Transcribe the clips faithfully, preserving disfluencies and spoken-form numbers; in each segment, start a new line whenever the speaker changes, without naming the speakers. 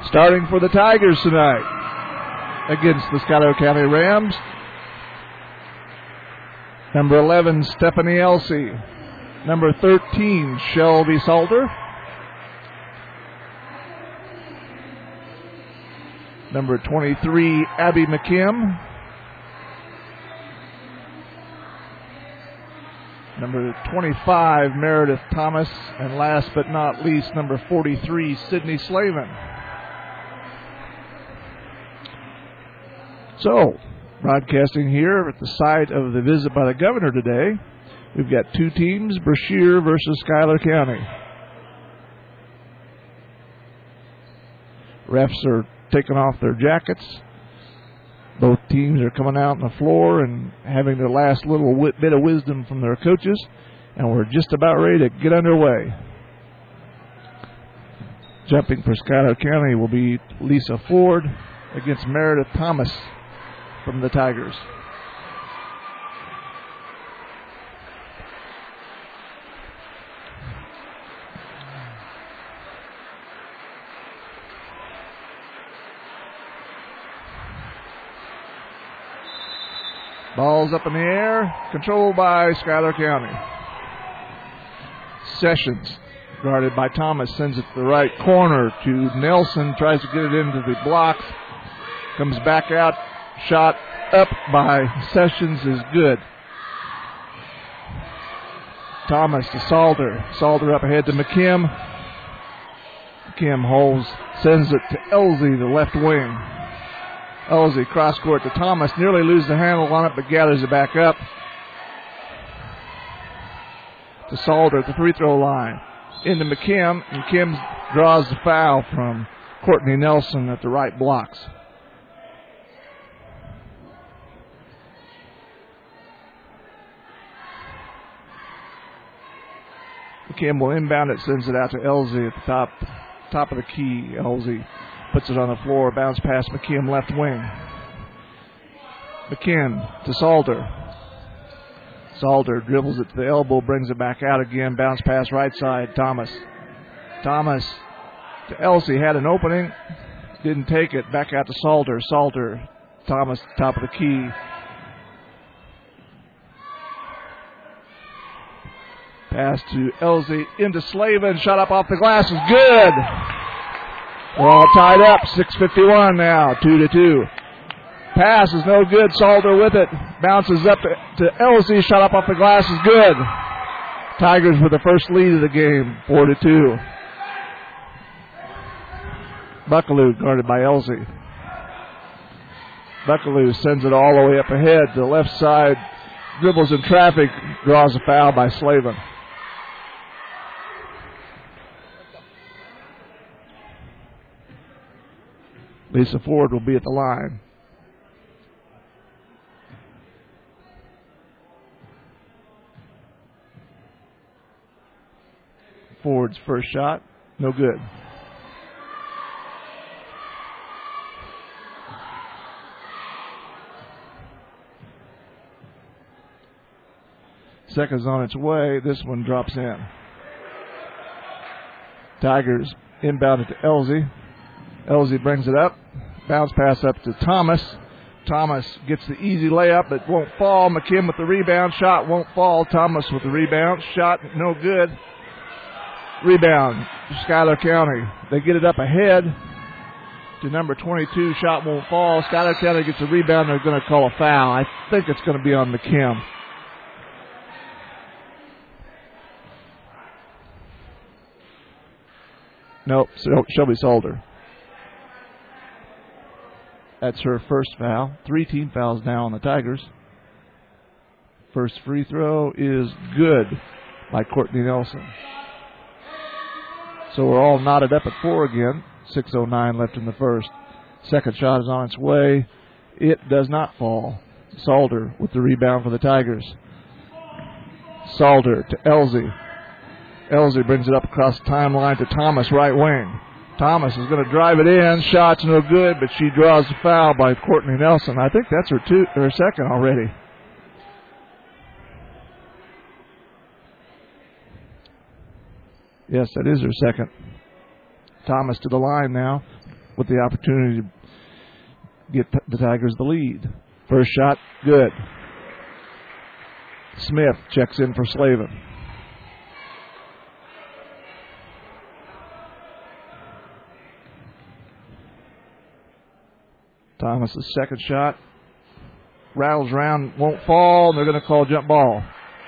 Starting for the Tigers tonight against the Schuyler County Rams, number eleven, Stephanie Elsey. Number thirteen, Shelby Salter. Number twenty-three, Abby McKim. Number twenty-five, Meredith Thomas. And last but not least, number forty-three, Sydney Slavin. So, broadcasting here at the site of the visit by the governor today, we've got two teams, Brashear versus Schuyler County. Refs are taking off their jackets. Both teams are coming out on the floor and having their last little wit- bit of wisdom from their coaches, and we're just about ready to get underway. Jumping for Schuyler County will be Lisa Ford against Meredith Thomas from the Tigers. Ball's up in the air, controlled by Schuyler County. Sessions, guarded by Thomas, sends it to the right corner to Nelson, tries to get it into the block, comes back out, shot up by Sessions is good. Thomas to Salter, Salter up ahead to McKim. McKim holds, sends it to Elsey, the left wing. Elsey cross court to Thomas, nearly loses the handle on it, but gathers it back up. To Salter at the free throw line. Into McKim, and McKim draws the foul from Courtney Nelson at the right blocks. McKim will inbound it, sends it out to Elsey at the top, top of the key. Elsey puts it on the floor, bounce past McKim, left wing. McKim to Salter. Salter dribbles it to the elbow, brings it back out again, bounce pass right side, Thomas. Thomas to Elsey, had an opening, didn't take it, back out to Salter. Salter, Thomas, top of the key. Pass to Elsey, into Slavin, shot up off the glass is good. We're all tied up, six fifty-one now, two to two. Pass is no good, Salter with it. Bounces up to, to Elsey, shot up off the glass is good. Tigers with the first lead of the game, four to two. Buckaloo guarded by Elsey. Buckaloo sends it all the way up ahead to the left side. Dribbles in traffic, draws a foul by Slavin. Lisa Ford will be at the line. Ford's first shot, no good. Second's on its way. This one drops in. Tigers inbound it to Elsey. Elsey brings it up. Bounce pass up to Thomas. Thomas gets the easy layup, but won't fall. McKim with the rebound. Shot won't fall. Thomas with the rebound. Shot no good. Rebound, Schuyler County. They get it up ahead to number twenty-two. Shot won't fall. Schuyler County gets a rebound. They're going to call a foul. I think it's going to be on McKim. Nope, Shelby Salter. That's her first foul. Three team fouls now on the Tigers. First free throw is good by Courtney Nelson. So we're all knotted up at four again. six oh nine left in the first. Second shot is on its way. It does not fall. Salter with the rebound for the Tigers. Salter to Elsey. Elsey brings it up across the timeline to Thomas, right wing. Thomas is going to drive it in. Shot's no good, but she draws the foul by Courtney Nelson. I think that's her two, her second already. Yes, that is her second. Thomas to the line now. with the opportunity to get the Tigers the lead. First shot, good. Smith checks in for Slavin. Thomas's second shot rattles around, won't fall, and they're going to call jump ball.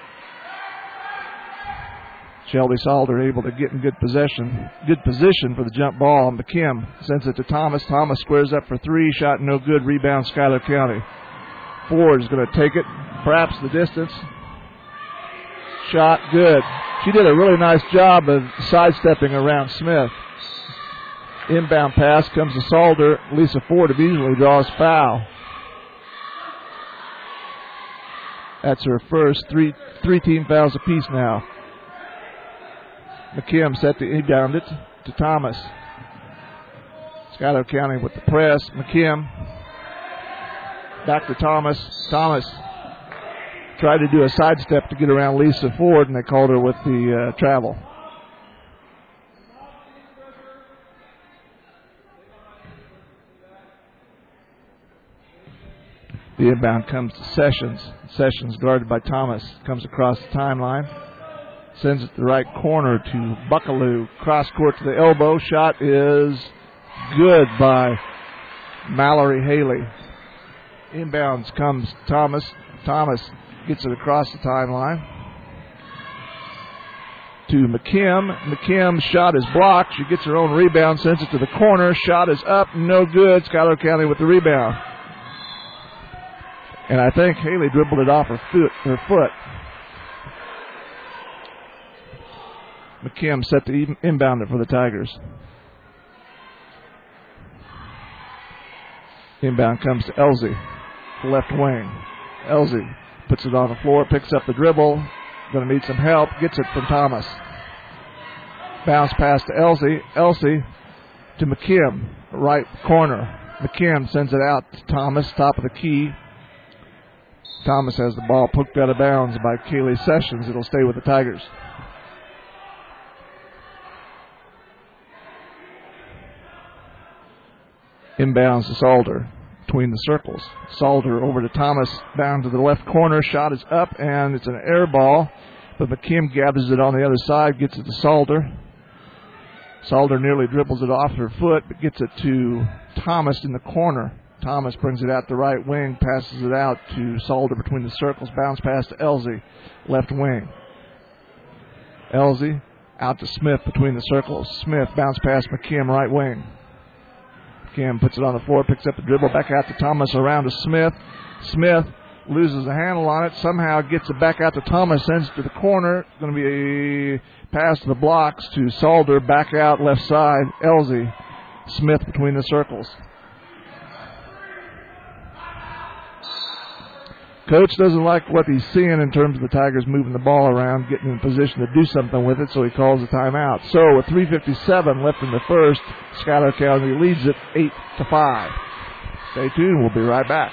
Shelby Salder able to get in good possession, good position for the jump ball. McKim sends it to Thomas. Thomas squares up for three. Shot no good. Rebound Schuyler County. Ford is going to take it, perhaps the distance. Shot good. She did a really nice job of sidestepping around Smith. Inbound pass comes to Salder. Lisa Ford immediately draws foul. That's her first three three team fouls apiece now. McKim set to inbound it to Thomas. Schuyler County with the press. McKim back to Thomas. Thomas tried to do a sidestep to get around Lisa Ford, and they called her with the uh, travel. The inbound comes to Sessions. Sessions guarded by Thomas. Comes across the timeline. Sends it to the right corner to Buckaloo. Cross court to the elbow. Shot is good by Mallory Haley. Inbounds comes Thomas. Thomas gets it across the timeline to McKim. McKim's shot is blocked. She gets her own rebound, sends it to the corner. Shot is up, no good. Schuyler County with the rebound. And I think Haley dribbled it off her foot. Her foot. McKim set to inbound it for the Tigers. Inbound comes to Elsie, left wing. Elsie puts it on the floor, picks up the dribble. Going to need some help. Gets it from Thomas. Bounce pass to Elsie. Elsie to McKim, right corner. McKim sends it out to Thomas, top of the key. Thomas has the ball poked out of bounds by Kaylee Sessions. It'll stay with the Tigers. Inbounds to Salder between the circles. Salder over to Thomas, down to the left corner. Shot is up, and it's an air ball. But McKim gathers it on the other side, gets it to Salder. Salder nearly dribbles it off her foot, but gets it to Thomas in the corner. Thomas brings it out the right wing, passes it out to Salder between the circles. Bounce pass to Elsie, left wing. Elsie out to Smith between the circles. Smith bounce pass McKim, right wing. McKim puts it on the floor, picks up the dribble, back out to Thomas, around to Smith. Smith loses a handle on it, somehow gets it back out to Thomas, sends it to the corner. It's going to be a pass to the blocks to Salder, back out left side. Elsie, Smith between the circles. Coach doesn't like what he's seeing in terms of the Tigers moving the ball around, getting in position to do something with it, so he calls a timeout. So with three fifty-seven left in the first, Schuyler County leads it eight to five. Stay tuned. We'll be right back.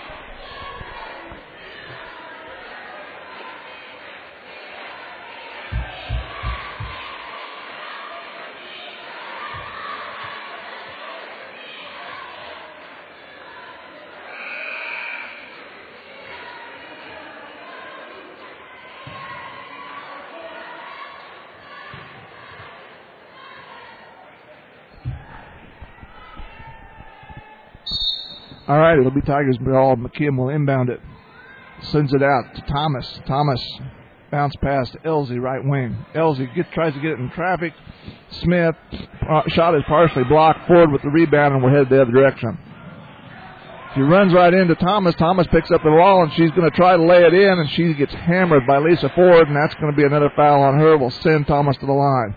All right, it'll be Tigers ball. McKim will inbound it. Sends it out to Thomas. Thomas bounce pass to Elsie, right wing. Elsie get, tries to get it in traffic. Smith, uh, shot is partially blocked. Ford with the rebound, and we're headed the other direction. She runs right into Thomas. Thomas picks up the ball, and she's going to try to lay it in, and she gets hammered by Lisa Ford, and that's going to be another foul on her. We'll send Thomas to the line.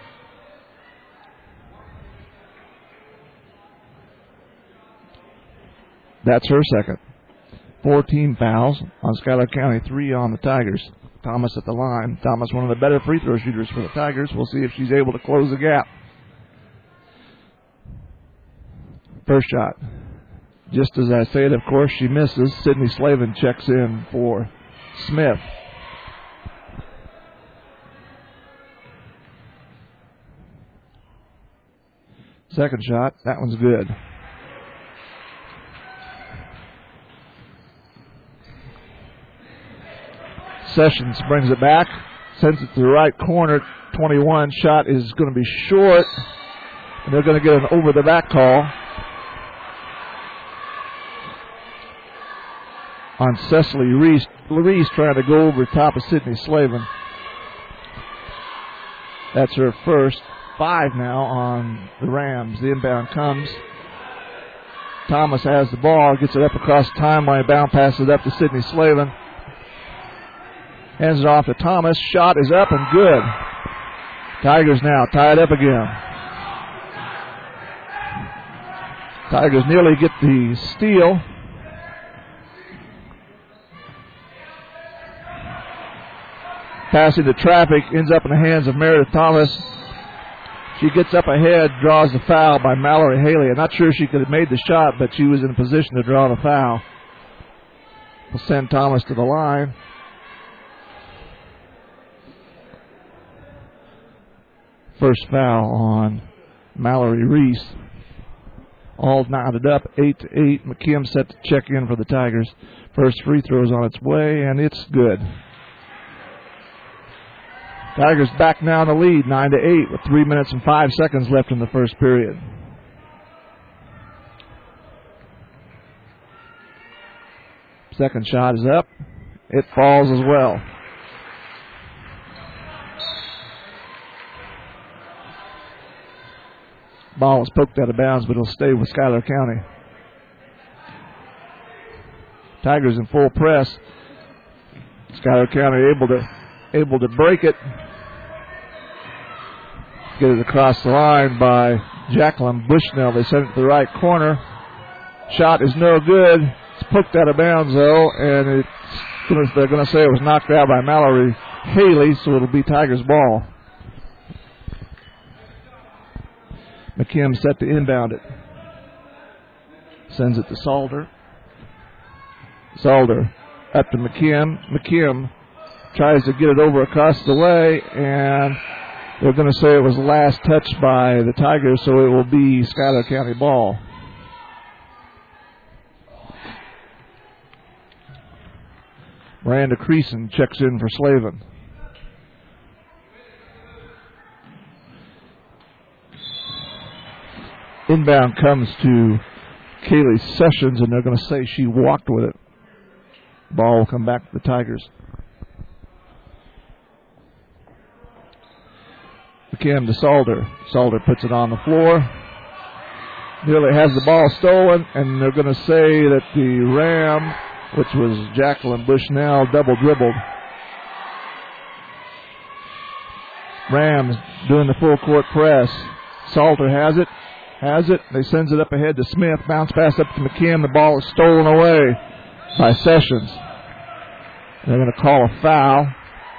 That's her second. fourteen fouls on Schuyler County, three on the Tigers. Thomas at the line. Thomas, one of the better free throw shooters for the Tigers. We'll see if she's able to close the gap. First shot. Just as I said, of course, she misses. Sydney Slavin checks in for Smith. Second shot. That one's good. Sessions brings it back, sends it to the right corner. twenty-one shot is going to be short, and they're going to get an over-the-back call on Cecily Reese. Reese trying to go over top of Sydney Slavin. That's her first. Five now on the Rams. The inbound comes. Thomas has the ball, gets it up across the timeline, bound passes it up to Sydney Slavin. Hands it off to Thomas. Shot is up and good. Tigers now tied up again. Tigers nearly get the steal. Passing to traffic, ends up in the hands of Meredith Thomas. She gets up ahead, draws the foul by Mallory Haley. I'm not sure she could have made the shot, but she was in a position to draw the foul. We'll send Thomas to the line. First foul on Mallory Reese. All knotted up, eight to eight. McKim set to check in for the Tigers. First free throw is on its way, and it's good. Tigers back now in the lead, nine to eight, with three minutes and five seconds left in the first period. Second shot is up. It falls as well. Ball was poked out of bounds, but it'll stay with Schuyler County. Tigers in full press. Schuyler County able to able to break it. Get it across the line by Jacqueline Bushnell. They send it to the right corner. Shot is no good. It's poked out of bounds, though, and it's gonna, they're going to say it was knocked out by Mallory Haley, so it'll be Tigers' ball. McKim set to inbound it. Sends it to Salter. Salter up to McKim. McKim tries to get it over across the way, and they're going to say it was last touched by the Tigers, so it will be Schuyler County ball. Miranda Creason checks in for Slavin. Inbound comes to Kaylee Sessions, and they're going to say she walked with it. Ball will come back to the Tigers. McKim to Salter. Salter puts it on the floor. Nearly has the ball stolen, and they're going to say that the Ram, which was Jacqueline Bushnell, double dribbled. Rams doing the full court press. Salter has it. Has it. They sends it up ahead to Smith. Bounce pass up to McKim. The ball is stolen away by Sessions. They're going to call a foul.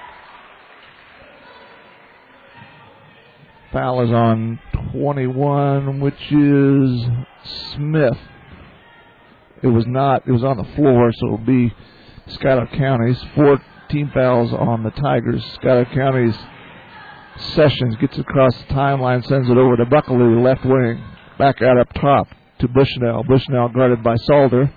Foul is on twenty-one, which is Smith. It was not. It was on the floor, so it will be Schuyler County's. Four team fouls on the Tigers. Schuyler County's Sessions gets across the timeline, sends it over to Buckley, left wing. Back out up top to Bushnell. Bushnell guarded by Salter.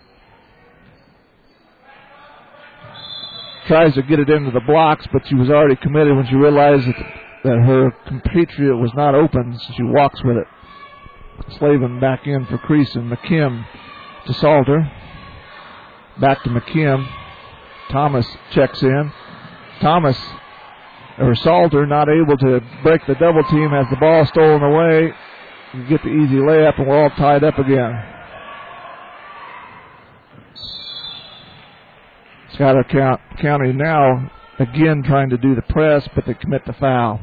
Tries to get it into the blocks, but she was already committed when she realized that, that her compatriot was not open, so she walks with it. Slavin back in for Creason. McKim to Salter. Back to McKim. Thomas checks in. Thomas, or Salter, not able to break the double team, has the ball stolen away. You get the easy layup, and we're all tied up again. Schuyler County now again trying to do the press, but they commit the foul.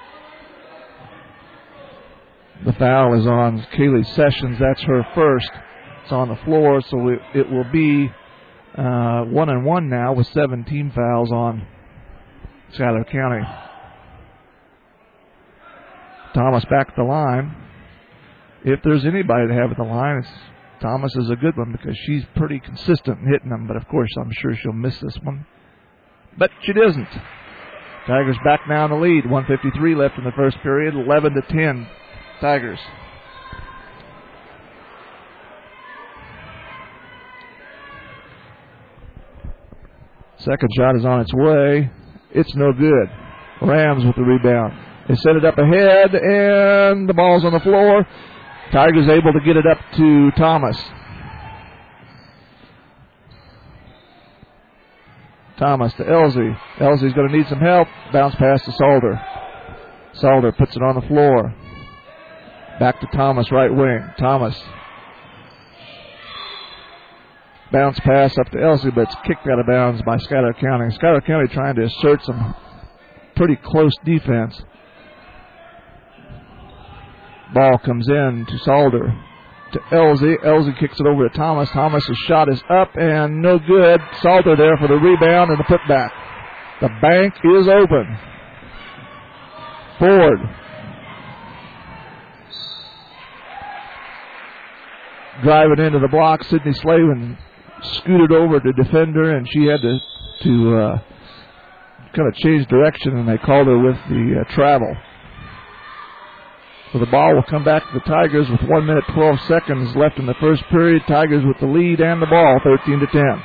The foul is on Kaylee Sessions. That's her first. It's on the floor, so it, it will be uh, one and one now with seventeen fouls on Schuyler County. Thomas back at the line. If there's anybody to have at the line, it's Thomas is a good one because she's pretty consistent in hitting them. But, of course, I'm sure she'll miss this one. But she doesn't. Tigers back now in the lead. one fifty-three left in the first period. eleven to ten Tigers. Second shot is on its way. It's no good. Rams with the rebound. They set it up ahead, and the ball's on the floor. Tigers able to get it up to Thomas. Thomas to Elsie. Elsie's going to need some help. Bounce pass to Salter. Salter puts it on the floor. Back to Thomas, right wing. Thomas. Bounce pass up to Elsie, but it's kicked out of bounds by Schuyler County. Schuyler County trying to assert some pretty close defense. Ball comes in to Salter. To Elsie. Elsie kicks it over to Thomas. Thomas's shot is up and no good. Salter there for the rebound and the putback. The bank is open. Ford. Driving into the block. Sydney Slavin scooted over to defender, and she had to, to uh, kind of change direction, and they called her with the uh, travel. So the ball will come back to the Tigers with one minute, twelve seconds left in the first period. Tigers with the lead and the ball, thirteen to ten.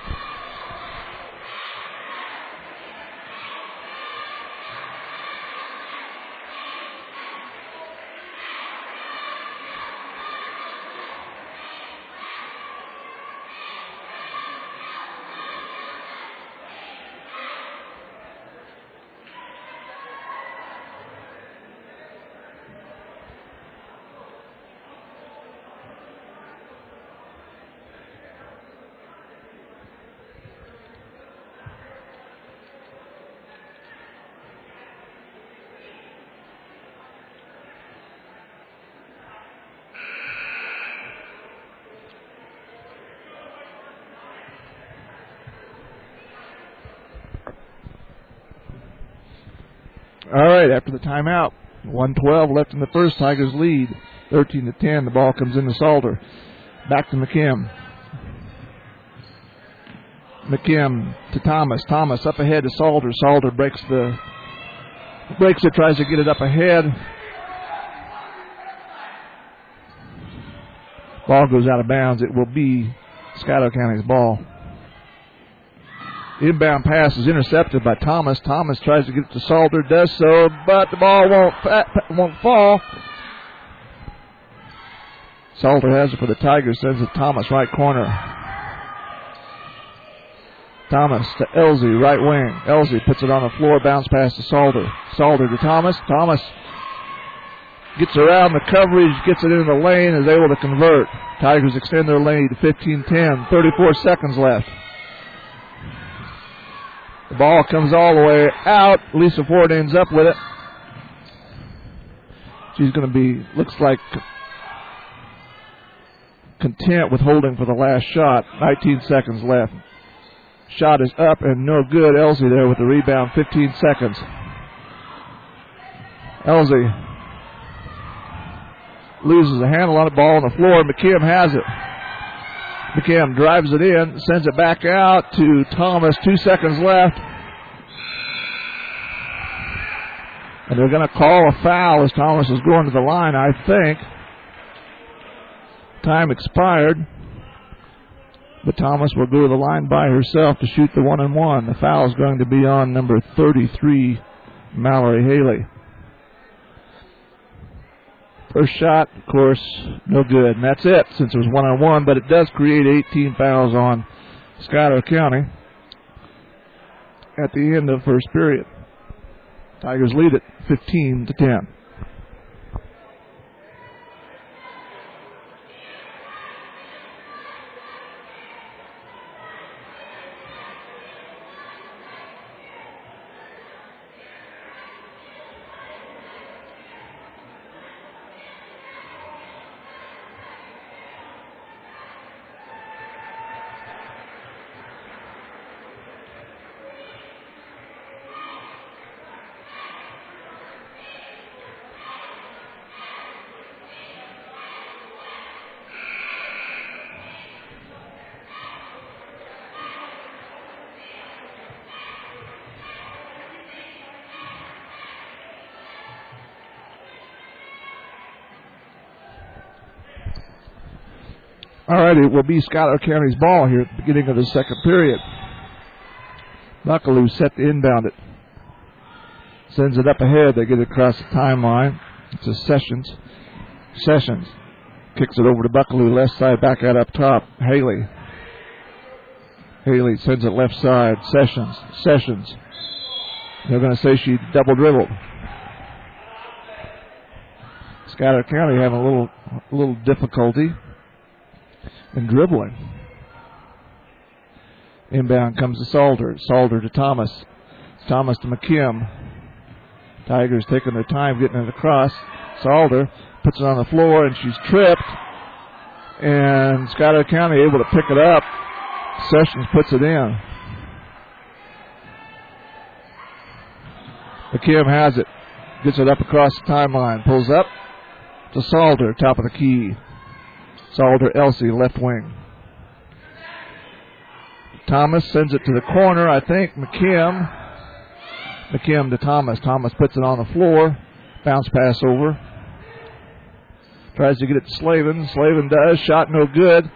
All right, after the timeout, one twelve left in the first. Tigers lead, thirteen to ten. The ball comes into Salter. Back to McKim. McKim to Thomas. Thomas up ahead to Salter. Salter breaks the breaks it, tries to get it up ahead. Ball goes out of bounds. It will be Schuyler County's ball. Inbound pass is intercepted by Thomas. Thomas tries to get it to Salter, does so, but the ball won't won't fall. Salter has it for the Tigers, sends it to Thomas, right corner. Thomas to Elsie, right wing. Elsie puts it on the floor, bounce pass to Salter. Salter to Thomas. Thomas gets around the coverage, gets it into the lane, is able to convert. Tigers extend their lead to fifteen ten, thirty-four seconds left. The ball comes all the way out. Lisa Ford ends up with it. She's going to be, looks like, content with holding for the last shot. nineteen seconds left. Shot is up and no good. Elsie there with the rebound. fifteen seconds. Elsie loses a handle on the ball on the floor. McKim has it. McKim drives it in, sends it back out to Thomas. Two seconds left. And they're going to call a foul as Thomas is going to the line, I think. Time expired. But Thomas will go to the line by herself to shoot the one and one. The foul is going to be on number thirty-three, Mallory Haley. First shot, of course, no good. And that's it, since it was one on one. But it does create eighteen fouls on Schuyler County at the end of the first period. Tigers lead it fifteen to ten. All right, it will be Schuyler County's ball here at the beginning of the second period. Buckaloo set to inbound it. Sends it up ahead. They get it across the timeline. It's a Sessions. Sessions kicks it over to Buckaloo. Left side, back out up top. Haley. Haley sends it left side. Sessions. Sessions. They're going to say she double dribbled. Schuyler County having a little, a little difficulty in dribbling. Inbound comes to Salter. Salter to Thomas. Thomas to McKim. Tigers taking their time getting it across. Salter puts it on the floor, and she's tripped. And Schuyler County able to pick it up. Sessions puts it in. McKim has it. Gets it up across the timeline. Pulls up to Salter, top of the key. Salter, Elsie, left wing. Thomas sends it to the corner, I think. McKim. McKim to Thomas. Thomas puts it on the floor. Bounce pass over. Tries to get it to Slavin. Slavin does. Shot no good.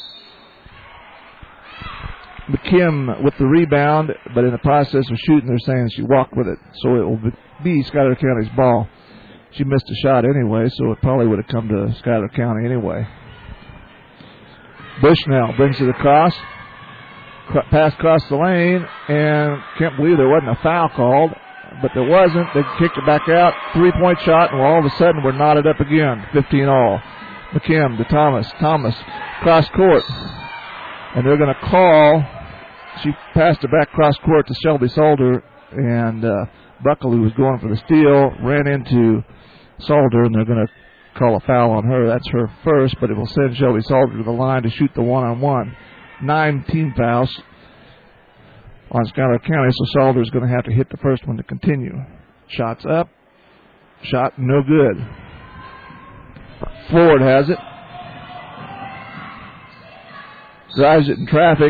McKim with the rebound, but in the process of shooting, they're saying she walked with it. So it will be Schuyler County's ball. She missed a shot anyway, so it probably would have come to Schuyler County anyway. Bushnell brings it across. Pass across the lane, and can't believe there wasn't a foul called, but there wasn't. They kicked it back out. Three-point shot, and all of a sudden we're knotted up again. fifteen all. McKim to Thomas. Thomas cross court. And they're going to call. She passed it back cross court to Shelby Salter, and uh, Buckaloo was going for the steal, ran into Salter, and they're going to call a foul on her. That's her first, but it will send Shelby Salter to the line to shoot the one-on-one. Nine team fouls on Schuyler County, so Salter's going to have to hit the first one to continue. Shots up. Shot no good. Ford has it. Drives it in traffic.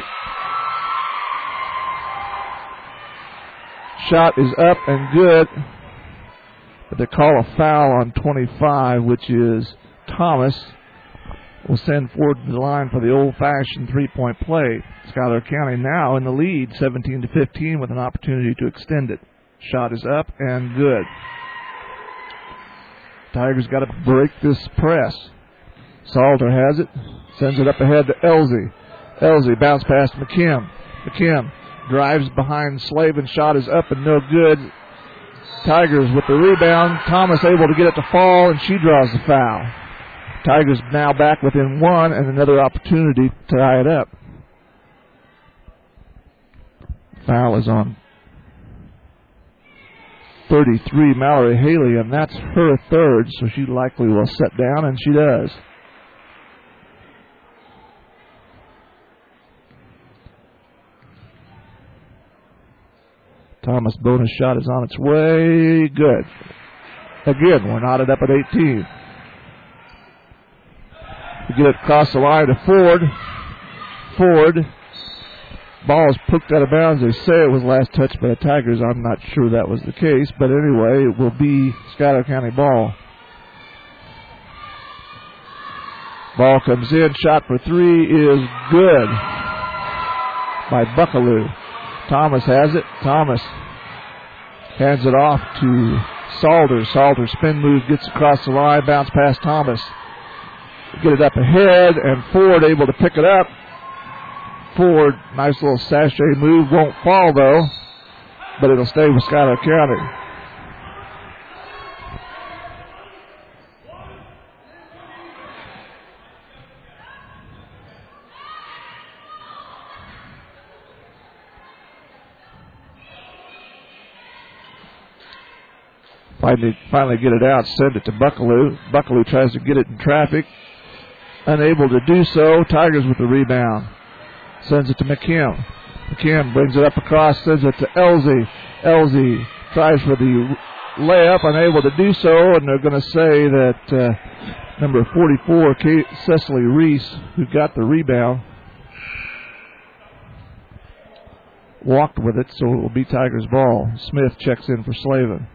Shot is up and good. But they call a foul on twenty-five, which is Thomas. Will send Ford to the line for the old-fashioned three-point play. Schuyler County now in the lead, seventeen to fifteen, with an opportunity to extend it. Shot is up and good. Tigers got to break this press. Salter has it. Sends it up ahead to Elsie. Elsie bounce past McKim. McKim drives behind Slavin. Shot is up and no good. Tigers with the rebound. Thomas able to get it to fall, and she draws the foul. Tigers now back within one, and another opportunity to tie it up. Foul is on thirty-three, Mallory Haley, and that's her third, so she likely will set down, and she does. Thomas' bonus shot is on its way. Good. Again, we're knotted up at eighteen. We get it across the line to Ford. Ford. Ball is poked out of bounds. They say it was last touched by the Tigers. I'm not sure that was the case, but anyway, it will be Schuyler County ball. Ball comes in. Shot for three is good by Buckaloo. Thomas has it. Thomas hands it off to Salter. Salter spin move, gets across the line, bounce past Thomas. Get it up ahead, and Ford able to pick it up. Ford, nice little sachet move, won't fall though, but it'll stay with Schuyler County. Finally, finally get it out, send it to Buckaloo. Buckaloo tries to get it in traffic. Unable to do so. Tigers with the rebound. Sends it to McKim. McKim brings it up across, sends it to Elsie. Elsie tries for the layup, unable to do so, and they're going to say that uh, number forty-four, Kate Cecily Reese, who got the rebound, walked with it, so it will be Tigers ball. Smith checks in for Slavin.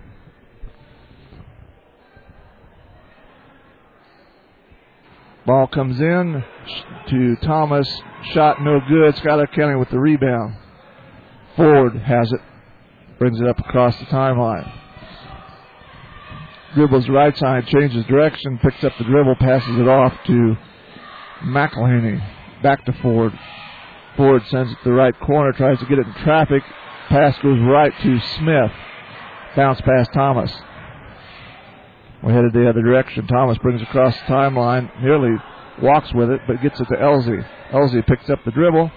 Ball comes in to Thomas. Shot no good. Schuyler County with the rebound. Ford has it. Brings it up across the timeline. Dribbles right side, changes direction, picks up the dribble, passes it off to McElhaney. Back to Ford. Ford sends it to the right corner, tries to get it in traffic. Pass goes right to Smith. Bounce past Thomas. We're headed the other direction. Thomas brings across the timeline, nearly walks with it, but gets it to Elsie. Elsie picks up the dribble.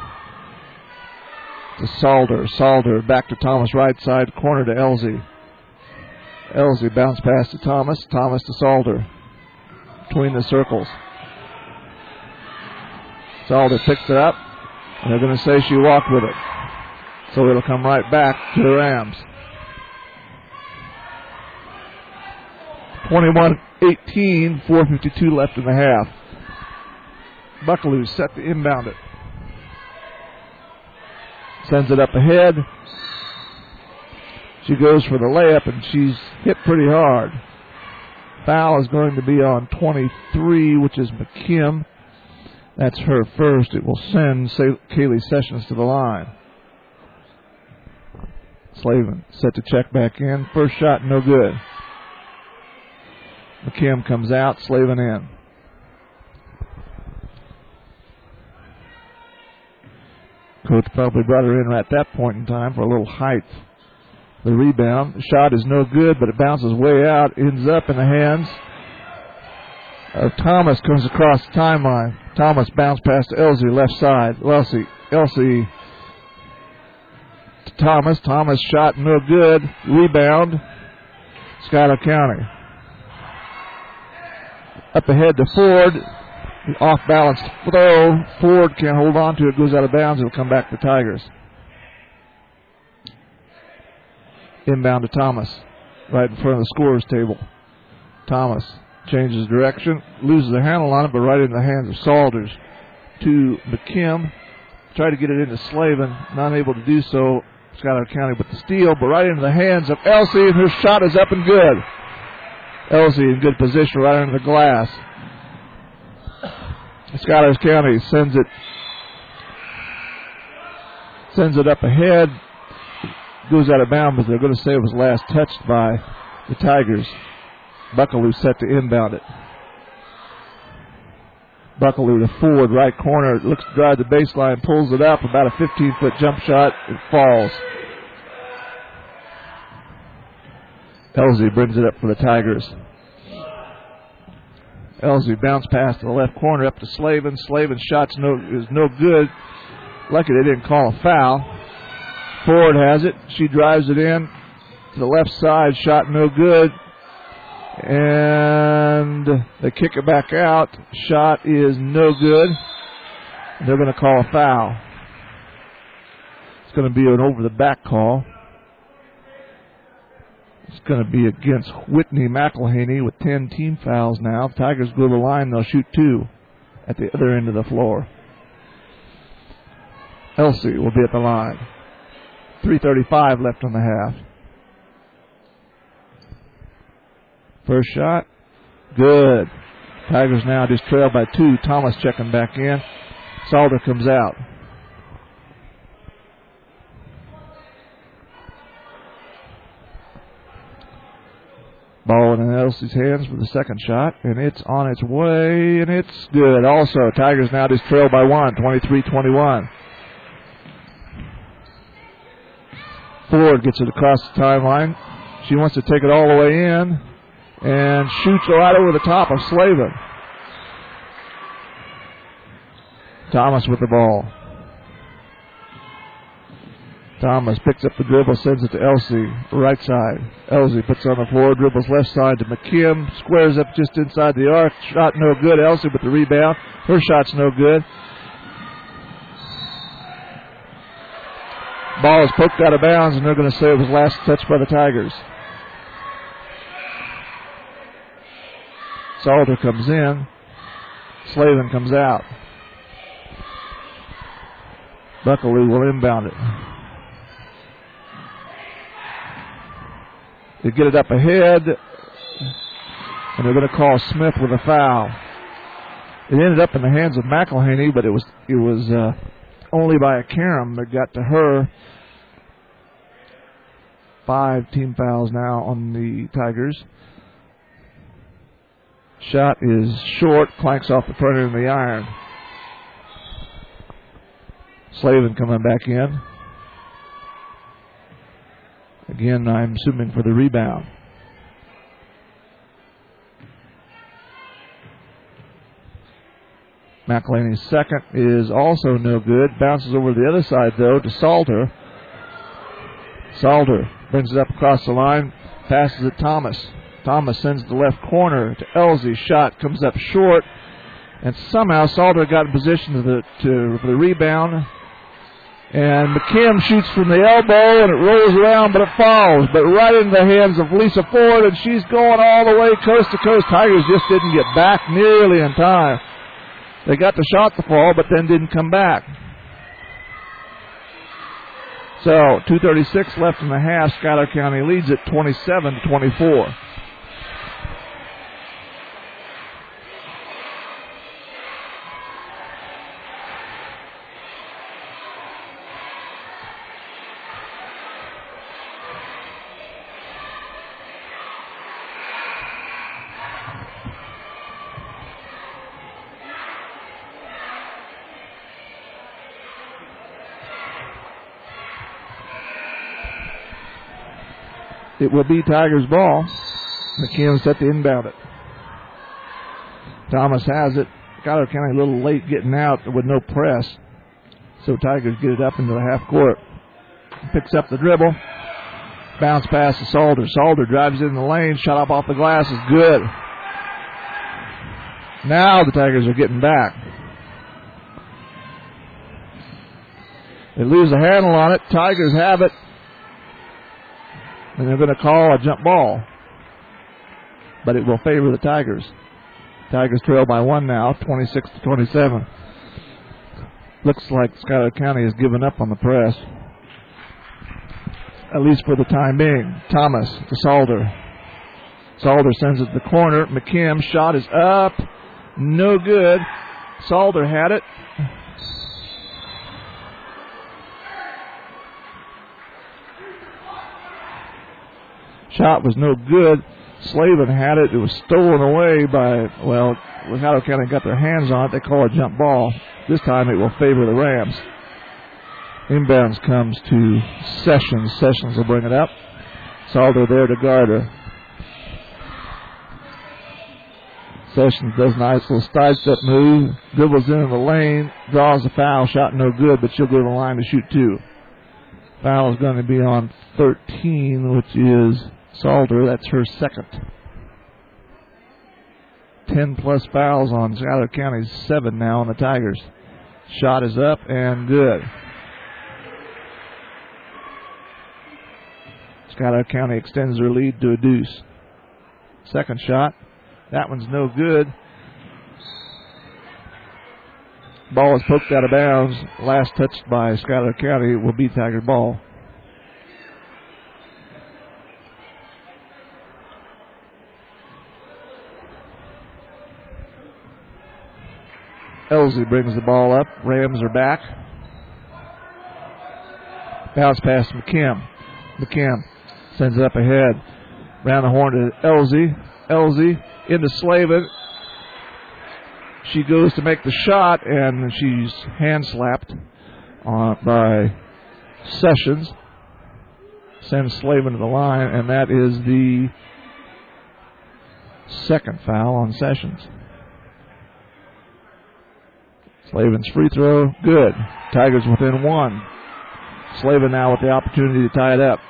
To Salder. Salder back to Thomas, right side, corner to Elsie. Elsie bounce pass to Thomas. Thomas to Salder. Between the circles. Salder picks it up, and they're going to say she walked with it. So it'll come right back to the Rams. twenty-one eighteen, four fifty-two left in the half. Buckaloo set to inbound it. Sends it up ahead. She goes for the layup, and she's hit pretty hard. Foul is going to be on twenty-three, which is McKim. That's her first. It will send Kaylee Sessions to the line. Slavin set to check back in. First shot, no good. McKim comes out, Slavin in. Coach probably brought her in at that point in time for a little height. The rebound. The shot is no good, but it bounces way out, ends up in the hands of Thomas, comes across the timeline. Thomas bounced past Elsie, left side. Elsie, Elsie to Thomas. Thomas shot no good. Rebound, Schuyler County. Up ahead to Ford. The off-balance throw. Ford can't hold on to it. Goes out of bounds. It'll come back to Tigers. Inbound to Thomas. Right in front of the scorer's table. Thomas changes direction. Loses the handle on it, but right in the hands of Salders. To McKim. Tried to get it into Slavin. Not able to do so. Schuyler County with the steal, but right into the hands of Elsie, and her shot is up and good. Elsie in good position right under the glass. Schuyler County sends it sends it up ahead. Goes out of bounds, but they're going to say it was last touched by the Tigers. Buckaloo set to inbound it. Buckaloo to Ford, right corner. Looks to drive the baseline, pulls it up. About a fifteen-foot jump shot. It falls. Elsie brings it up for the Tigers. Elsie bounced past to the left corner up to Slavin. Slavin's shot's no, is no good. Lucky they didn't call a foul. Ford has it. She drives it in to the left side. Shot no good. And they kick it back out. Shot is no good. They're going to call a foul. It's going to be an over-the-back call. It's going to be against Whitney McElhaney with ten team fouls now. If Tigers go to the line, they'll shoot two at the other end of the floor. Elsie will be at the line. three thirty-five left on the half. First shot, good. Tigers now just trail by two. Thomas checking back in. Salder comes out. Ball in Elsie's hands for the second shot, and it's on its way, and it's good. Also, Tigers now just trail by one, twenty-three twenty-one. Ford gets it across the timeline. She wants to take it all the way in, and shoots right over the top of Slavin. Thomas with the ball. Thomas picks up the dribble, sends it to Elsie, right side. Elsie puts on the floor, dribbles left side to McKim, squares up just inside the arc. Shot no good. Elsie with the rebound. Her shot's no good. Ball is poked out of bounds, and they're going to say it was last touched by the Tigers. Salter comes in. Slavin comes out. Buckaloo will inbound it. They get it up ahead, and they're going to call Smith with a foul. It ended up in the hands of McElhaney, but it was it was uh, only by a carom that got to her. Five team fouls now on the Tigers. Shot is short, clanks off the front end of the iron. Slavin coming back in. Again, I'm assuming for the rebound. McElhaney's second is also no good. Bounces over to the other side, though, to Salter. Salter brings it up across the line, passes it Thomas. Thomas sends the left corner to Elsie. Shot comes up short, and somehow Salter got in position to the, to, for the rebound. And McKim shoots from the elbow, and it rolls around, but it falls. But right into the hands of Lisa Ford, and she's going all the way coast to coast. Tigers just didn't get back nearly in time. They got the shot to fall, but then didn't come back. So, two thirty-six left in the half. Schuyler County leads it twenty-seven to twenty-four. It will be Tigers' ball. McKim set to inbound it. Thomas has it. Schuyler County a little late getting out with no press. So Tigers get it up into the half court. Picks up the dribble. Bounce pass to Salter. Salter drives in the lane. Shot up off the glass is good. Now the Tigers are getting back. They lose the handle on it. Tigers have it. And they're going to call a jump ball. But it will favor the Tigers. Tigers trail by one now, twenty-six to twenty-seven. Looks like Schuyler County has given up on the press. At least for the time being. Thomas to Salter. Salter sends it to the corner. McKim, shot is up. No good. Salter had it. Shot was no good. Slavin had it. It was stolen away by, well, Schuyler County got their hands on it. They call a jump ball. This time it will favor the Rams. Inbounds comes to Sessions. Sessions will bring it up. Salter there to guard her. Sessions does a nice little side step move. Dribbles into the lane. Draws a foul. Shot no good, but she'll go to the line to shoot two. Foul is going to be on thirteen, which is Salter. That's her second. Ten plus fouls on Schuyler County's seven now on the Tigers. Shot is up and good. Schuyler County extends their lead to a deuce. Second shot. That one's no good. Ball is poked out of bounds. Last touched by Schuyler County will be Tiger ball. Elsie brings the ball up. Rams are back. Bounce pass to McKim. McKim sends it up ahead. Round the horn to Elsie. Elsie into Slavin. She goes to make the shot, and she's hand slapped uh, by Sessions. Sends Slavin to the line, and that is the second foul on Sessions. Slavin's free throw, good. Tigers within one. Slavin now with the opportunity to tie it up.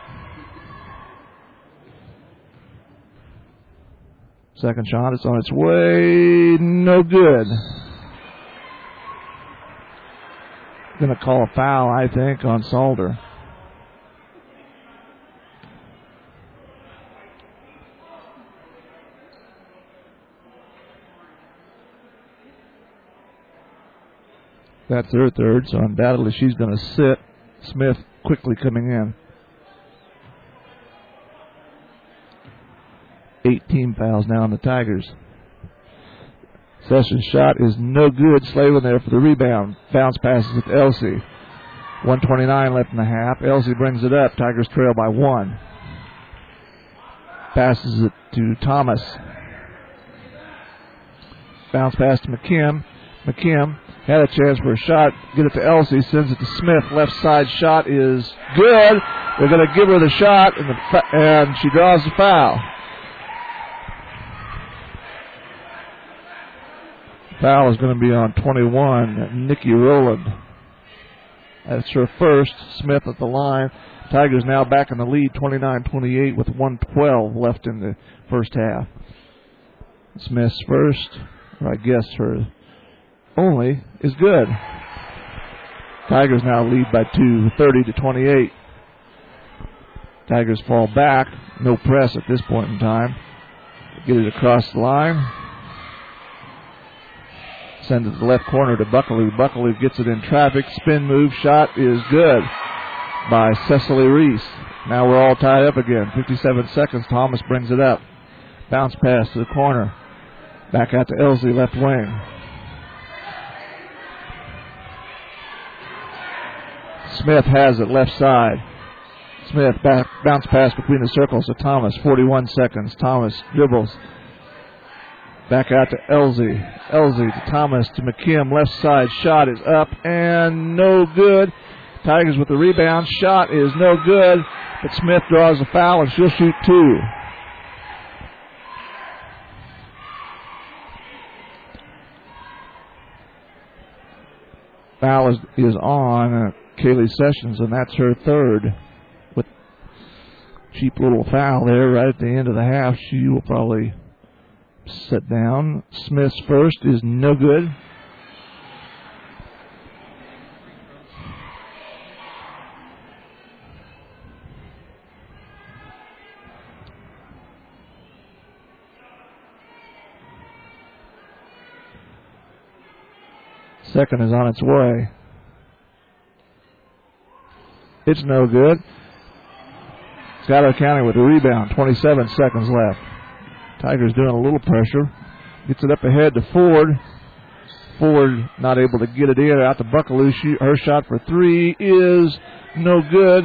Second shot, it's on its way, no good. Going to call a foul, I think, on Salter. That's her third, so undoubtedly she's going to sit. Smith quickly coming in. eighteen fouls now on the Tigers. Sessions' shot is no good. Slavin there for the rebound. Bounce passes it to Elsie. one twenty-nine left in the half. Elsie brings it up. Tigers trail by one. Passes it to Thomas. Bounce pass to McKim. McKim had a chance for a shot. Get it to Elsie. Sends it to Smith. Left side shot is good. They're going to give her the shot, and, the, and she draws the foul. Foul is going to be on twenty-one, Nikki Rowland. That's her first. Smith at the line. Tigers now back in the lead, twenty-nine twenty-eight, with one twelve left in the first half. Smith's first, or I guess her only, is good. Tigers now lead by two, thirty to twenty-eight. Tigers fall back. No press at this point in time. Get it across the line. Send it to the left corner to Buckaloo. Buckaloo gets it in traffic. Spin move. Shot is good by Cecily Reese. Now we're all tied up again. fifty-seven seconds. Thomas brings it up. Bounce pass to the corner. Back out to Elsie, left wing. Smith has it left side. Smith back, bounce pass between the circles to Thomas. forty-one seconds. Thomas dribbles. Back out to Elsie. Elsie to Thomas to McKim. Left side shot is up and no good. Tigers with the rebound. Shot is no good. But Smith draws a foul and she'll shoot two. Foul is, is on uh, Kaylee Sessions, and that's her third. With cheap little foul there right at the end of the half. She will probably sit down. Smith's first is no good. Second is on its way. It's no good. Schuyler County with the rebound. twenty-seven seconds left. Tigers doing a little pressure. Gets it up ahead to Ford. Ford not able to get it in. Out to Buckaloo. She, her shot for three is no good.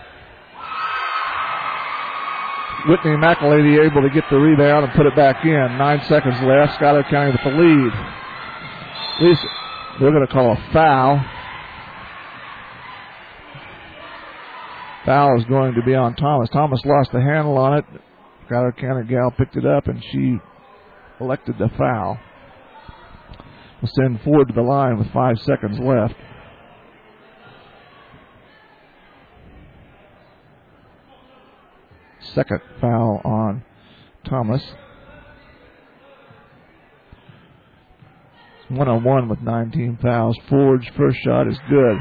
Whitney McElady able to get the rebound and put it back in. Nine seconds left. Schuyler County with the lead. At least they're going to call a foul. Foul is going to be on Thomas. Thomas lost the handle on it. Schuyler County gal picked it up, and she elected the foul. We'll send Ford to the line with five seconds left. Second foul on Thomas. One on one with nineteen fouls. Ford's first shot is good.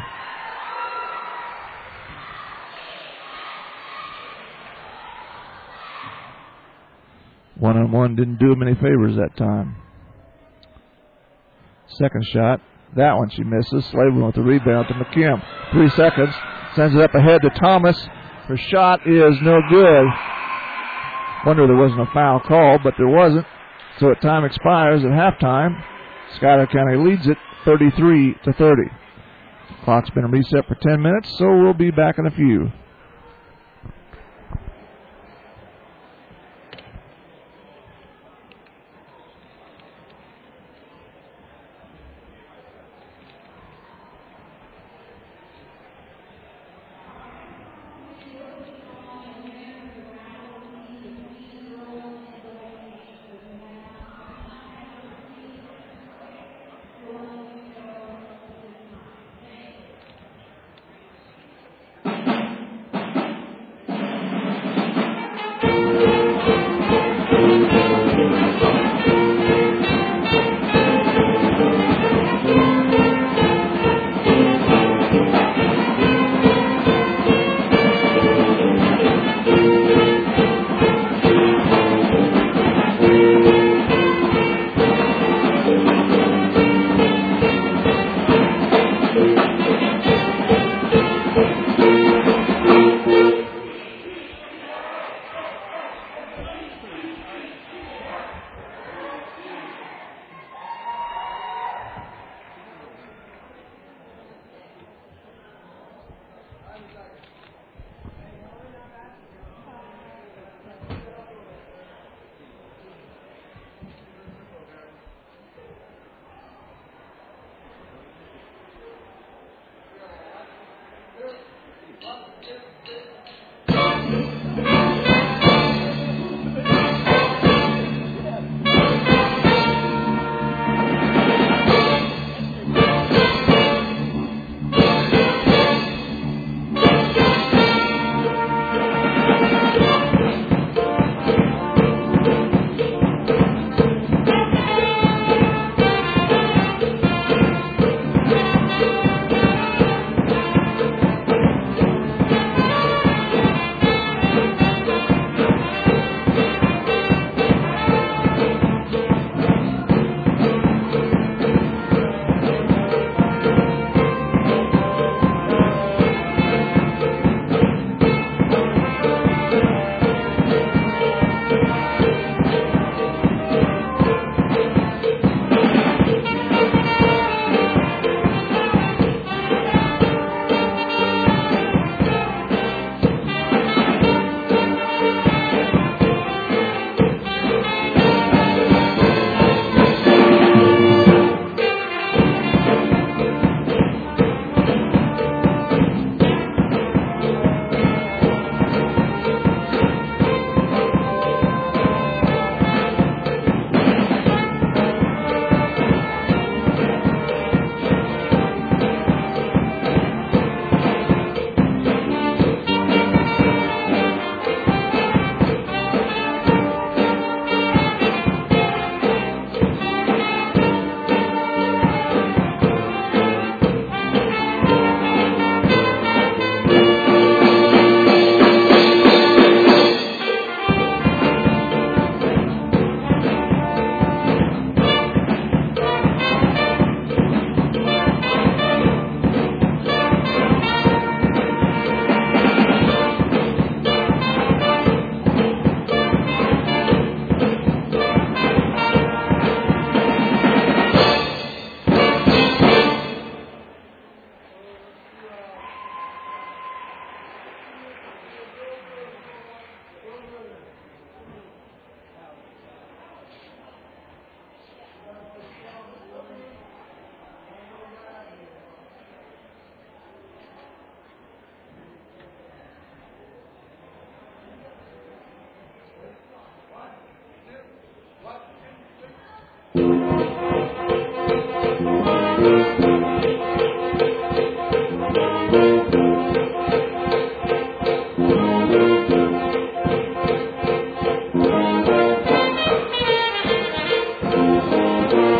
One on one didn't do him any favors that time. Second shot. That one she misses. Slavin with the rebound to McKim. Three seconds. Sends it up ahead to Thomas. Her shot is no good. Wonder there wasn't a foul call, but there wasn't. So at time expires at halftime. Schuyler County leads it thirty-three to thirty. Clock's been reset for ten minutes, so we'll be back in a few.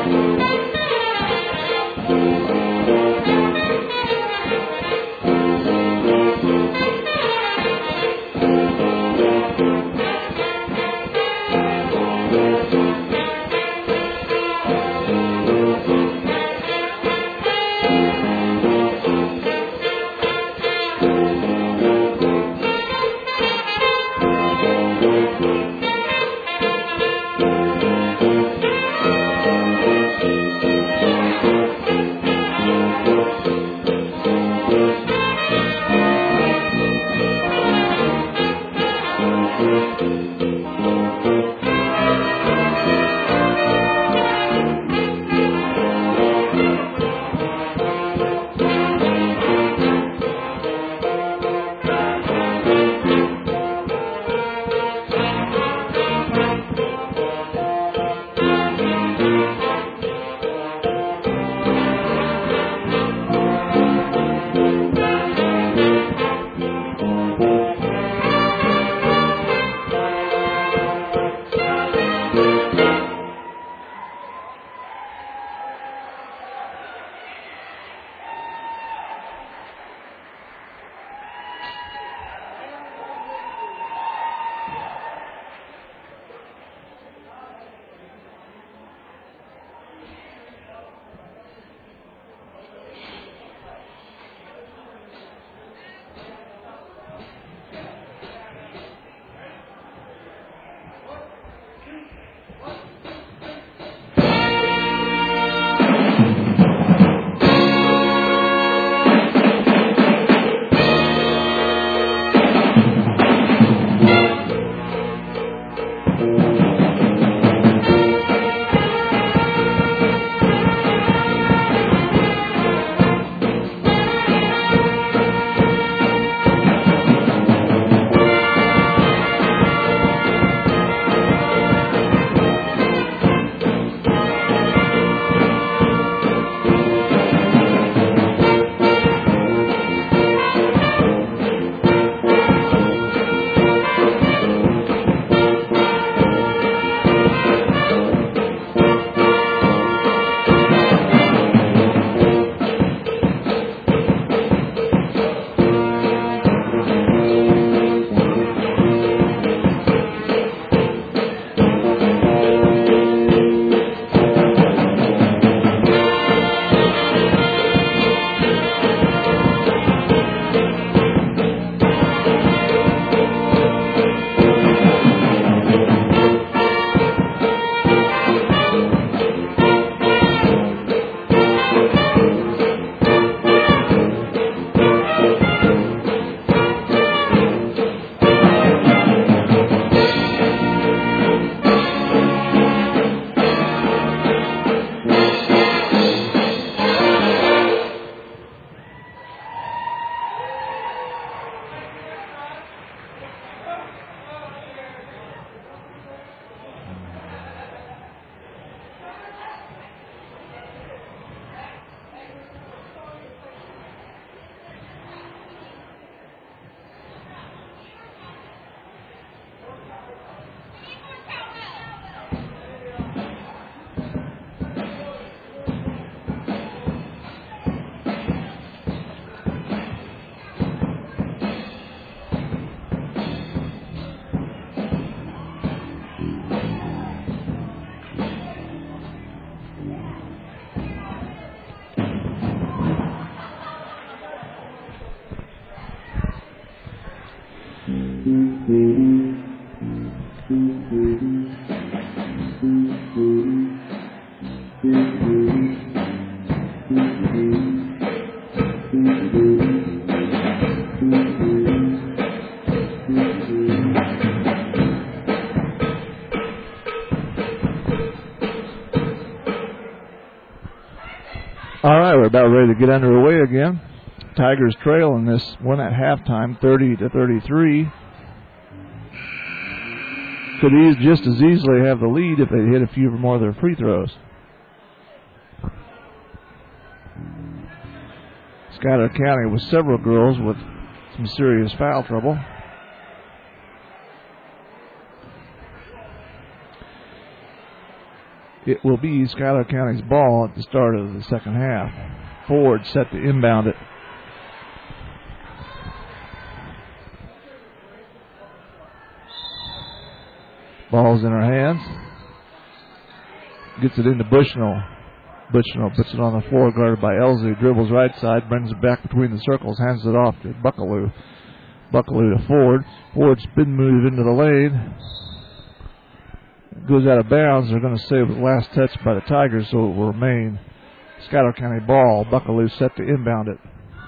All right, we're about ready to get underway again. Tigers trail in this one at halftime, thirty to thirty-three. Could ease just as easily have the lead if they hit a few more of their free throws. Schuyler County with several girls with some serious foul trouble. It will be Schuyler County's ball at the start of the second half. Ford set to inbound it. Ball's in her hands. Gets it into Bushnell. Bushnell puts it on the floor, guarded by Elsie. Dribbles right side, brings it back between the circles, hands it off to Buckaloo. Buckaloo to Ford. Ford spin move into the lane. Goes out of bounds. They're going to save the last touch by the Tigers, so it will remain Schuyler County ball. Buckaloo set to inbound it.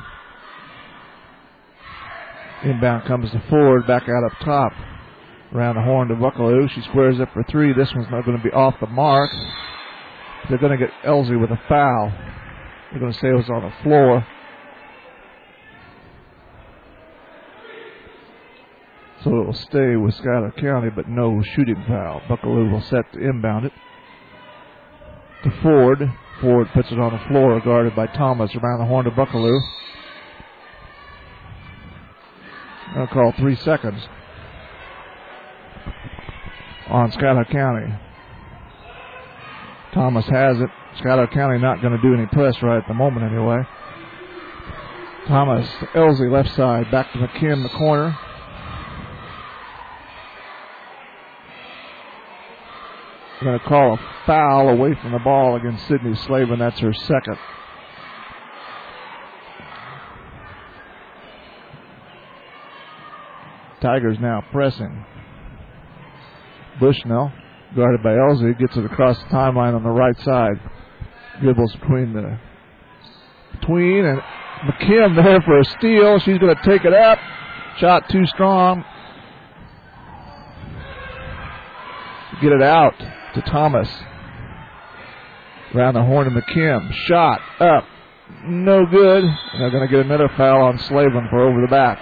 Inbound comes to Ford, back out up top. Around the horn to Buckaloo. She squares up for three. This one's not going to be off the mark. They're going to get Elsie with a foul. They're going to say it was on the floor. So it will stay with Schuyler County, but no shooting foul. Buckaloo will set to inbound it. To Ford. Ford puts it on the floor, guarded by Thomas. Around the horn to Buckaloo. I'll call three seconds on Schuyler County. Thomas has it. Schuyler County not going to do any press right at the moment anyway. Thomas, Elsie left side, back to McKim, the corner. We're going to call a foul away from the ball against Sydney Slavin. That's her second. Tigers now pressing. Bushnell, guarded by Elsie, gets it across the timeline on the right side. Dribbles between the between and McKim there for a steal. She's going to take it up. Shot too strong. Get it out to Thomas. Around the horn to McKim. Shot up. No good. And they're going to get another foul on Slavin for over the back.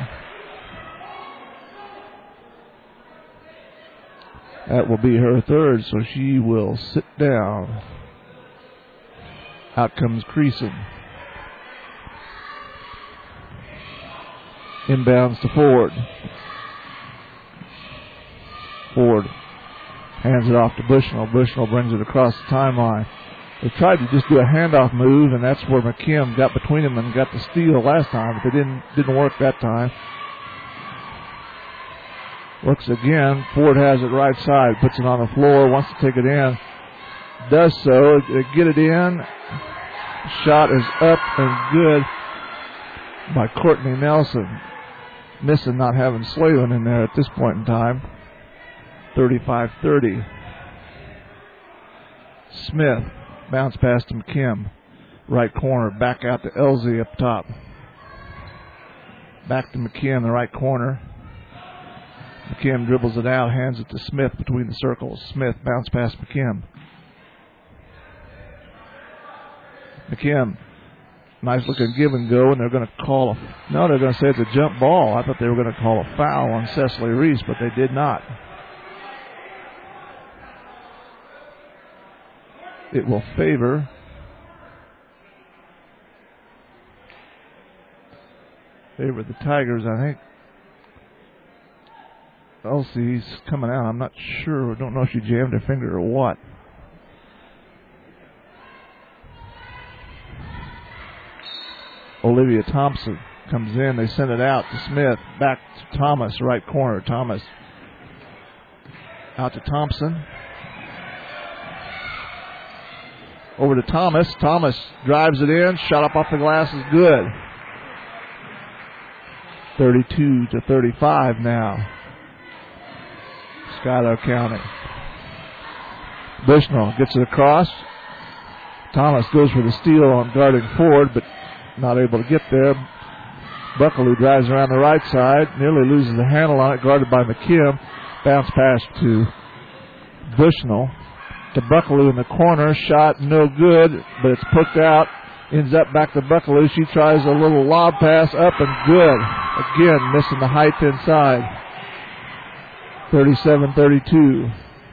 That will be her third, so she will sit down. Out comes Creason. Inbounds to Ford. Ford hands it off to Bushnell. Bushnell brings it across the timeline. They tried to just do a handoff move, and that's where McKim got between them and got the steal last time, but they didn't didn't work that time. Looks again. Ford has it right side. Puts it on the floor. Wants to take it in. Does so. They get it in. Shot is up and good by Courtney Nelson. Missing not having Slavin in there at this point in time. thirty-five thirty. Smith. Bounce pass to McKim. Right corner. Back out to Elsie up top. Back to McKim, the right corner. McKim dribbles it out, hands it to Smith between the circles. Smith bounce past McKim. McKim, nice looking give and go, and they're going to call a, no, they're going to say it's a jump ball. I thought they were going to call a foul on Cecily Reese, but they did not. It will favor favor the Tigers, I think. Elsie's coming out. I'm not sure. I don't know if she jammed her finger or what. Olivia Thompson comes in. They send it out to Smith. Back to Thomas, right corner. Thomas out to Thompson. Over to Thomas. Thomas drives it in. Shot up off the glass is good. thirty-two to thirty-five now. Schuyler County. Bushnell gets it across. Thomas goes for the steal on guarding Ford, but not able to get there. Buckaloo drives around the right side, nearly loses the handle on it, guarded by McKim. Bounce pass to Bushnell. To Buckaloo in the corner. Shot no good, but it's poked out. Ends up back to Buckaloo. She tries a little lob pass up and good. Again, missing the height inside. thirty-seven thirty-two.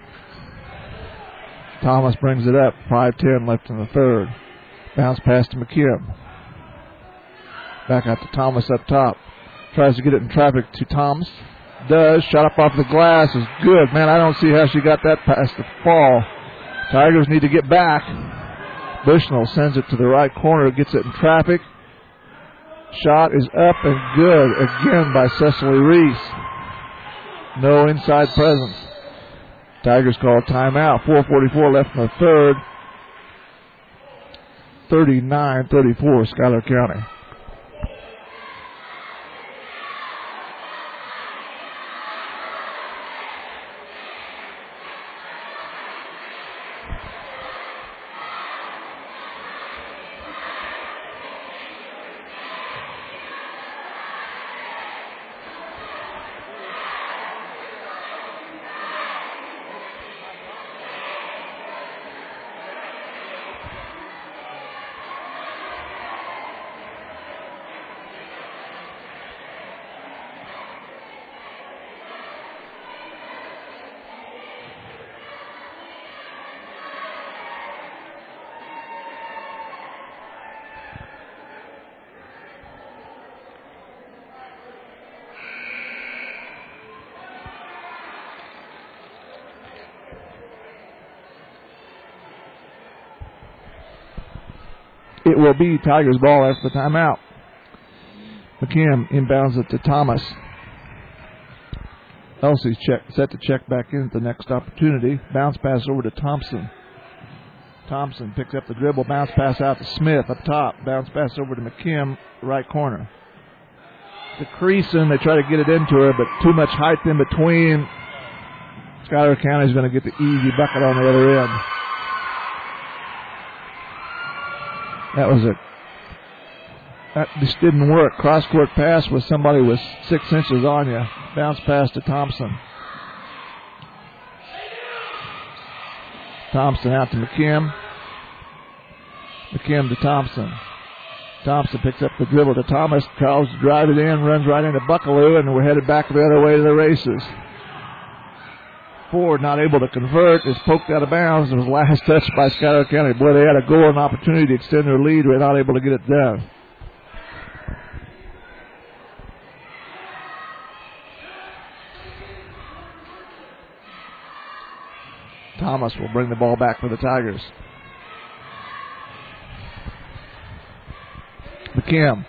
Thomas brings it up. five ten left in the third. Bounce pass to McKim. Back out to Thomas up top. Tries to get it in traffic to Thomas. Does. Shot up off the glass is good. Man, I don't see how she got that past the fall. Tigers need to get back. Bushnell sends it to the right corner, gets it in traffic. Shot is up and good again by Cecily Reese. No inside presence. Tigers call timeout. four forty-four left in the third. thirty-nine thirty-four Schuyler County. It will be Tigers ball after the timeout. McKim inbounds it to Thomas. Elsie's check, set to check back in at the next opportunity. Bounce pass over to Thompson. Thompson picks up the dribble. Bounce pass out to Smith up top. Bounce pass over to McKim, right corner. To Creason, they try to get it into her, but too much height in between. Schuyler County is going to get the easy bucket on the other end. That was a, that just didn't work. Cross-court pass with somebody with six inches on you. Bounce pass to Thompson. Thompson out to McKim. McKim to Thompson. Thompson picks up the dribble to Thomas. Tries to drive it in, runs right into Buckaloo, and we're headed back the other way to the races. Ford not able to convert, is poked out of bounds. It was last touched by Schuyler County. Boy, they had a goal and opportunity to extend their lead. We're not able to get it done. Thomas will bring the ball back for the Tigers. McKim.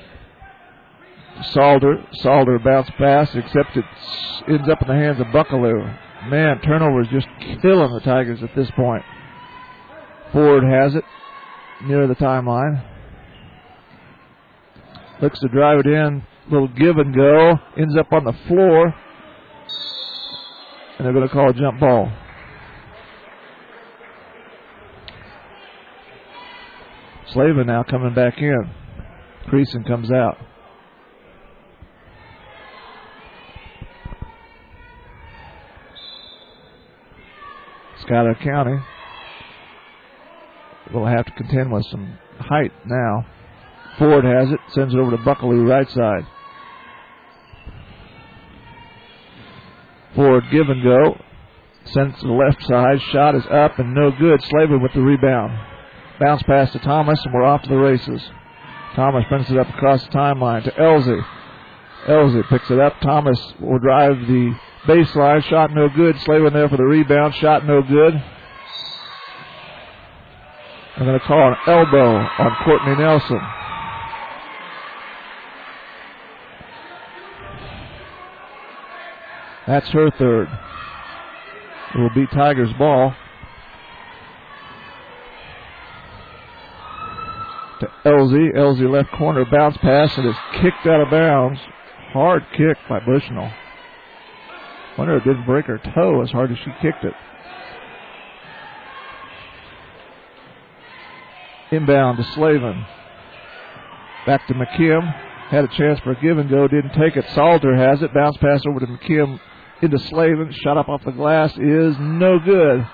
Salder. Salder bounce pass, except it ends up in the hands of Buckaloo. Man, turnover is just killing the Tigers at this point. Ford has it near the timeline. Looks to drive it in. Little give and go. Ends up on the floor. And they're going to call a jump ball. Slavin now coming back in. Creason comes out. Schuyler County will have to contend with some height now. Ford has it, sends it over to Buckaloo, right side. Ford give and go, sends to the left side. Shot is up and no good. Slavin with the rebound. Bounce pass to Thomas, and we're off to the races. Thomas brings it up across the timeline to Elsie. Elsie picks it up. Thomas will drive the baseline. Shot no good. Slavin there for the rebound. Shot no good. I'm going to call an elbow on Courtney Nelson. That's her third. It will be Tigers ball. To Elsie. Elsie left corner. Bounce pass and is kicked out of bounds. Hard kick by Bushnell. Wonder if it didn't break her toe as hard as she kicked it. Inbound to Slavin. Back to McKim. Had a chance for a give and go. Didn't take it. Salter has it. Bounce pass over to McKim into Slavin. Shot up off the glass is no good.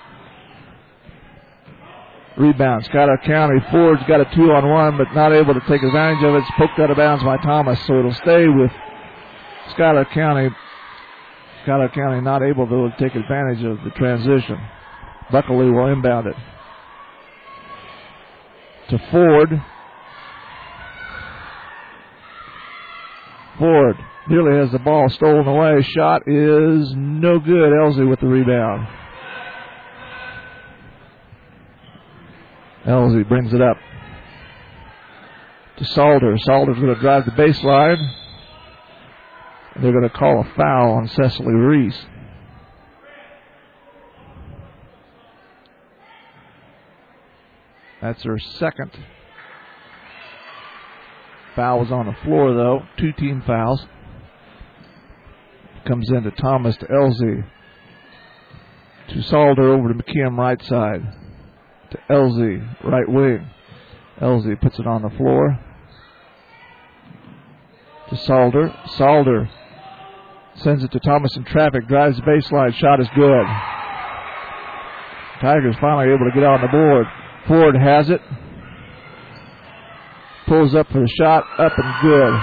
Rebound. Schuyler County. Ford's got a two on one, but not able to take advantage of it. It's poked out of bounds by Thomas, so it'll stay with Schuyler County. Schuyler County not able to take advantage of the transition. Buckaloo will inbound it to Ford. Ford nearly has the ball stolen away. Shot is no good. Elsie with the rebound. Elsie brings it up to Salder. Salder's going to drive the baseline. They're going to call a foul on Cecily Reese. That's her second. Foul was on the floor, though. Two team fouls. Comes into Thomas to Elsie. To Salder over to McKim, right side. To Elsie, right wing. Elsie puts it on the floor. To Salder. Salder sends it to Thomas in traffic. Drives the baseline. Shot is good. Tigers finally able to get on the board. Ford has it. Pulls up for the shot. Up and good.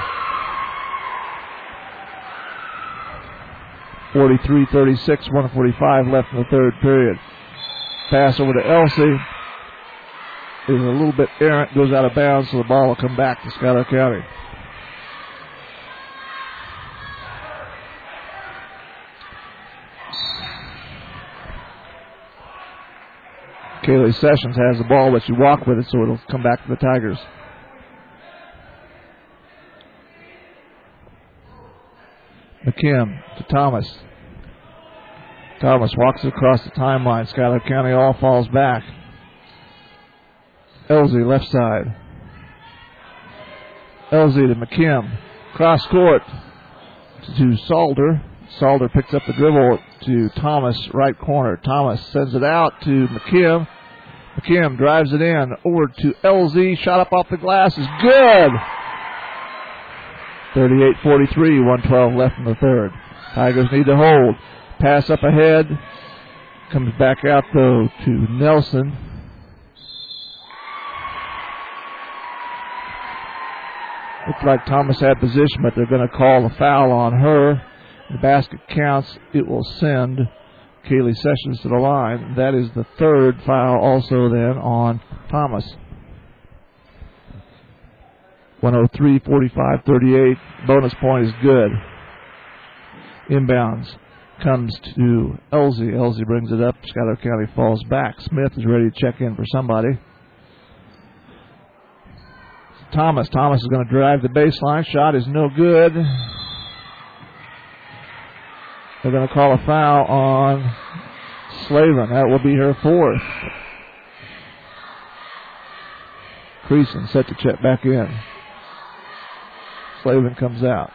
forty-three thirty-six, one forty-five left in the third period. Pass over to Elsie. Is a little bit errant. Goes out of bounds, so the ball will come back to Schuyler County. Kaylee Sessions has the ball, but she walked with it, so it'll come back to the Tigers. McKim to Thomas. Thomas walks across the timeline. Schuyler County all falls back. Elsie left side. Elsie to McKim. Cross court to Salder. Salder picks up the dribble to Thomas, right corner. Thomas sends it out to McKim. McKim drives it in over to Elsie. Shot up off the glass is good. thirty-eight forty-three, one twelve left in the third. Tigers need to hold. Pass up ahead. Comes back out, though, to Nelson. Looked like Thomas had position, but they're going to call a foul on her. The basket counts. It will send Kaylee Sessions to the line. That is the third foul also then on Thomas. one oh three forty-five thirty-eight. Bonus point is good. Inbounds comes to Elsie. Elsie brings it up. Schuyler County falls back. Smith is ready to check in for somebody. Thomas. Thomas is going to drive the baseline. Shot is no good. They're going to call a foul on Slavin. That will be her fourth. Creason set to check back in. Slavin comes out.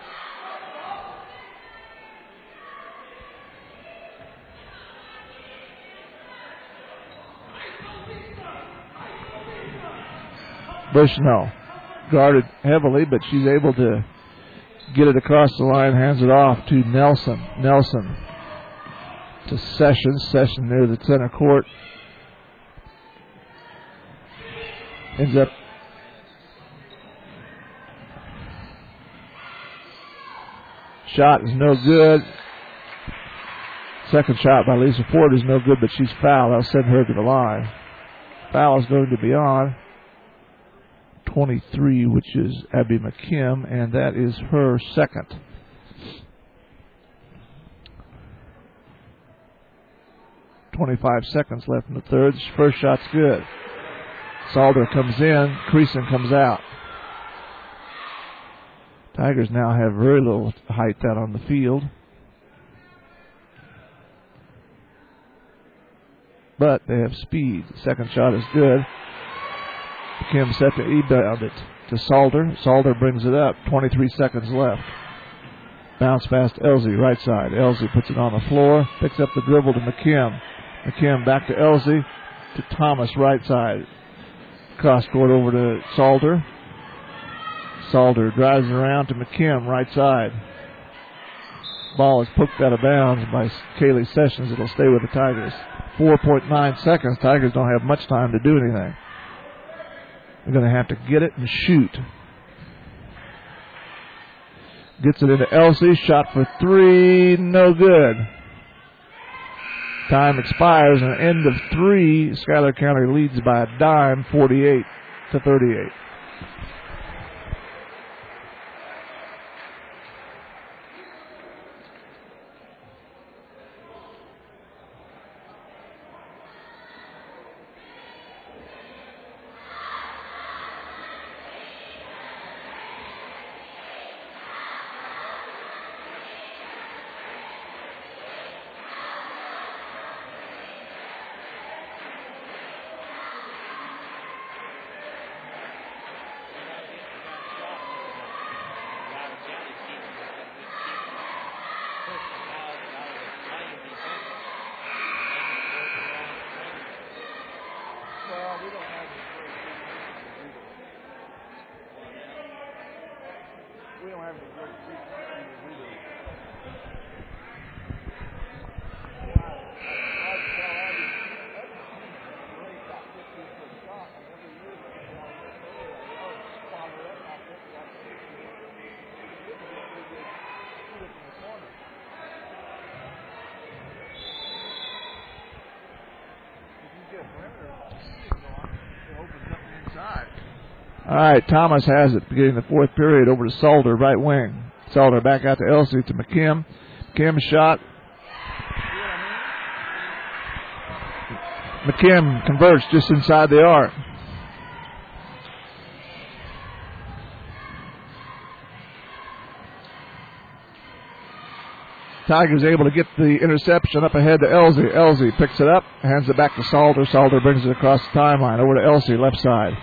Bushnell guarded heavily, but she's able to get it across the line, hands it off to Nelson. Nelson to Sessions. Sessions near the center court. Ends up shot is no good. Second shot by Lisa Ford is no good, but she's fouled. I'll send her to the line. Foul is going to be on twenty-three, which is Abby McKim, and that is her second. twenty-five seconds left in the third. First shot's good. Salder comes in. Creason comes out. Tigers now have very little height out on the field. But they have speed. The second shot is good. Kim set to e-bound it to Salder. Salder brings it up. twenty-three seconds left. Bounce past Elsie, right side. Elsie puts it on the floor. Picks up the dribble to McKim. McKim back to Elsie. To Thomas, right side. Cross court over to Salder. Salder drives it around to McKim, right side. Ball is poked out of bounds by Kaylee Sessions. It'll stay with the Tigers. four point nine seconds. Tigers don't have much time to do anything. They're going to have to get it and shoot. Gets it into Elsie. Shot for three. No good. Time expires and end of three. Schuyler County leads by a dime, forty-eight to thirty-eight. We don't have any great All right, Thomas has it beginning the fourth period over to Salter, right wing. Salter back out to Elsey to McKim. McKim shot. McKim converts just inside the arc. Tigers able to get the interception up ahead to Elsey. Elsey picks it up, hands it back to Salter. Salter brings it across the timeline over to Elsey, left side.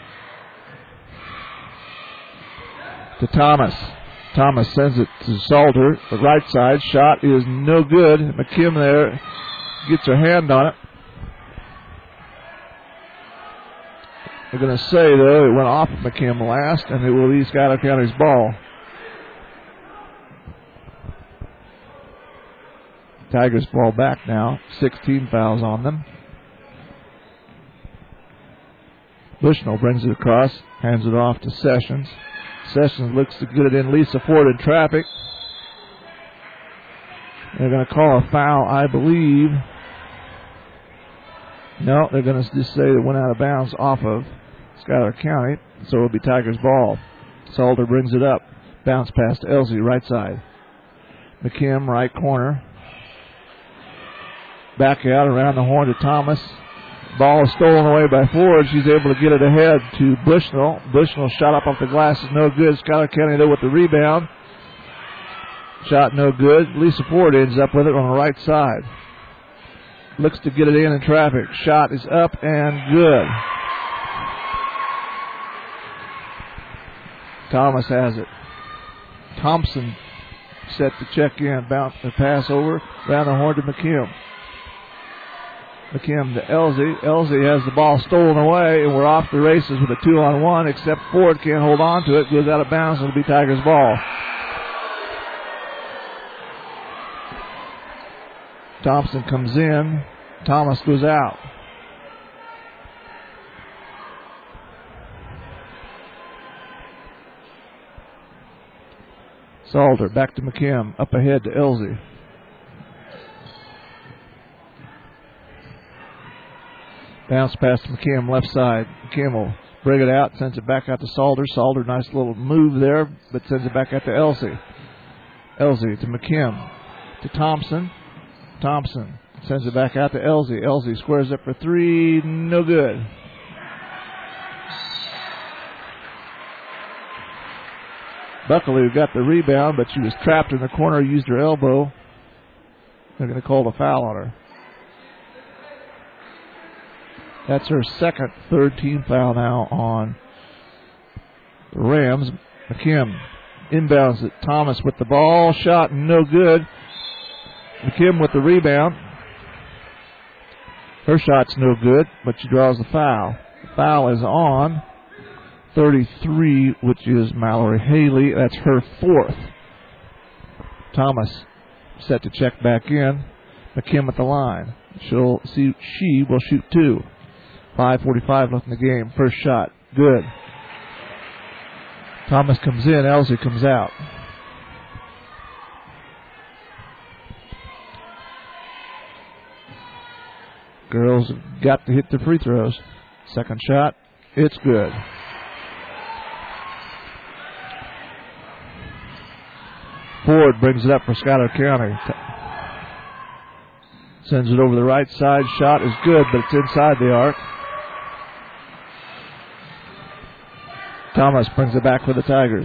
To Thomas. Thomas sends it to Salter, the right side. Shot is no good. McKim there gets her hand on it. They're going to say, though, it went off McKim last, and it will be Schuyler County's ball. Tigers ball back now. sixteen fouls on them. Bushnell brings it across, hands it off to Sessions. Sessions looks to get it in. Lisa Ford in traffic. They're going to call a foul, I believe. No, they're going to just say it went out of bounds off of Schuyler County, so it'll be Tigers ball. Salter brings it up. Bounce pass to Elsey, right side. McKim, right corner. Back out around the horn to Thomas. Ball is stolen away by Ford. She's able to get it ahead to Bushnell. Bushnell shot up off the glass is no good. Schuyler County there with the rebound. Shot no good. Lisa Ford ends up with it on the right side. Looks to get it in in traffic. Shot is up and good. Thomas has it. Thompson set to check in. Bounce the pass over. Round the horn to McKim. McKim to Elsey. Elsey has the ball stolen away, and we're off the races with a two-on-one, except Ford can't hold on to it. Goes out of bounds, and it'll be Tigers ball. Thompson comes in. Thomas goes out. Salter back to McKim. Up ahead to Elsey. Bounce pass to McKim, left side. McKim will bring it out, sends it back out to Salter. Salter, nice little move there, but sends it back out to Elsey. Elsey to McKim. To Thompson. Thompson sends it back out to Elsey. Elsey squares up for three. No good. Buckley got the rebound, but she was trapped in the corner, used her elbow. They're going to call the foul on her. That's her second, third team foul now on the Rams. McKim inbounds it. Thomas with the ball. Shot no good. McKim with the rebound. Her shot's no good, but she draws the foul. The foul is on thirty-three, which is Mallory Haley. That's her fourth. Thomas set to check back in. McKim at the line. She'll see. She will shoot two. five forty-five left in the game. First shot. Good. Thomas comes in. Elsey comes out. Girls got to hit the free throws. Second shot. It's good. Ford brings it up for Schuyler County. Sends it over the right side. Shot is good, but it's inside the arc. Thomas brings it back for the Tigers.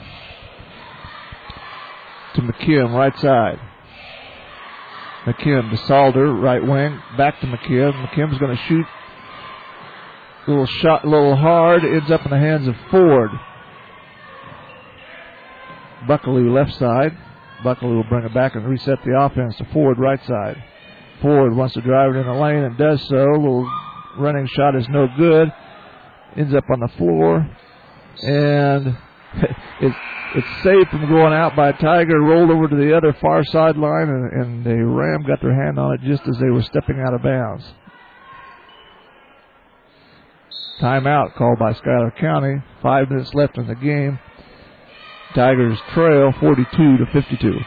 To McKim, right side. McKim to Salter, right wing. Back to McKim. McKim's going to shoot. Little shot, a little hard. Ends up in the hands of Ford. Buckley, left side. Buckley will bring it back and reset the offense to Ford, right side. Ford wants to drive it in the lane and does so. A little running shot is no good. Ends up on the floor. And it, It's safe from going out by Tiger, rolled over to the other far sideline, and, and the Ram got their hand on it just as they were stepping out of bounds. Timeout called by Schuyler County. Five minutes left in the game. Tigers trail forty-two to fifty-two.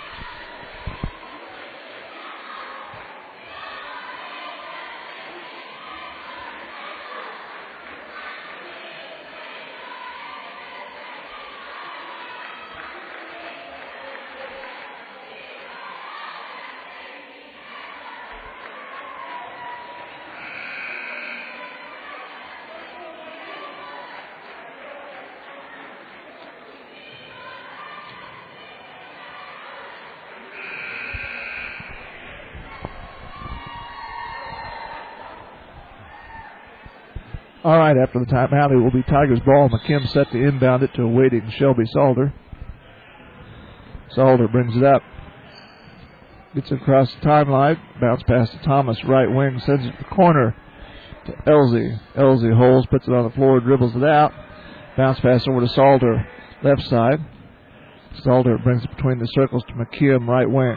All right, after the timeout, it will be Tigers ball. McKim set to inbound it to a waiting Shelby Salder. Salder brings it up. Gets it across the timeline. Bounce pass to Thomas, right wing. Sends it to the corner to Elsie. Elsie holds, puts it on the floor, dribbles it out. Bounce pass over to Salder, left side. Salder brings it between the circles to McKim, right wing.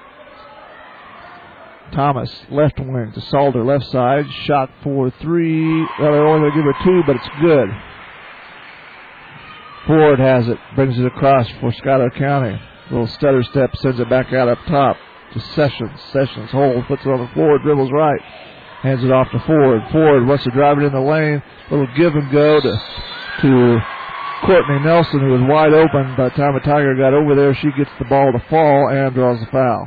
Thomas, left wing to Salder, left side. Shot for three. Well, they're only going to give her two, but it's good. Ford has it. Brings it across for Schuyler County. Little stutter step, sends it back out up top to Sessions. Sessions holds, puts it on the floor, dribbles right. Hands it off to Ford. Ford wants to drive it in the lane. Little give and go to, to Courtney Nelson, who was wide open. By the time a Tiger got over there, she gets the ball to fall and draws the foul.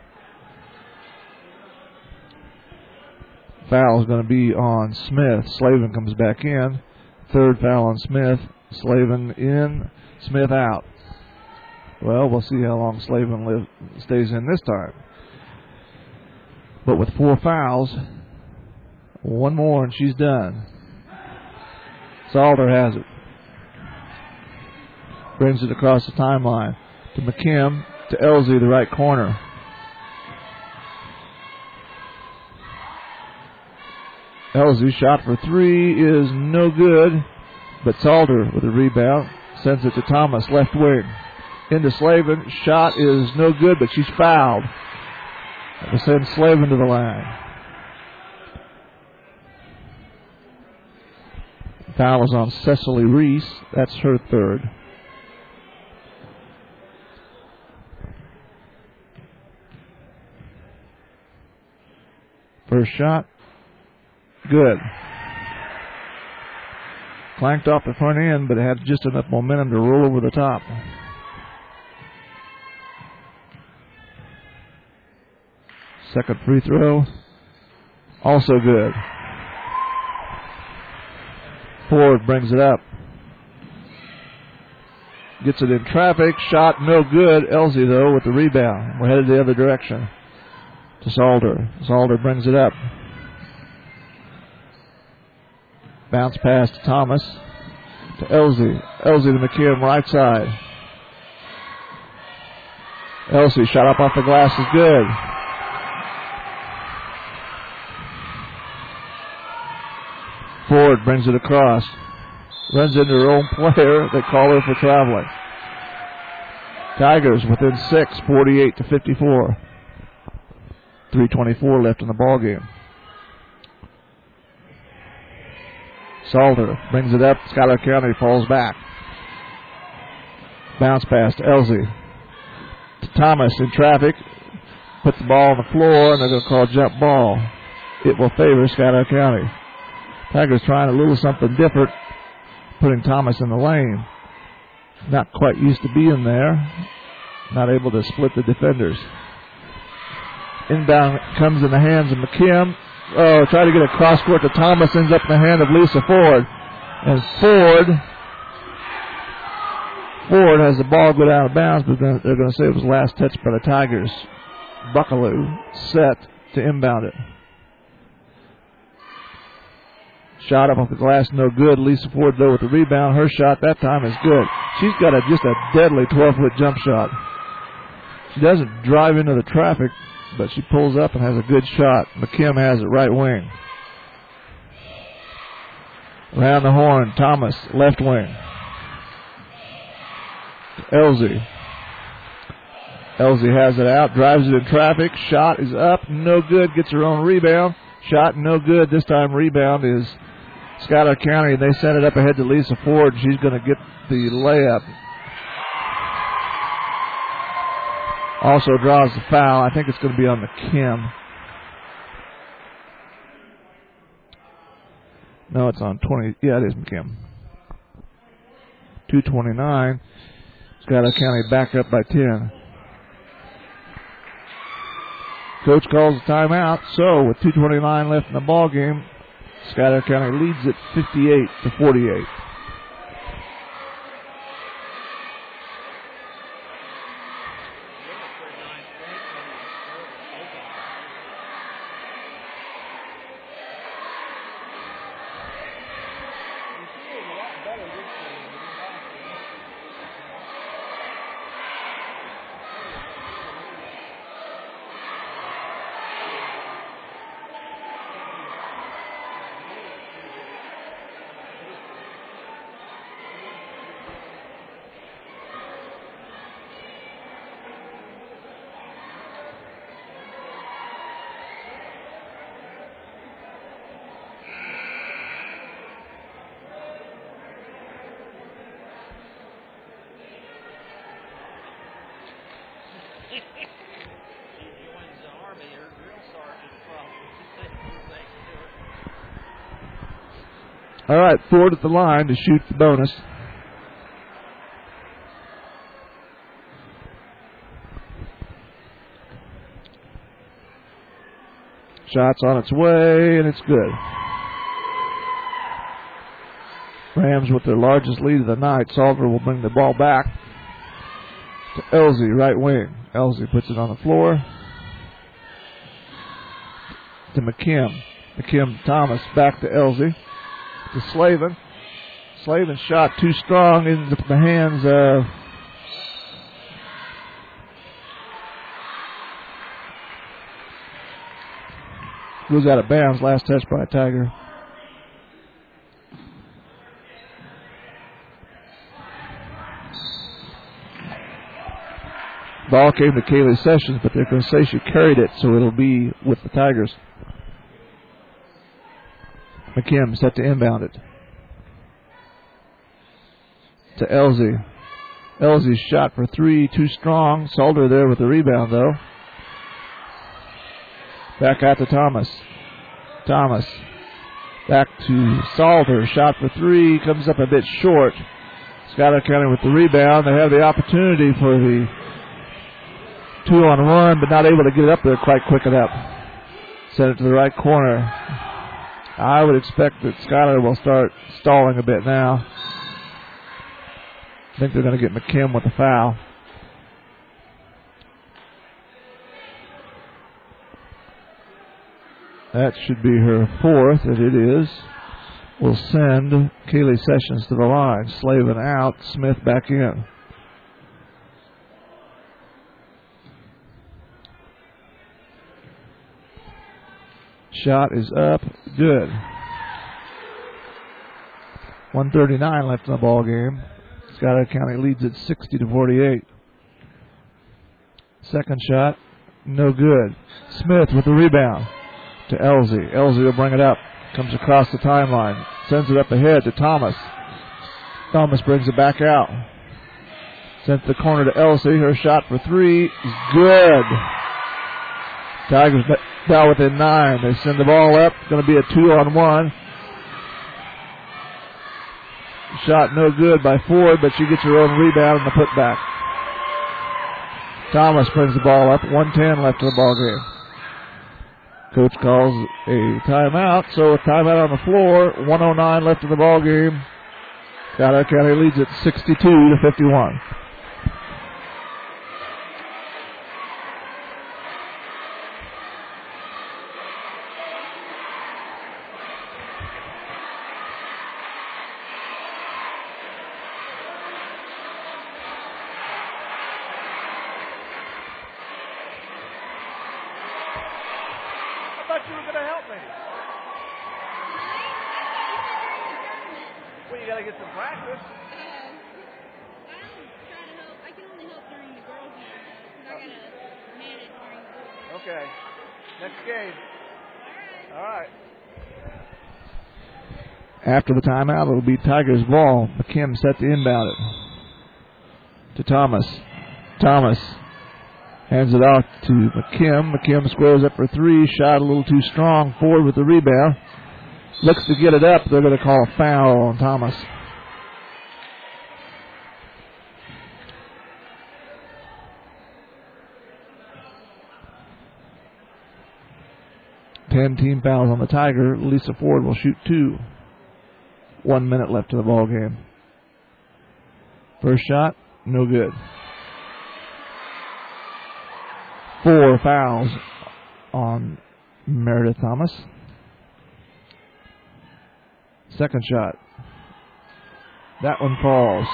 Foul is going to be on Smith. Slavin comes back in. Third foul on Smith. Slavin in. Smith out. Well, we'll see how long Slavin live, stays in this time. But with four fouls, one more and she's done. Salder has it. Brings it across the timeline to McKim, to Elsie, the right corner. Elsie shot for three is no good, but Salder with a rebound sends it to Thomas, left wing. Into Slavin, shot is no good, but she's fouled. That will send Slavin to the line. Foul is on Cecily Reese. That's her third. First shot. Good. Clanked off the front end, but it had just enough momentum to roll over the top. Second free throw. Also good. Ford brings it up. Gets it in traffic. Shot no good. Elsie, though, with the rebound. We're headed the other direction to Salder. Salder brings it up. Bounce pass to Thomas. To Elsie. Elsie to McKim, right side. Elsie, shot up off the glass is good. Ford brings it across. Runs into her own player. They call her for traveling. Tigers within six, forty-eight to fifty-four. three twenty-four left in the ball game. Salder brings it up. Schuyler County falls back. Bounce pass to Elsie. To Thomas in traffic. Put the ball on the floor, and they're going to call jump ball. It will favor Schuyler County. Tigers trying a little something different, putting Thomas in the lane. Not quite used to being there. Not able to split the defenders. Inbound comes in the hands of McKim. Oh, try to get a cross court to Thomas. Ends up in the hand of Lisa Ford. And Ford, Ford has the ball go out of bounds, but they're going to say it was last touch by the Tigers. Buckaloo set to inbound it. Shot up off the glass, no good. Lisa Ford, though, with the rebound. Her shot that time is good. She's got a, just a deadly twelve-foot jump shot. She doesn't drive into the traffic, but she pulls up and has a good shot. McKim has it right wing. Around the horn, Thomas, left wing. Elsie. Elsie has it out, drives it in traffic. Shot is up, no good. Gets her own rebound. Shot no good. This time rebound is Schuyler County. They send it up ahead to Lisa Ford. She's going to get the layup. Also draws the foul. I think it's going to be on McKim. No, it's on twenty. Yeah, it is McKim. two twenty-nine. Schuyler County back up by ten. Coach calls a timeout. So with two twenty-nine left in the ball game, Schuyler County leads it fifty-eight to forty-eight. All right, Ford at the line to shoot the bonus. Shot's on its way, and it's good. Rams with their largest lead of the night. Salter will bring the ball back to Elsie, right wing. Elsie puts it on the floor to McKim. McKim to Thomas, back to Elsie. To Slavin. Slavin's shot too strong into the hands of goes out of bounds. Last touch by a Tiger. Ball came to Kaylee Sessions, but they're going to say she carried it, so it'll be with the Tigers. McKim set to inbound it. To Elsie. Elsie's shot for three, too strong. Salter there with the rebound, though. Back out to Thomas. Thomas. Back to Salter. Shot for three. Comes up a bit short. Schuyler County with the rebound. They have the opportunity for the two on one, but not able to get it up there quite quick enough. Send it to the right corner. I would expect that Schuyler will start stalling a bit now. I think they're going to get McKim with a foul. That should be her fourth, and it is. We'll send Kaylee Sessions to the line. Slavin out, Smith back in. Shot is up, good. one thirty-nine left in the ball game. Schuyler County leads it sixty to forty-eight. Second shot, no good. Smith with the rebound to Elsie. Elsie will bring it up. Comes across the timeline. Sends it up ahead to Thomas. Thomas brings it back out. Sent to the corner to Elsie. Her shot for three is good. Tigers now within nine. They send the ball up. It's going to be a two on one. Shot no good by Ford, but she gets her own rebound and the putback. Thomas brings the ball up. one ten left in the ball game. Coach calls a timeout. So a timeout on the floor. one oh nine left in the ball game. Schuyler County leads it sixty-two to fifty-one. Okay. Next game. All right. After the timeout, it'll be Tigers ball. McKim set to inbound it to Thomas. Thomas hands it off to McKim. McKim squares up for three. Shot a little too strong. Ford with the rebound. Looks to get it up. They're going to call a foul on Thomas. Ten team fouls on the Tiger. Lisa Ford will shoot two. One minute left in the ball game. First shot, no good. Four fouls on Meredith Thomas. Second shot. That one falls.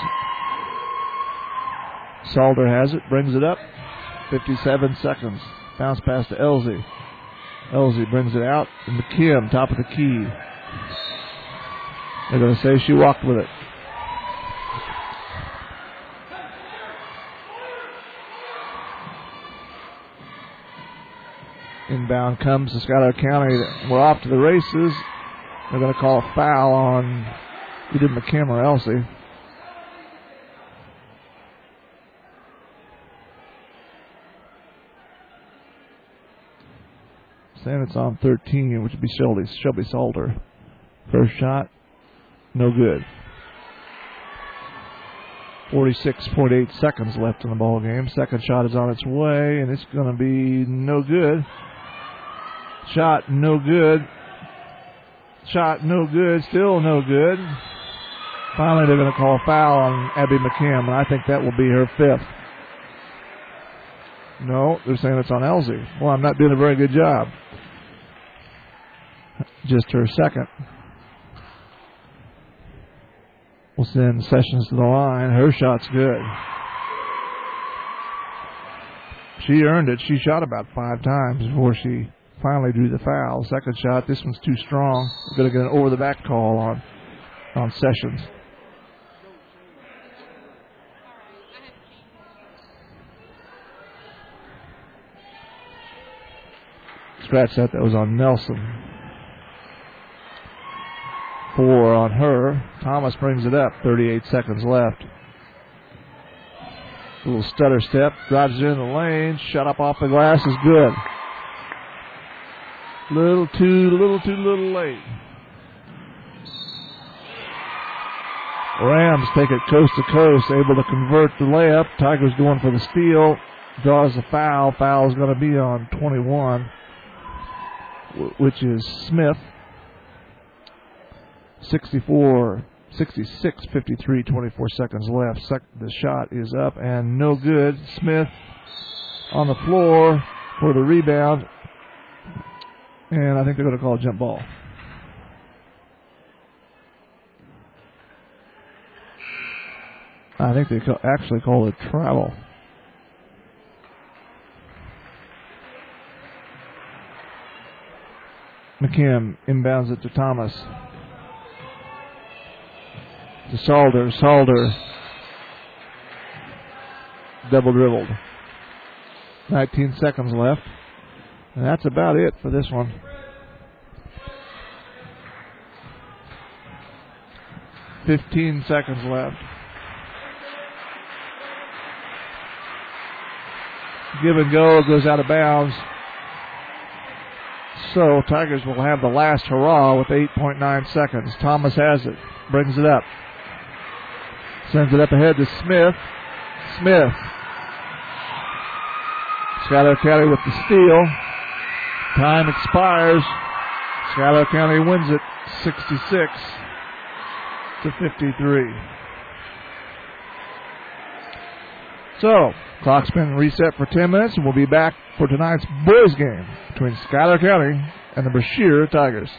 Salter has it, brings it up. fifty-seven seconds. Bounce pass to Elsie. Elsie brings it out. And McKim, top of the key. They're going to say she walked with it. Inbound comes to Schuyler County. We're off to the races. They're going to call a foul on either McKim or Elsie. Saying it's on thirteen, which would be Shelby, Shelby Salter. First shot, no good. forty-six point eight seconds left in the ball game. Second shot is on its way, and it's going to be no good. Shot, no good. Shot, no good. Still no good. Finally, they're going to call a foul on Abby McKim, and I think that will be her fifth. No, they're saying it's on Elsie. Well, I'm not doing a very good job. Just her second. We'll send Sessions to the line. Her shot's good. She earned it. She shot about five times before she finally drew the foul. Second shot, this one's too strong. We're going to get an over-the-back call on, on Sessions. Scratch that. That was on Nelson. Four on her. Thomas brings it up. thirty-eight seconds left. Little stutter step. Drives it in the lane. Shut up off the glass is good. Little too, little too, little late. Rams take it coast to coast. Able to convert the layup. Tigers going for the steal. Draws the foul. Foul is going to be on twenty-one. Which is Smith. sixty-four, sixty-six, fifty-three, twenty-four seconds left. Sec- the shot is up and no good. Smith on the floor for the rebound. And I think they're going to call a jump ball. I think they co- actually call it travel. McKim inbounds it to Thomas. To Salter. Salter. Double dribbled. nineteen seconds left. And that's about it for this one. fifteen seconds left. Give and go goes out of bounds. So Tigers will have the last hurrah with eight point nine seconds. Thomas has it. Brings it up. Sends it up ahead to Smith. Smith. Schuyler County with the steal. Time expires. Schuyler County wins it sixty-six to fifty-three. So, clock's been reset for ten minutes, and we'll be back for tonight's boys game between Schuyler County and the Brashear Tigers.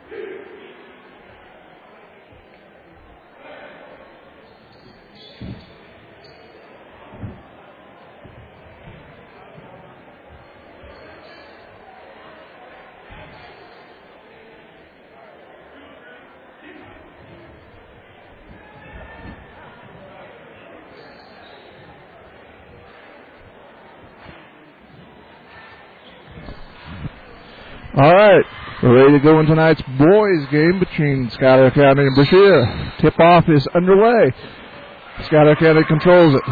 All right, we're ready to go in tonight's boys game between Schuyler County and Brashear. Tip-off is underway. Schuyler County controls it.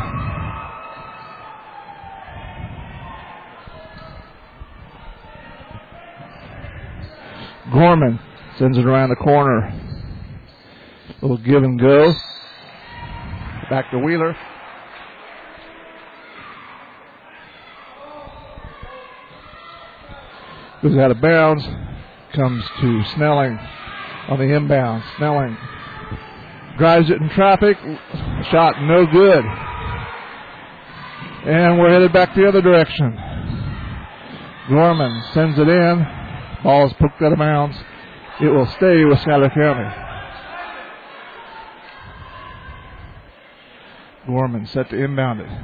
Gorman sends it around the corner. Little give and go. Back to Wheeler. Goes out of bounds. Comes to Snelling on the inbound. Snelling drives it in traffic. Shot no good. And we're headed back the other direction. Gorman sends it in. Ball is poked out of bounds. It will stay with Schuyler County. Gorman set to inbound it.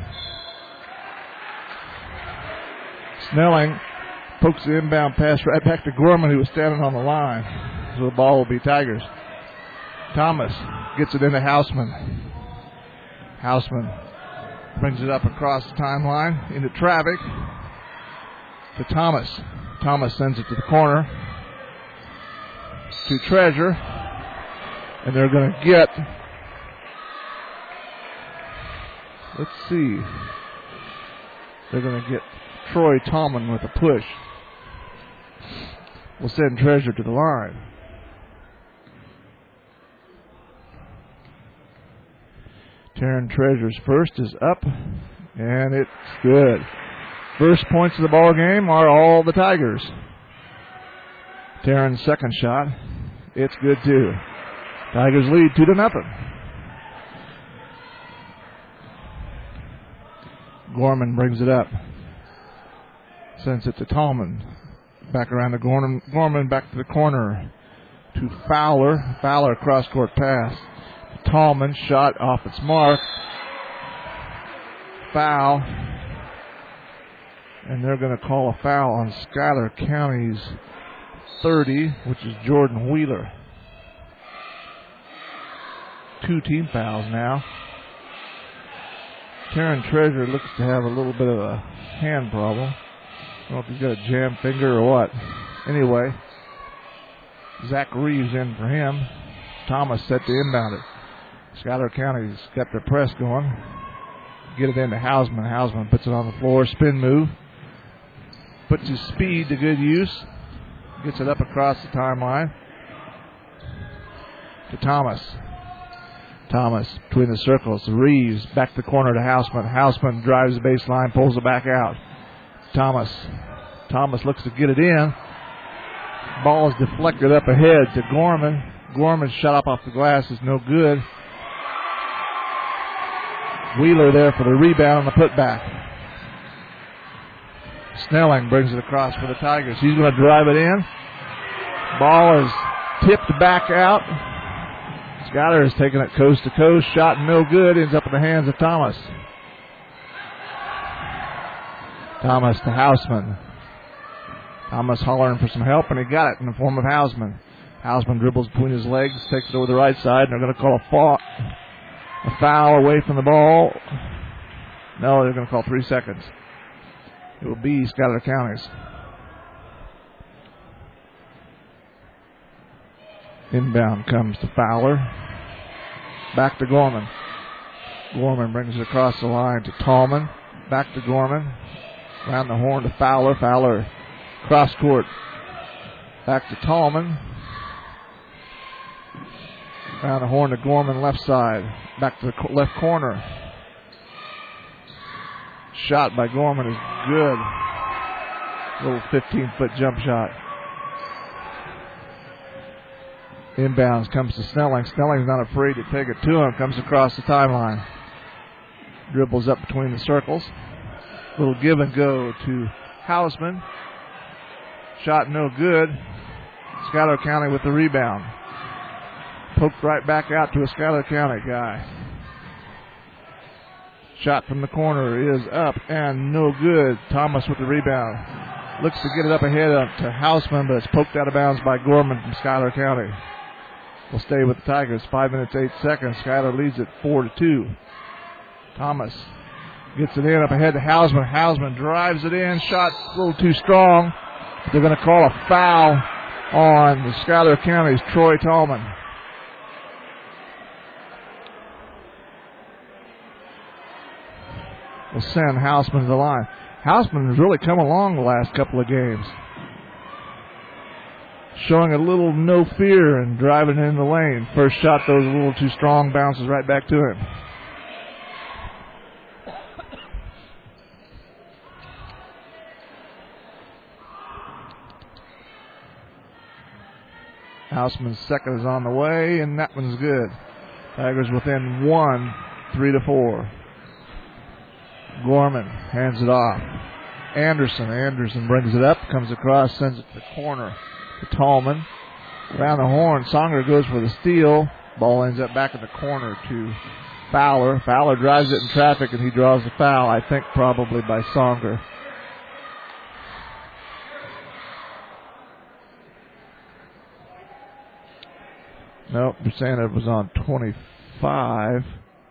Snelling pokes the inbound pass right back to Gorman, who was standing on the line. So the ball will be Tigers. Thomas gets it into Houseman. Houseman brings it up across the timeline into traffic to Thomas. Thomas sends it to the corner to Treasure. And they're going to get, let's see, they're going to get Troy Tomlin with a push. We'll send Treasure to the line. Taryn Treasure's first is up, and it's good. First points of the ball game are all the Tigers. Taryn's second shot, it's good too. Tigers lead two to nothing. Gorman brings it up. Sends it to Tallman. Back around to Gorman, Gorman back to the corner to Fowler. Fowler cross-court pass. Tallman shot off its mark. Foul. And they're going to call a foul on Schuyler County's thirty, which is Jordan Wheeler. Two team fouls now. Taryn Treasure looks to have a little bit of a hand problem. I don't know if he's got a jam finger or what. Anyway, Zach Reeves in for him. Thomas set to inbound it. Schuyler County's got their press going. Get it into Houseman. Houseman puts it on the floor. Spin move. Puts his speed to good use. Gets it up across the timeline to Thomas. Thomas between the circles. Reeves back to the corner to Houseman. Houseman drives the baseline, pulls it back out. Thomas. Thomas looks to get it in. Ball is deflected up ahead to Gorman. Gorman's shot up off the glass is no good. Wheeler there for the rebound and the putback. Snelling brings it across for the Tigers. He's going to drive it in. Ball is tipped back out. Schuyler is taking it coast to coast. Shot no good. Ends up in the hands of Thomas. Thomas to Houseman. Thomas hollering for some help, and he got it in the form of Houseman. Houseman dribbles between his legs, takes it over the right side, and they're going to call a foul, a foul away from the ball. No, they're going to call three seconds. It will be Schuyler County's. Inbound comes to Fowler. Back to Gorman. Gorman brings it across the line to Tallman. Back to Gorman. Around the horn to Fowler. Fowler cross court. Back to Tallman. Around the horn to Gorman left side. Back to the left corner. Shot by Gorman is good. Little fifteen-foot jump shot. Inbounds comes to Snelling. Snelling's not afraid to take it to him. Comes across the timeline. Dribbles up between the circles. Little give and go to Houseman. Shot no good. Schuyler County with the rebound. Poked right back out to a Schuyler County guy. Shot from the corner is up and no good. Thomas with the rebound. Looks to get it up ahead to Hausman, but it's poked out of bounds by Gorman from Schuyler County. Will stay with the Tigers. Five minutes, eight seconds. Schuyler leads it four to two. Thomas gets it in up ahead to Hausman. Hausman drives it in. Shot a little too strong. They're going to call a foul on the Schuyler County's Troy Tallman. Will send Hausman to the line. Hausman has really come along the last couple of games. Showing a little no fear and driving in the lane. First shot, though, was a little too strong. Bounces right back to him. Hausman's second is on the way, and that one's good. Tigers within one, three to four. Gorman hands it off. Anderson. Anderson brings it up, comes across, sends it to the corner to Tallman. Around the horn, Songer goes for the steal. Ball ends up back in the corner to Fowler. Fowler drives it in traffic, and he draws the foul, I think probably by Songer. Nope, they're saying it was on twenty-five.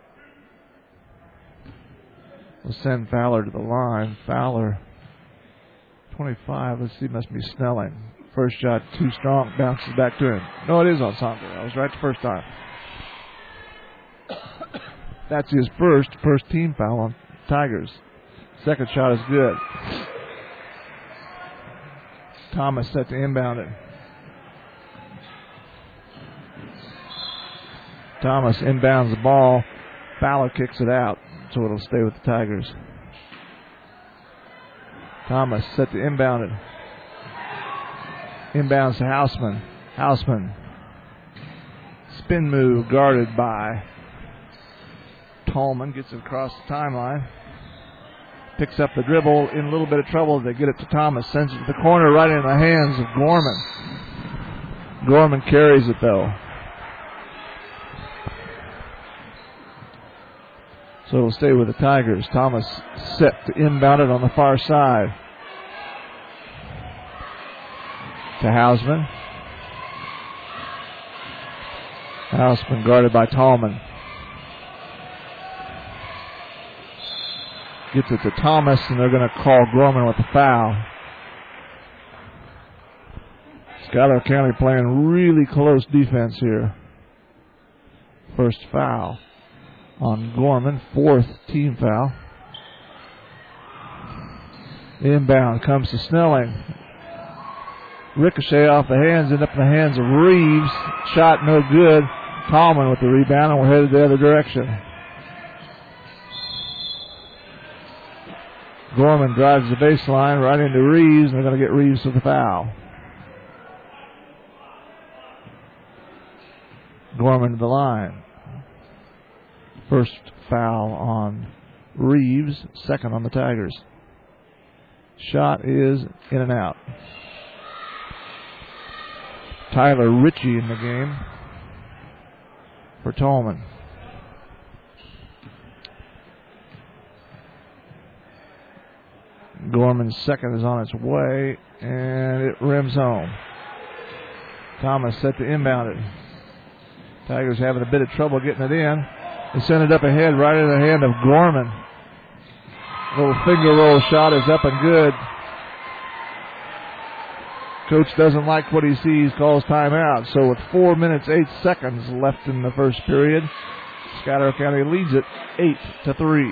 We'll send Fowler to the line. Fowler, twenty-five. Let's see, must be Snelling. First shot, too strong, bounces back to him. No, it is on Songer. I was right the first time. That's his first, first team foul on Tigers. Second shot is good. Thomas set to inbound it. Thomas inbounds the ball. Fowler kicks it out, so it'll stay with the Tigers. Thomas set to inbound it. Inbounds to Hausman. Hausman. Spin move guarded by Tallman. Gets it across the timeline. Picks up the dribble in a little bit of trouble. They get it to Thomas. Sends it to the corner right in the hands of Gorman. Gorman carries it though. So it'll stay with the Tigers. Thomas set to inbound it on the far side. To Hausman. Hausman guarded by Tallman. Gets it to Thomas, and they're going to call Gorman with the foul. Schuyler County playing really close defense here. First foul on Gorman, fourth team foul. Inbound comes to Snelling. Ricochet off the hands, end up in the hands of Reeves. Shot no good. Tallman with the rebound, and we're headed the other direction. Gorman drives the baseline right into Reeves, and they're going to get Reeves to the foul. Gorman to the line. First foul on Reeves, second on the Tigers. Shot is in and out. Tyler Ritchie in the game for Tallman. Gorman's second is on its way, and it rims home. Thomas set to inbound it. Tigers having a bit of trouble getting it in. They send it up ahead right in the hand of Gorman. Little finger roll shot is up and good. Coach doesn't like what he sees, calls timeout. So with four minutes, eight seconds left in the first period, Schuyler County leads it eight to three.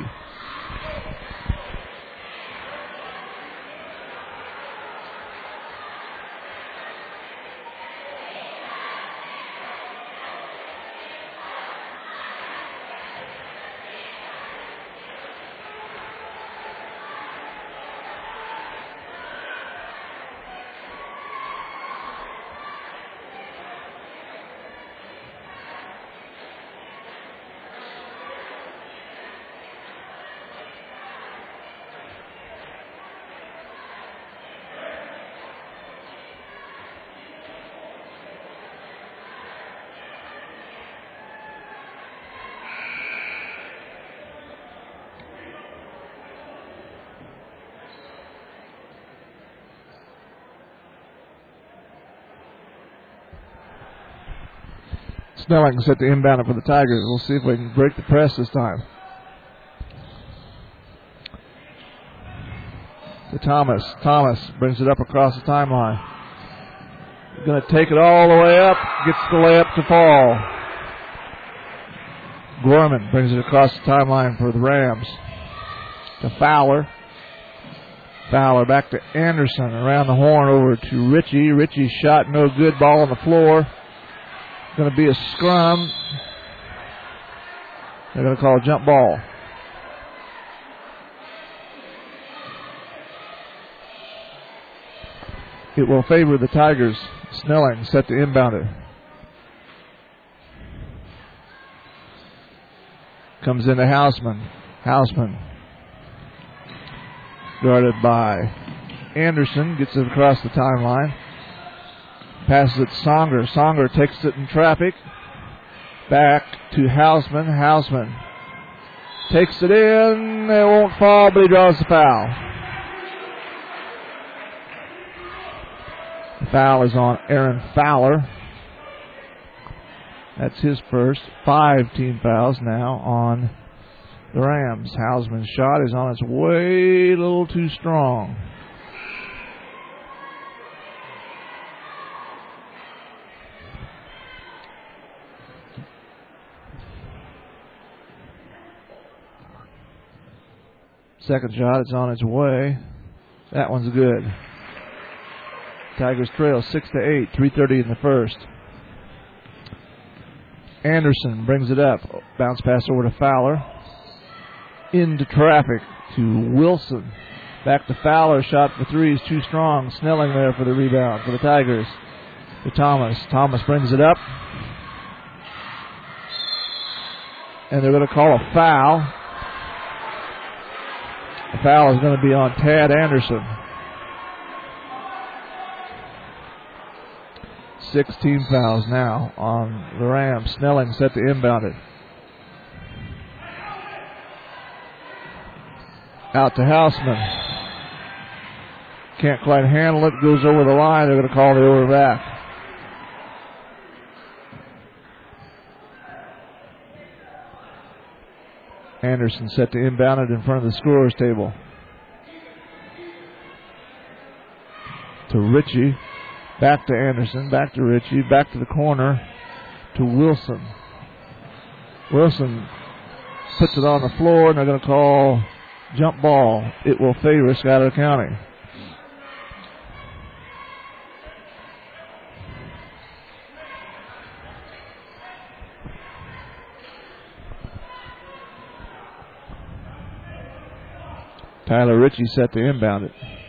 Snelling set to inbound it for the Tigers. We'll see if we can break the press this time. To Thomas. Thomas brings it up across the timeline. Going to take it all the way up. Gets the layup to fall. Gorman brings it across the timeline for the Rams. To Fowler. Fowler back to Anderson. Around the horn over to Ritchie. Ritchie's shot no good. Ball on the floor. Going to be a scrum. They're going to call a jump ball. It will favor the Tigers. Snelling set to inbound it. Comes into Houseman. Houseman guarded by Anderson. Gets it across the timeline. Passes it to Songer. Songer takes it in traffic. Back to Houseman. Houseman takes it in. It won't fall, but he draws the foul. The foul is on Aaron Fowler. That's his first. Five team fouls now on the Rams. Houseman's shot is on its way, a little too strong. Second shot, it's on its way. That one's good. Tigers trail six to eight, three thirty in the first. Anderson brings it up. Bounce pass over to Fowler. Into traffic to Wilson. Back to Fowler. Shot for three is too strong. Snelling there for the rebound for the Tigers. To Thomas. Thomas brings it up. And they're going to call a foul. The foul is going to be on Tad Anderson. Six team fouls now on the Rams. Snelling set to inbound it. Out to Houseman. Can't quite handle it. Goes over the line. They're going to call the over back. Anderson set to inbound it in front of the scorer's table. To Ritchie. Back to Anderson. Back to Ritchie. Back to the corner to Wilson. Wilson puts it on the floor, and they're going to call jump ball. It will favor Schuyler County. Tyler Ritchie set to inbound it.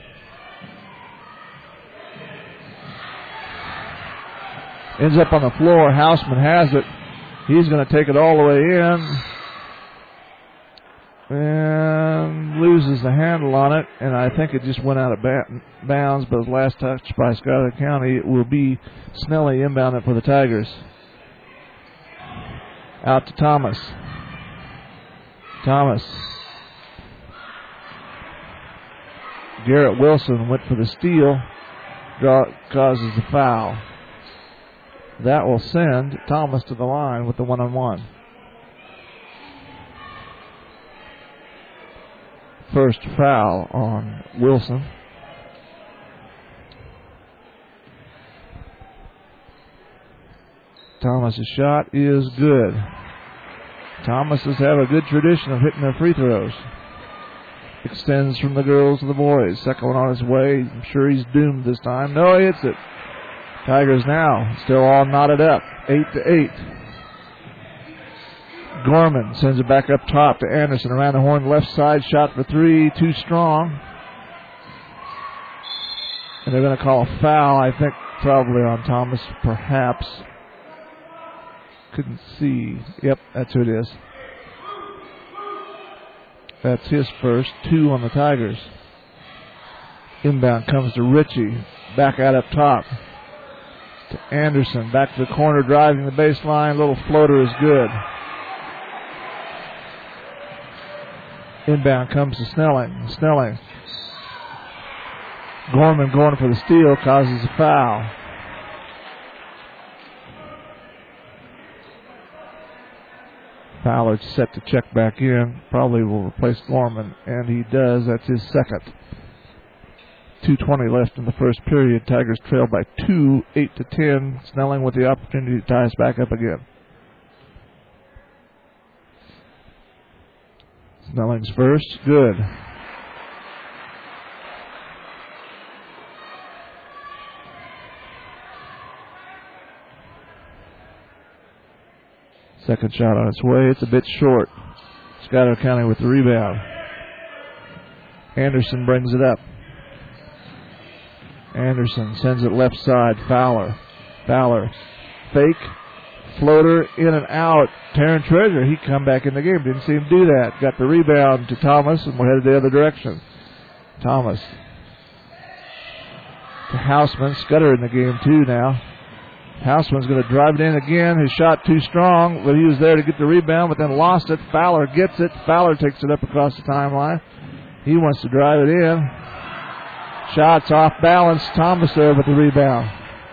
Ends up on the floor. Houseman has it. He's going to take it all the way in. And loses the handle on it. And I think it just went out of bounds. But his last touch by Schuyler County, it will be Snelly inbound it for the Tigers. Out to Thomas. Thomas. Garrett Wilson went for the steal. Draw, causes the foul. That will send Thomas to the line with the one-on-one. First foul on Wilson. Thomas's shot is good. Thomases have a good tradition of hitting their free throws. Extends from the girls to the boys. Second one on his way. I'm sure he's doomed this time. No, he hits it. Tigers now still all knotted up. Eight to eight. Gorman sends it back up top to Anderson. Around the horn left side. Shot for three. Too strong. And they're going to call a foul, I think, probably on Thomas, perhaps. Couldn't see. Yep, that's who it is. That's his first. Two on the Tigers. Inbound comes to Ritchie. Back out up top. To Anderson. Back to the corner, driving the baseline. Little floater is good. Inbound comes to Snelling. Snelling. Gorman going for the steal. Causes a foul. Fowler set to check back in. Probably will replace Gorman, and he does. That's his second. two twenty left in the first period. Tigers trail by two, eight to ten. Snelling with the opportunity to tie us back up again. Snelling's first. Good. Second shot on its way. It's a bit short. Schuyler County with the rebound. Anderson brings it up. Anderson sends it left side. Fowler. Fowler. Fake. Floater in and out. Taryn Treasure, he come back in the game. Didn't see him do that. Got the rebound to Thomas, and we're headed the other direction. Thomas. To Houseman. Scudder in the game too now. Houseman's going to drive it in again. His shot too strong, but he was there to get the rebound, but then lost it. Fowler gets it. Fowler takes it up across the timeline. He wants to drive it in. Shots off balance. Thomas there with the rebound.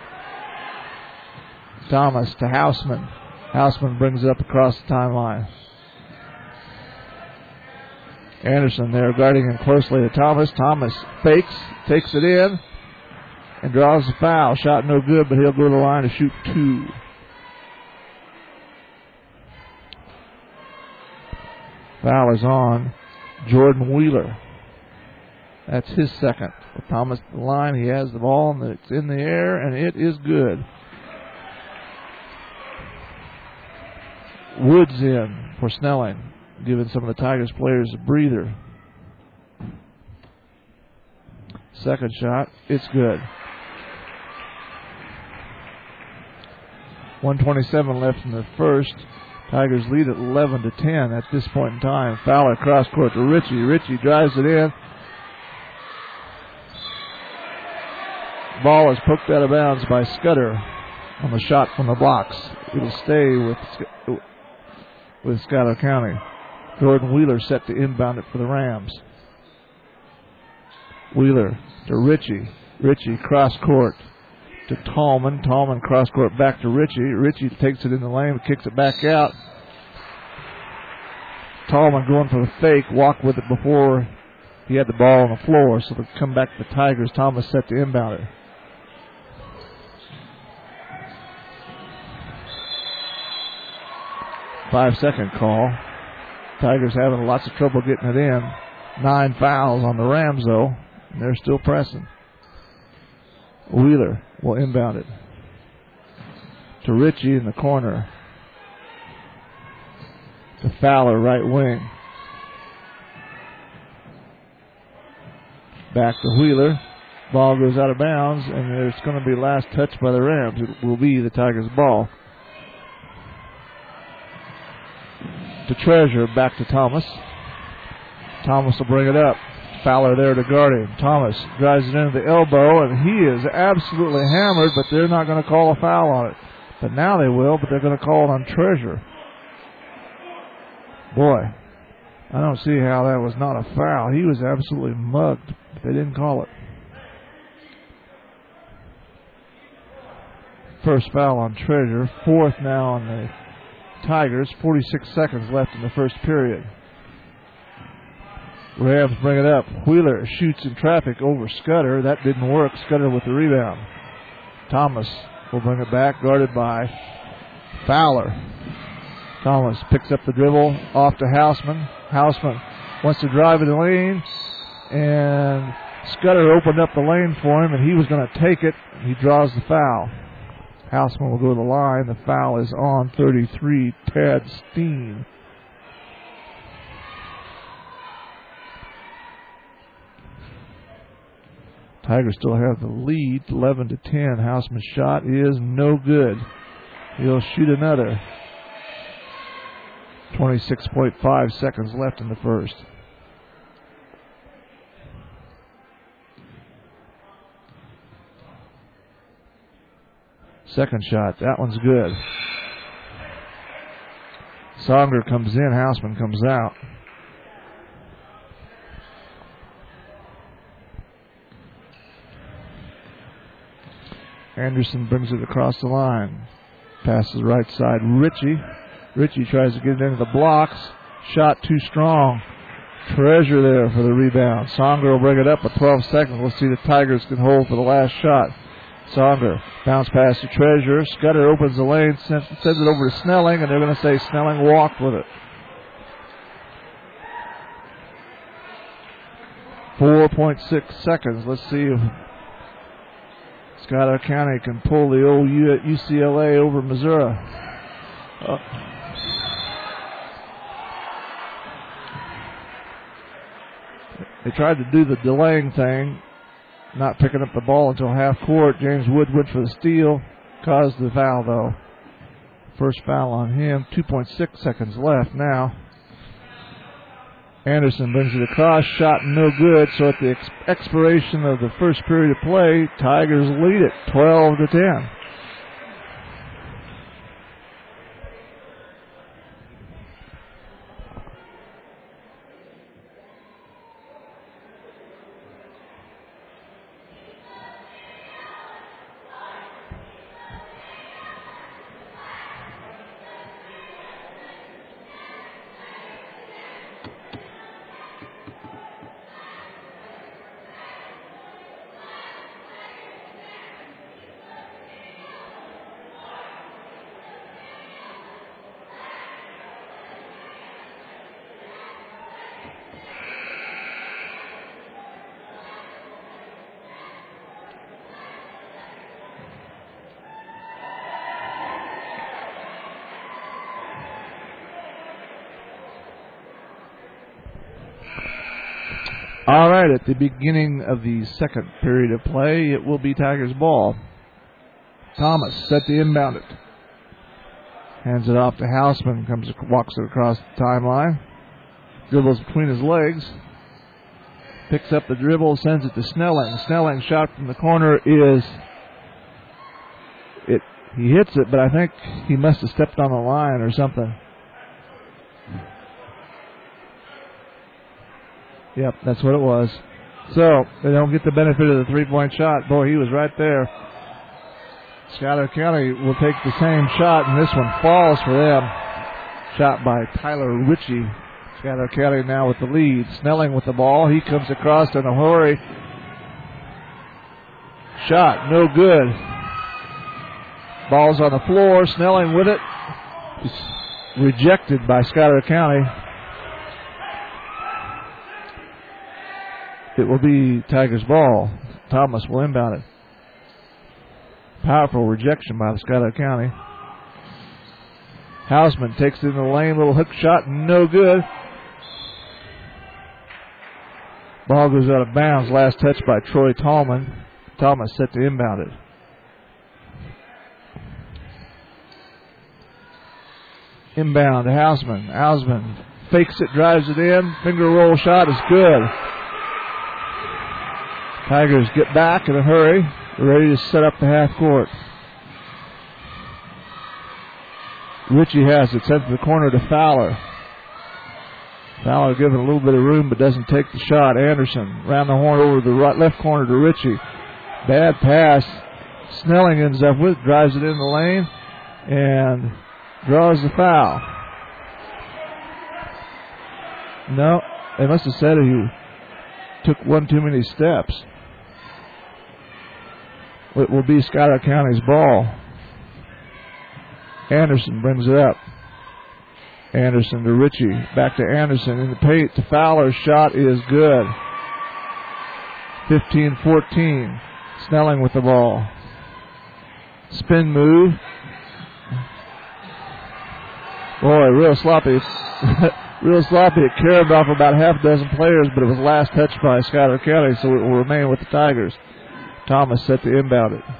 Thomas to Houseman. Houseman brings it up across the timeline. Anderson there guarding him closely to Thomas. Thomas fakes, takes it in, and draws the foul. Shot no good, but he'll go to the line to shoot two. Foul is on Jordan Wheeler. That's his second. With Thomas at the line, he has the ball, and it's in the air, and it is good. Woods in for Snelling, giving some of the Tigers players a breather. Second shot, it's good. one twenty-seven left in the first. Tigers lead at eleven to ten at this point in time. Fowler cross court to Ritchie. Ritchie drives it in. Ball is poked out of bounds by Scudder on the shot from the blocks. It'll stay with with Schuyler County. Jordan Wheeler set to inbound it for the Rams. Wheeler to Ritchie. Ritchie cross court to Tallman. Tallman cross court back to Ritchie. Ritchie takes it in the lane, kicks it back out. Tallman going for the fake, walked with it before he had the ball on the floor, so they'll come back to the Tigers. Thomas set to inbound it. Five second call. Tigers having lots of trouble getting it in. Nine fouls on the Rams though, and they're still pressing. Wheeler will inbound it to Ritchie in the corner. To Fowler, right wing. Back to Wheeler. Ball goes out of bounds, and there's going to be last touch by the Rams. It will be the Tigers' ball. To Treasure, back to Thomas. Thomas will bring it up. Fowler there to guard him. Thomas drives it into the elbow, and he is absolutely hammered, but they're not going to call a foul on it. But now they will, but they're going to call it on Treasure. Boy, I don't see how that was not a foul. He was absolutely mugged. They didn't call it. First foul on Treasure. Fourth now on the Tigers. forty-six seconds left in the first period. Rams bring it up. Wheeler shoots in traffic over Scudder. That didn't work. Scudder with the rebound. Thomas will bring it back, guarded by Fowler. Thomas picks up the dribble off to Houseman. Houseman wants to drive in the lane, and Scudder opened up the lane for him, and he was going to take it. He draws the foul. Houseman will go to the line. The foul is on thirty-three, Tad Steen. Tigers still have the lead, eleven to ten. Houseman's shot is no good. He'll shoot another. twenty-six point five seconds left in the first. Second shot, that one's good. Songer comes in, Houseman comes out. Anderson brings it across the line. Passes right side, Ritchie. Ritchie tries to get it into the blocks. Shot too strong. Treasure there for the rebound. Songer will bring it up with twelve seconds. Let's see if the Tigers can hold for the last shot. Songer, bounce pass to Treasure. Scudder opens the lane, sends, sends it over to Snelling, and they're going to say Snelling walked with it. four point six seconds. Let's see if Schuyler County can pull the old U C L A over Missouri. Uh, they tried to do the delaying thing, not picking up the ball until half court. James Wood went for the steal, caused the foul though. First foul on him. two point six seconds left now. Anderson brings it across, shot no good. So at the ex- expiration of the first period of play, Tigers lead it twelve to ten. All right, at the beginning of the second period of play, it will be Tigers ball. Thomas set the inbound it. Hands it off to Houseman, comes walks it across the timeline. Dribbles between his legs. Picks up the dribble, sends it to Snelling. Snelling shot from the corner is it he hits it, but I think he must have stepped on the line or something. Yep, that's what it was. So, they don't get the benefit of the three-point shot. Boy, he was right there. Schuyler County will take the same shot, and this one falls for them. Shot by Tyler Ritchie. Schuyler County now with the lead. Snelling with the ball. He comes across in a hurry. Shot, no good. Ball's on the floor. Snelling with it. Rejected by Schuyler County. It will be Tigers ball. Thomas will inbound it. Powerful rejection by the Schuyler County. Houseman takes it in the lane. Little hook shot. No good. Ball goes out of bounds. Last touch by Troy Tallman. Thomas set to inbound it. Inbound to Houseman. Houseman fakes it, drives it in. Finger roll shot is good. Tigers get back in a hurry. They're ready to set up the half court. Ritchie has it sent to the corner to Fowler. Fowler given a little bit of room but doesn't take the shot. Anderson round the horn over the right, left corner to Ritchie. Bad pass. Snelling ends up with it, drives it in the lane and draws the foul. No, they must have said he took one too many steps. It will be Schuyler County's ball. Anderson brings it up. Anderson to Ritchie. Back to Anderson in the paint to Fowler. Shot is good. fifteen fourteen. Snelling with the ball. Spin move. Boy, real sloppy. real sloppy. It carried off about half a dozen players, but it was last touched by Schuyler County, so it will remain with the Tigers. Thomas set to inbound it.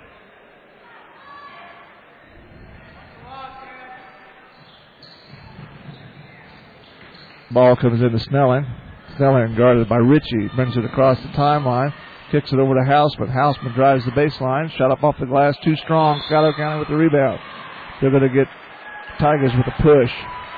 Ball comes into Snelling. Snelling guarded by Ritchie. Brings it across the timeline. Kicks it over to Houseman. Houseman drives the baseline. Shot up off the glass. Too strong. Schuyler County with the rebound. They're going to get Tigers with a push.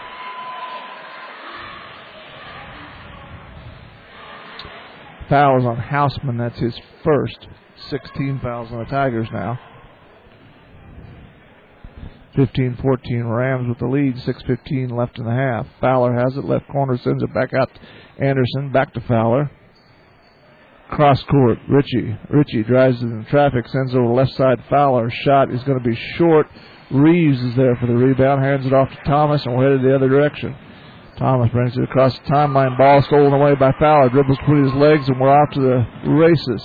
Fouls on Houseman. That's his first. sixteen fouls on the Tigers now. fifteen fourteen Rams with the lead. six fifteen left in the half. Fowler has it. Left corner sends it back out to Anderson. Back to Fowler. Cross court. Ritchie. Ritchie drives in the traffic. Sends over left side. Fowler. Shot is going to be short. Reeves is there for the rebound. Hands it off to Thomas, and we're headed the other direction. Thomas brings it across the timeline. Ball stolen away by Fowler. Dribbles between his legs, and we're off to the races.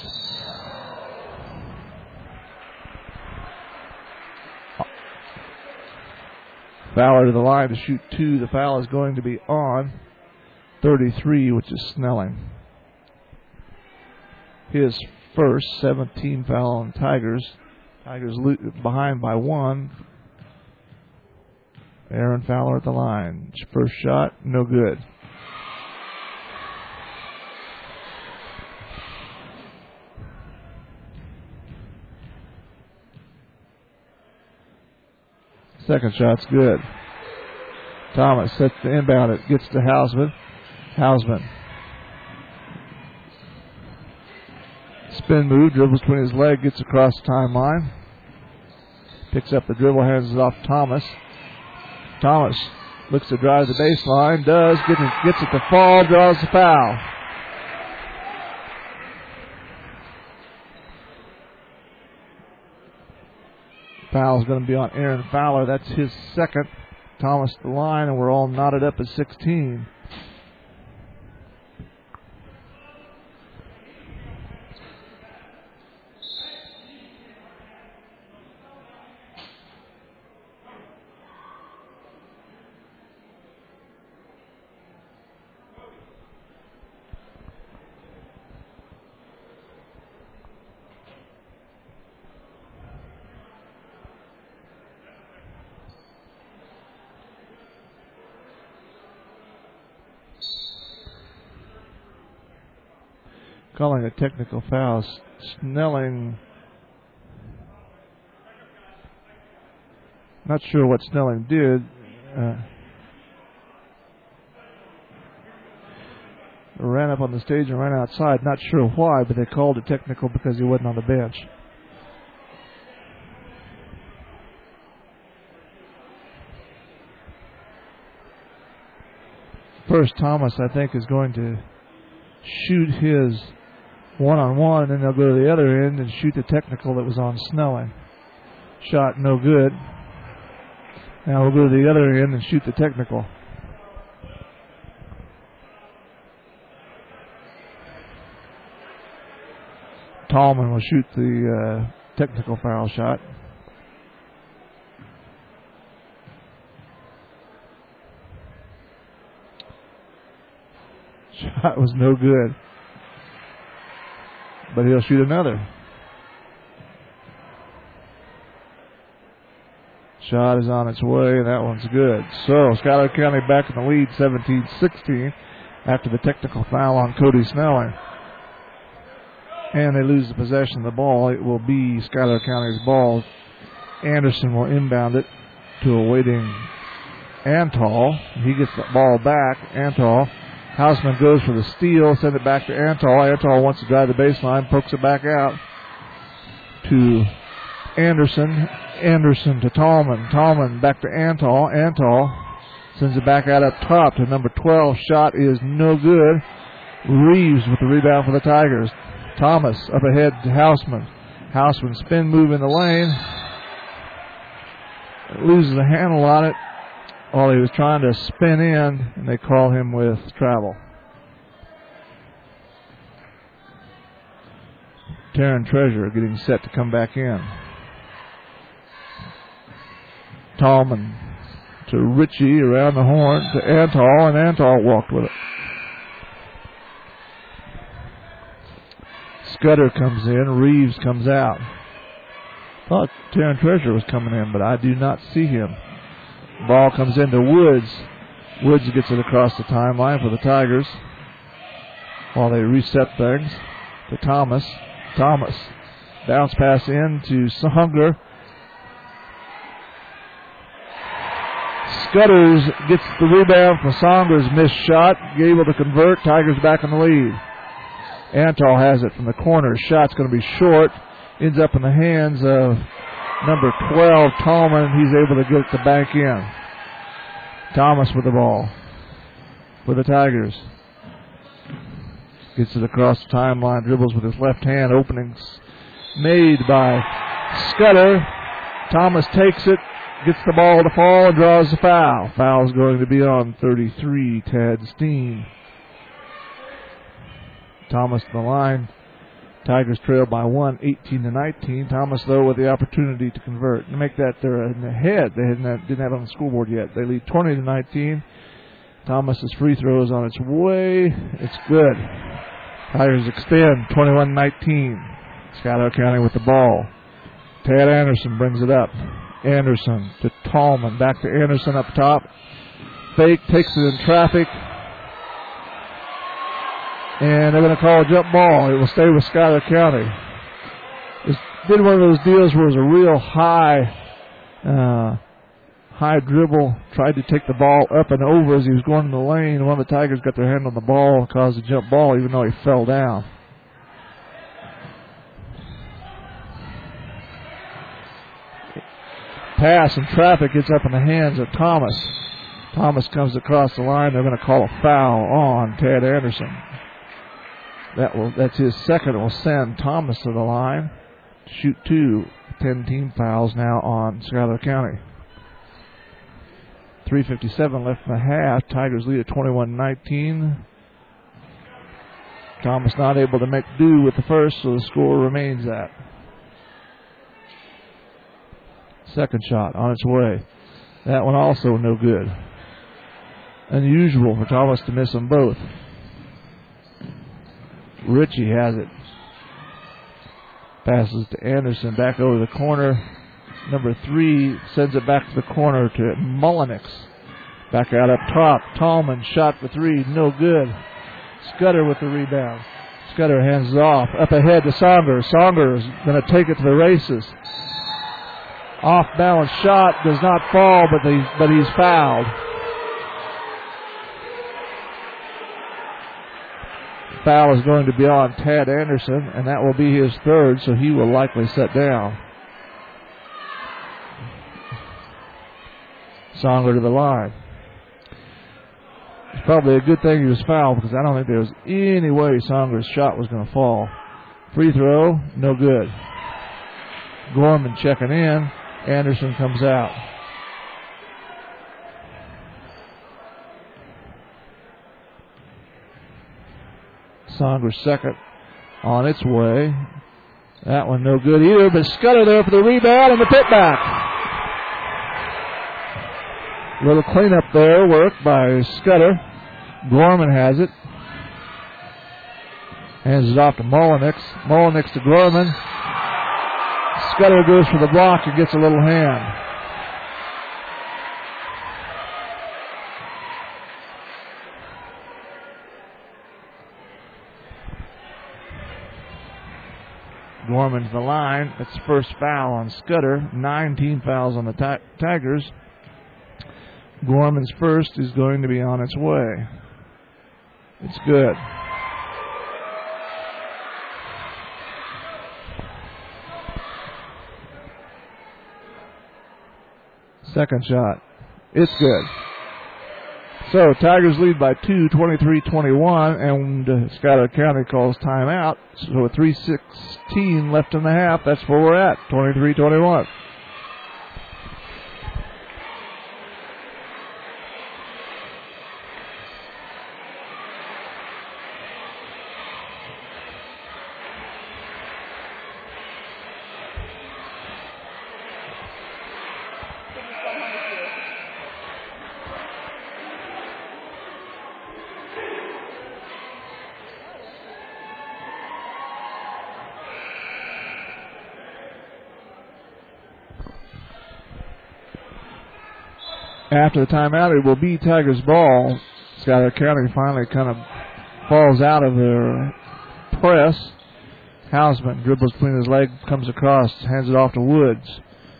Fowler to the line to shoot two. The foul is going to be on thirty-three, which is Snelling. His first, seventeen foul on Tigers. Tigers behind by one. Aaron Fowler at the line. First shot, no good. Second shot's good. Thomas sets the inbound. It gets to Hausman. Hausman. Spin move, dribbles between his leg, gets across the timeline. Picks up the dribble, hands it off to Thomas. Thomas looks to drive the baseline, does, gets it, gets it to fall, draws the foul. Foul is going to be on Aaron Fowler. That's his second. Thomas the line, and we're all knotted up at sixteen. Calling a technical foul. Snelling, not sure what Snelling did. Uh, ran up on the stage and ran outside. Not sure why, but they called it technical because he wasn't on the bench. First, Thomas, I think, is going to shoot his one-on-one, and then they'll go to the other end and shoot the technical that was on Snelling. Shot no good. Now we'll go to the other end and shoot the technical. Tallman will shoot the uh, technical foul shot. Shot was no good. But he'll shoot another. Shot is on its way, and that one's good. So, Schuyler County back in the lead, seventeen sixteen, after the technical foul on Cody Snelling. And they lose the possession of the ball. It will be Schuyler County's ball. Anderson will inbound it to a waiting Antal. He gets the ball back. Antal. Hausman goes for the steal, send it back to Antal. Antal wants to drive the baseline, pokes it back out to Anderson. Anderson to Tallman. Tallman back to Antal. Antal sends it back out up top to number twelve. Shot is no good. Reeves with the rebound for the Tigers. Thomas up ahead to Hausman. Hausman spin move in the lane. Loses the handle on it. While he was trying to spin in, and they call him with travel. Taryn Treasure getting set to come back in. Tallman to Ritchie around the horn to Antal, and Antal walked with it. Scudder comes in, Reeves comes out. Thought Taryn Treasure was coming in, but I do not see him. Ball comes into Woods. Woods gets it across the timeline for the Tigers while they reset things to Thomas. Thomas. Bounce pass in to Songer. Scudders gets the rebound for Songer's missed shot. Able to convert. Tigers back in the lead. Antal has it from the corner. Shot's going to be short. Ends up in the hands of number twelve, Tallman. He's able to get the back in. Thomas with the ball for the Tigers. Gets it across the timeline, dribbles with his left hand. Openings made by Scudder. Thomas takes it, gets the ball to fall, and draws the foul. Foul is going to be on thirty-three, Tad Steen. Thomas to the line. Tigers trail by one, eighteen to nineteen. Thomas, though, with the opportunity to convert and make that they're in the head. They hadn't, didn't have it on the scoreboard yet. They lead twenty to nineteen. Thomas's free throw is on its way. It's good. Tigers extend twenty-one nineteen. Schuyler County with the ball. Tad Anderson brings it up. Anderson to Tallman. Back to Anderson up top. Fake, takes it in traffic. And they're going to call a jump ball. It will stay with Schuyler County. It's been one of those deals where it was a real high, uh, high dribble. Tried to take the ball up and over as he was going in the lane. One of the Tigers got their hand on the ball and caused a jump ball, even though he fell down. Pass and traffic gets up in the hands of Thomas. Thomas comes across the line. They're going to call a foul on Tad Anderson. That will, that's his second. It will send Thomas to the line. Shoot two. Ten team fouls now on Schuyler County. three fifty-seven left in the half. Tigers lead at twenty-one nineteen. Thomas not able to make do with the first, so the score remains at. Second shot on its way. That one also no good. Unusual for Thomas to miss them both. Ritchie has it. Passes to Anderson, back over the corner. Number three sends it back to the corner to Mullenix. Back out up top. Tallman shot for three, no good. Scudder with the rebound. Scudder hands it off. Up ahead to Saunders. Saunders going to take it to the races. Off balance shot, does not fall, but he's, but he's fouled. Foul is going to be on Tad Anderson, and that will be his third, so he will likely sit down. Songer to the line. It's probably a good thing he was fouled because I don't think there was any way Songer's shot was going to fall. Free throw, no good. Gorman checking in. Anderson comes out. Songer's second on its way. That one no good either, but Scudder there for the rebound and the putback. Little cleanup there, work by Scudder. Gorman has it. Hands it off to Mullenix. Mullenix to Gorman. Scudder goes for the block and gets a little hand. Gorman to the line. That's the first foul on Scudder. Nine team fouls on the ti- Tigers. Gorman's first is going to be on its way. It's good. Second shot. It's good. So Tigers lead by two, twenty-three twenty-one, and uh, Schuyler County calls timeout. So with three sixteen left in the half, that's where we're at, twenty-three twenty-one. After the timeout, it will be Tigers' ball. Schuyler County finally kind of falls out of their press. Hausman dribbles between his legs, comes across, hands it off to Woods.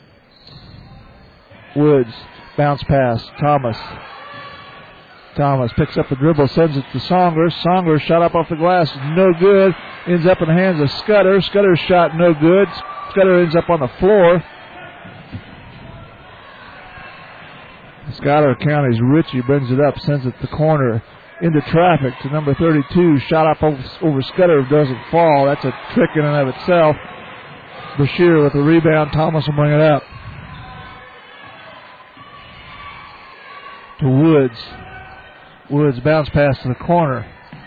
Woods, bounce pass, Thomas. Thomas picks up the dribble, sends it to Saunders. Saunders shot up off the glass, no good. Ends up in the hands of Scudder. Scudder's shot no good. Scudder ends up on the floor. Schuyler County's Ritchie brings it up, sends it to the corner into traffic to number thirty-two. Shot up over, over Scudder, doesn't fall. That's a trick in and of itself. Bashir with the rebound. Thomas will bring it up to Woods. Woods bounce pass to the corner.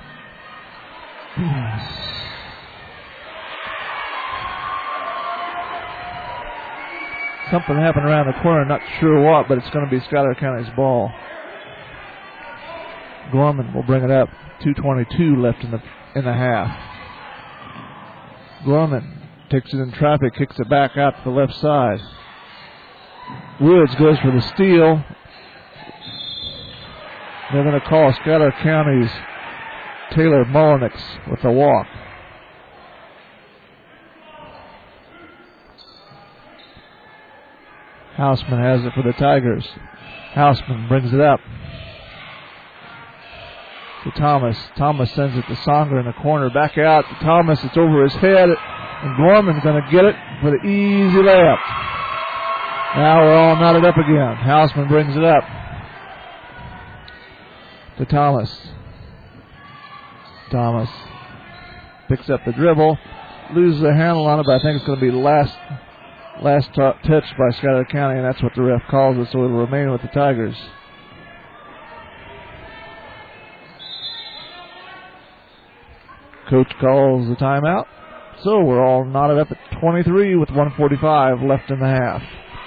Something happened around the corner, not sure what, but it's going to be Schuyler County's ball. Gorman will bring it up. two twenty-two left in the in the half. Gorman takes it in traffic, kicks it back out to the left side. Woods goes for the steal. They're going to call Schuyler County's Taylor Mullenix with the walk. Houseman has it for the Tigers. Houseman brings it up to Thomas. Thomas sends it to Songer in the corner. Back out to Thomas. It's over his head. And Gorman's going to get it for the easy layup. Now we're all knotted up again. Houseman brings it up to Thomas. Thomas picks up the dribble. Loses the handle on it, but I think it's going to be the last, last t- touch by Schuyler County, and that's what the ref calls it, so it'll remain with the Tigers. Coach calls the timeout. So we're all knotted up at twenty-three with one forty-five left in the half.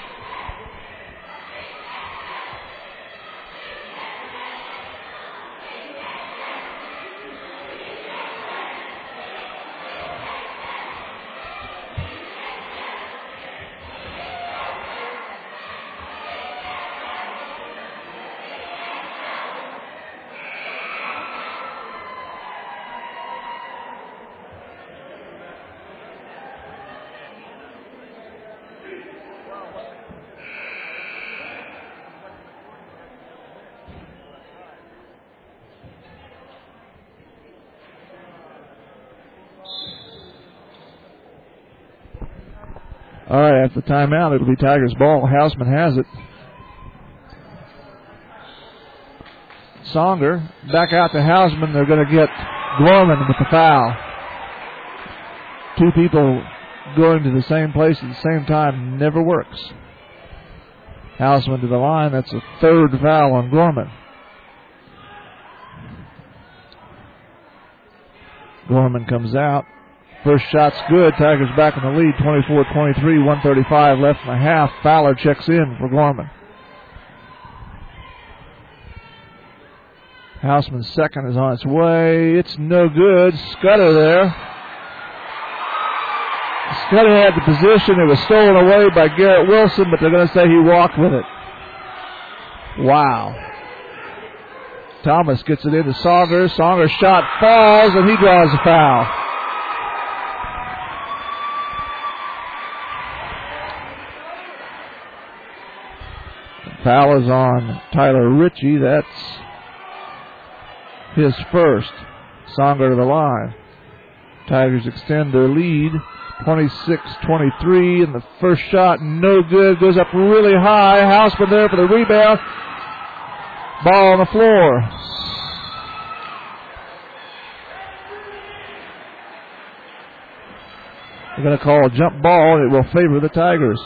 All right, after the timeout, it'll be Tigers ball. Houseman has it. Songer back out to Houseman. They're going to get Gorman with the foul. Two people going to the same place at the same time never works. Houseman to the line. That's a third foul on Gorman. Gorman comes out. First shot's good. Tigers back in the lead, twenty-four twenty-three, one thirty-five left in the half. Fowler checks in for Gorman. Houseman's second is on its way. It's no good. Scudder there. Scudder had the position. It was stolen away by Garrett Wilson, but they're going to say he walked with it. Wow. Thomas gets it into Songer. Songer's shot falls, and he draws a foul. Foul is on Tyler Ritchie. That's his first. Songer to the line. Tigers extend their lead, twenty-six twenty-three, and the first shot no good. Goes up really high. Houseman there for the rebound. Ball on the floor. They're going to call a jump ball, and it will favor the Tigers.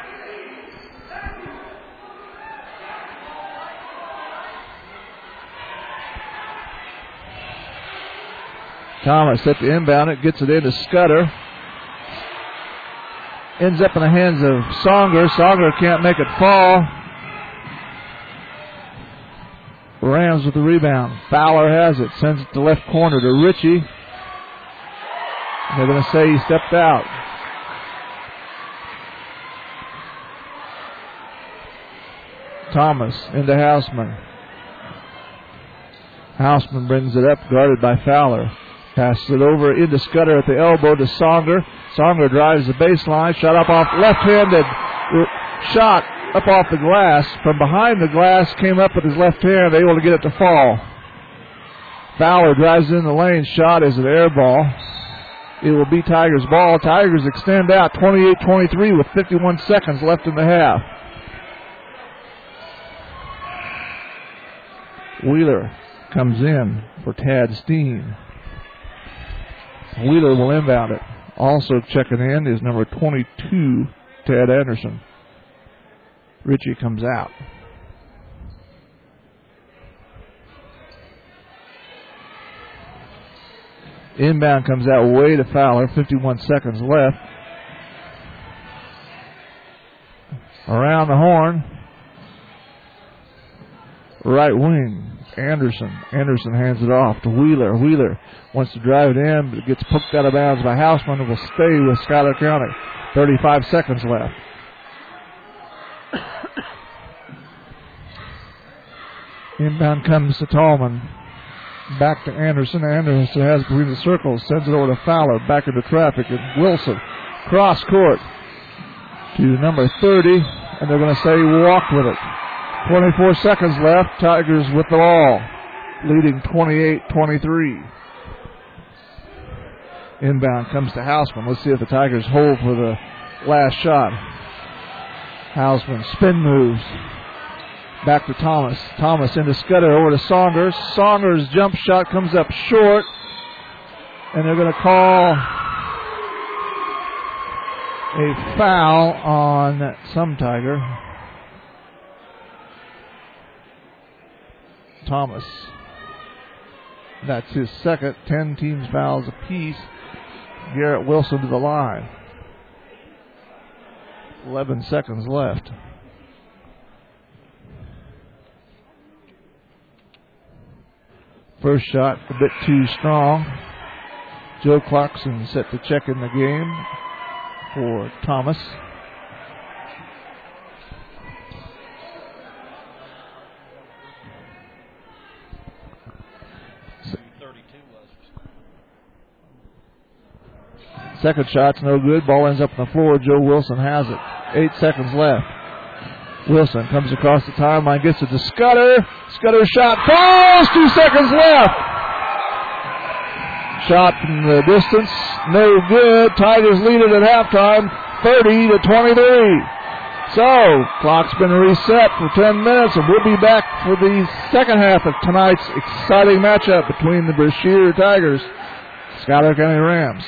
Thomas at the inbound. It gets it into Scudder. Ends up in the hands of Songer. Songer can't make it fall. Rams with the rebound. Fowler has it. Sends it to left corner to Ritchie. They're going to say he stepped out. Thomas into Houseman. Houseman brings it up, guarded by Fowler. Passes it over into Scudder at the elbow to Songer. Songer drives the baseline. Shot up off left-handed. Shot up off the glass. From behind the glass, came up with his left hand, able to get it to fall. Fowler drives in the lane. Shot is an air ball. It will be Tigers ball. Tigers extend out twenty-eight twenty-three with fifty-one seconds left in the half. Wheeler comes in for Tad Steen. Wheeler will inbound it. Also checking in is number twenty-two, Ted Anderson. Ritchie comes out. Inbound comes out way to Fowler. fifty-one seconds left. Around the horn. Right wing. Anderson. Anderson hands it off to Wheeler. Wheeler wants to drive it in, but it gets poked out of bounds by Hausman and will stay with Schuyler County. thirty-five seconds left. Inbound comes to Tallman. Back to Anderson. Anderson has between the circles. Sends it over to Fowler. Back into traffic. And Wilson. Cross court to number thirty. And they're going to say he walked with it. twenty-four seconds left. Tigers with the ball. Leading twenty-eight twenty-three. Inbound comes to Hausman. Let's see if the Tigers hold for the last shot. Hausman spin moves. Back to Thomas. Thomas into Scudder over to Saunders. Saunders' jump shot comes up short. And they're going to call a foul on some Tiger. Thomas. That's his second. Ten teams fouls apiece. Garrett Wilson to the line. Eleven seconds left. First shot a bit too strong. Joe Clarkson set to check in the game for Thomas. Second shot's no good. Ball ends up on the floor. Joe Wilson has it. Eight seconds left. Wilson comes across the timeline, gets it to Scudder. Scudder shot falls. Two seconds left. Shot from the distance, no good. Tigers lead it at halftime, thirty to twenty-three. So, clock's been reset for ten minutes, and we'll be back for the second half of tonight's exciting matchup between the Brashear Tigers, Schuyler County Rams.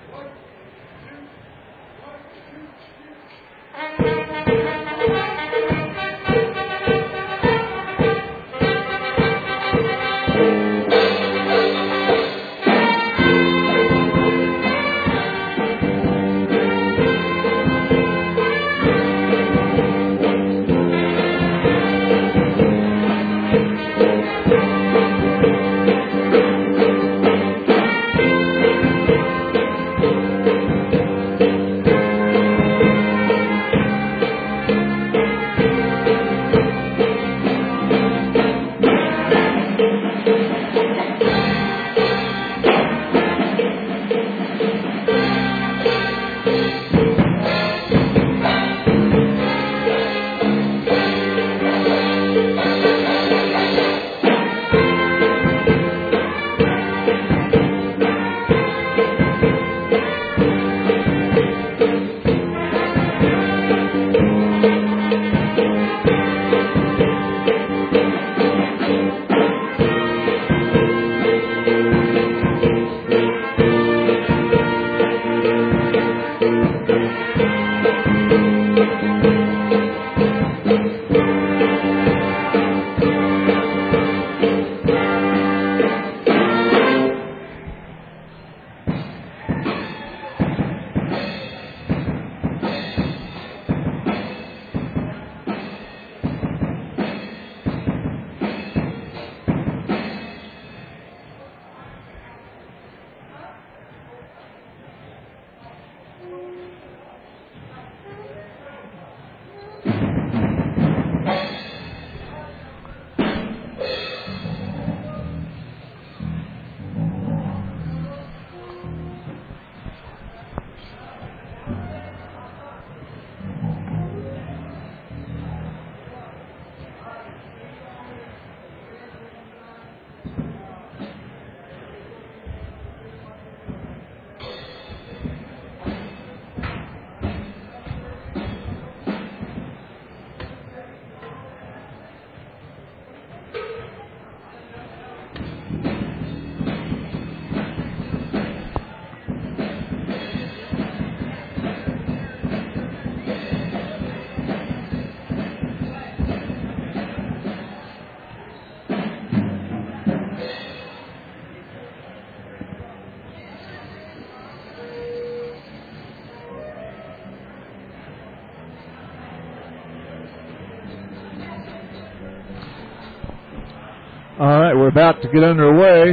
All right, we're about to get underway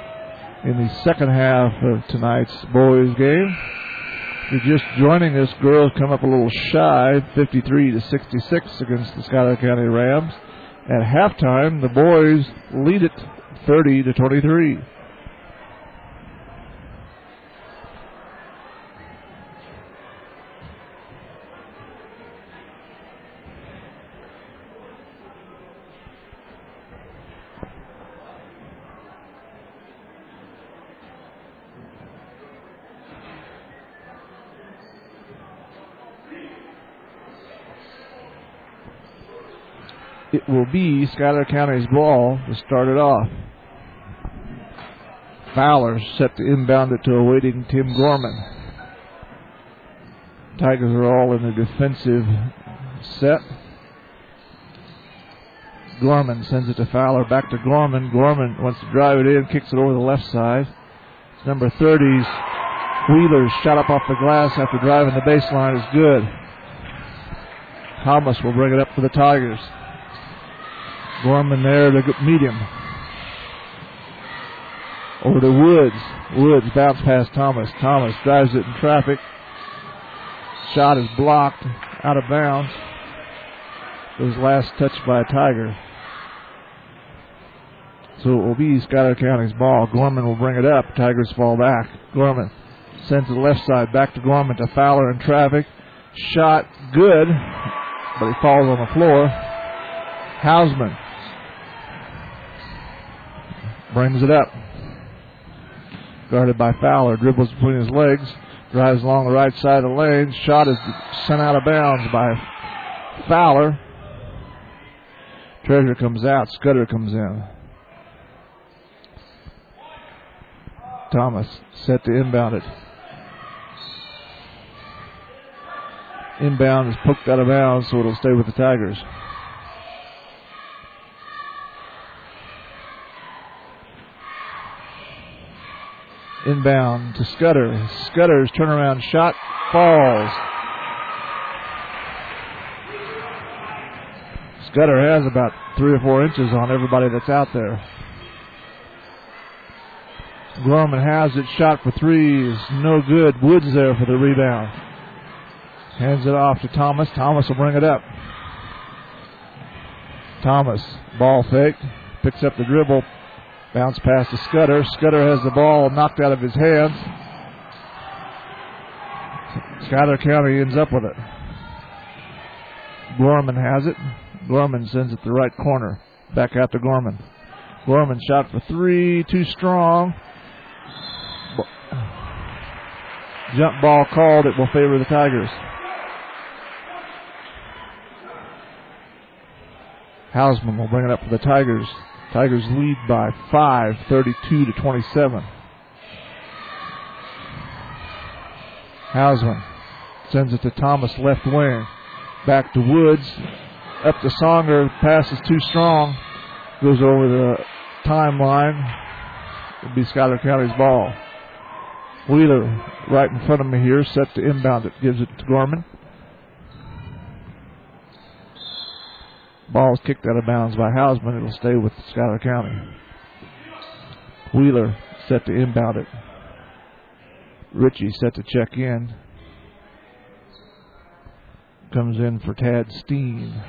in the second half of tonight's boys game. If you're just joining us, girls come up a little shy, fifty-three to sixty-six against the Schuyler County Rams. At halftime, the boys lead it thirty to twenty-three. It will be Schuyler County's ball to start it off. Fowler set to inbound it to a waiting Tim Gorman. Tigers are all in the defensive set. Gorman sends it to Fowler, back to Gorman. Gorman wants to drive it in, kicks it over the left side. It's number thirty's Wheeler's shot up off the glass after driving the baseline is good. Thomas will bring it up for the Tigers. Gorman there to meet him. Over to Woods. Woods bounce past Thomas. Thomas drives it in traffic. Shot is blocked out of bounds. It was last touched by a Tiger. So it will be Schuyler County's ball. Gorman will bring it up. Tigers fall back. Gorman sends to the left side. Back to Gorman to Fowler in traffic. Shot good, but he falls on the floor. Hausman brings it up. Guarded by Fowler. Dribbles between his legs. Drives along the right side of the lane. Shot is sent out of bounds by Fowler. Treasure comes out. Scudder comes in. Thomas set to inbound it. Inbound is poked out of bounds, so it'll stay with the Tigers. Inbound to Scudder. Scudder's turnaround shot falls. Scudder has about three or four inches on everybody that's out there. Gorman has it, shot for three is no good. Woods there for the rebound. Hands it off to Thomas. Thomas will bring it up. Thomas, ball fake, picks up the dribble, bounce pass to Scudder. Scudder has the ball knocked out of his hands. Schuyler County ends up with it. Gorman has it. Gorman sends it to the right corner. Back out to Gorman. Gorman shot for three, too strong. Jump ball called. It will favor the Tigers. Hausman will bring it up for the Tigers. Tigers lead by five, thirty-two to twenty-seven. Hausman sends it to Thomas, left wing. Back to Woods. Up to Songer. Pass is too strong. Goes over the timeline. It'll be Schuyler County's ball. Wheeler right in front of me here, set to inbound it. Gives it to Gorman. Ball is kicked out of bounds by Hausman. It'll stay with Schuyler County. Wheeler set to inbound it. Ritchie set to check in. Comes in for Tad Steen.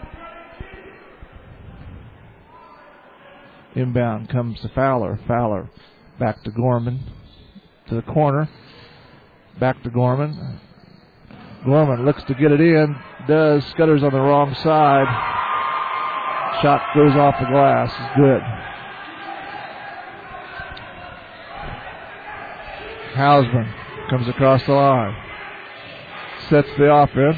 Inbound comes to Fowler. Fowler back to Gorman. To the corner. Back to Gorman. Gorman looks to get it in. Does. Scudder's on the wrong side. Shot goes off the glass. It's good. Hausman comes across the line. Sets the offense.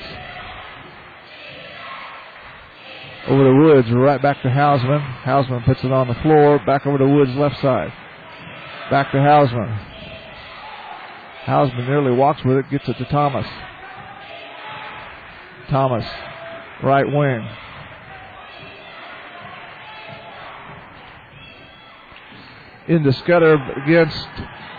Over to Woods. Right back to Hausman. Hausman puts it on the floor. Back over to Woods' left side. Back to Hausman. Hausman nearly walks with it. Gets it to Thomas. Thomas. Right wing. Into Scudder against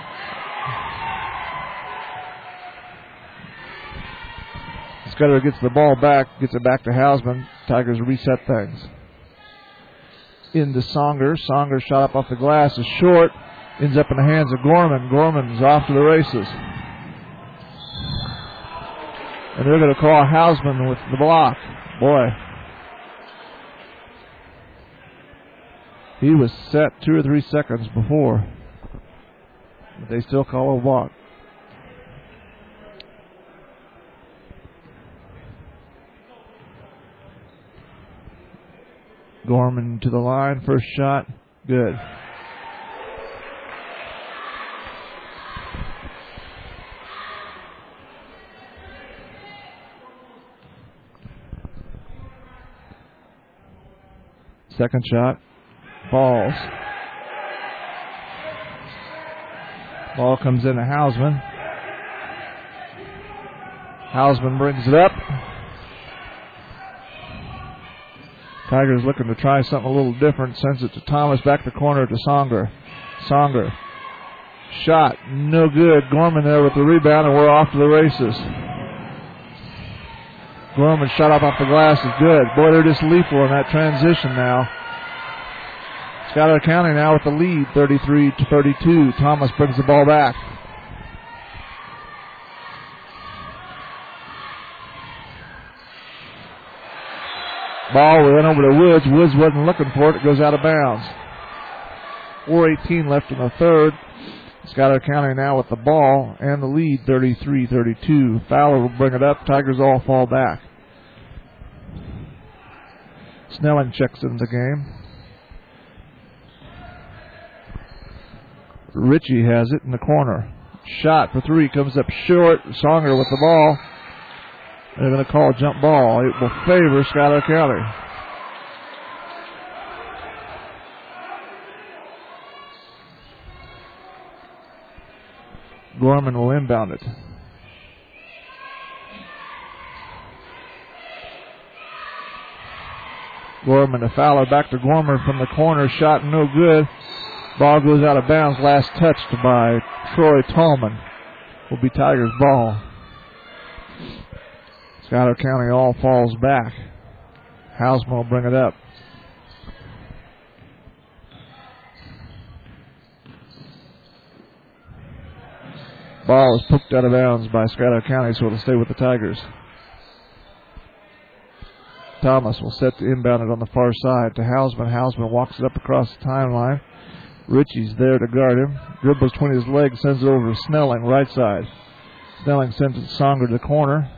Scudder gets the ball back, gets it back to Hausman. Tigers reset things. Into Songer. Songer shot up off the glass is short. Ends up in the hands of Gorman. Gorman's off to the races. And they're going to call Hausman with the block. Boy. He was set two or three seconds before. But they still call a block. Gorman to the line. First shot. Good. Second shot. Falls. Ball comes in to Hausman. Hausman brings it up. Tigers looking to try something a little different. Sends it to Thomas. Back to corner to Songer. Songer. Shot. No good. Gorman there with the rebound, and we're off to the races. Gorman shot up off the glass is good. Boy, they're just lethal in that transition now. Schuyler County now with the lead, thirty-three to thirty-two. Thomas brings the ball back. Ball went over to Woods. Woods wasn't looking for it. It goes out of bounds. four eighteen left in the third. Schuyler County now with the ball and the lead, thirty-three thirty-two. Fowler will bring it up. Tigers all fall back. Snelling checks into the game. Ritchie has it in the corner. Shot for three comes up short. Songer with the ball. They're going to call a jump ball. It will favor Schuyler County. Gorman will inbound it. Gorman to Fowler, back to Gorman from the corner, shot no good. Ball goes out of bounds, last touched by Troy Tallman. Will be Tigers ball. Schuyler County all falls back. Hausman will bring it up. Ball is poked out of bounds by Schuyler County, so it'll stay with the Tigers. Thomas will set to inbound it on the far side to Hausman. Hausman walks it up across the timeline. Ritchie's there to guard him. Dribbles between his legs, sends it over to Snelling, right side. Snelling sends it to Songer to the corner.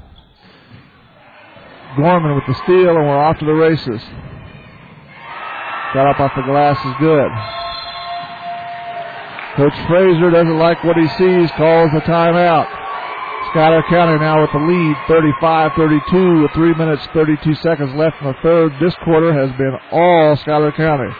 Gorman with the steal, and we're off to the races. Shot up off the glass is good. Coach Fraser doesn't like what he sees, calls a timeout. Schuyler County now with the lead, thirty-five thirty-two, with three minutes, thirty-two seconds left in the third. This quarter has been all Schuyler County.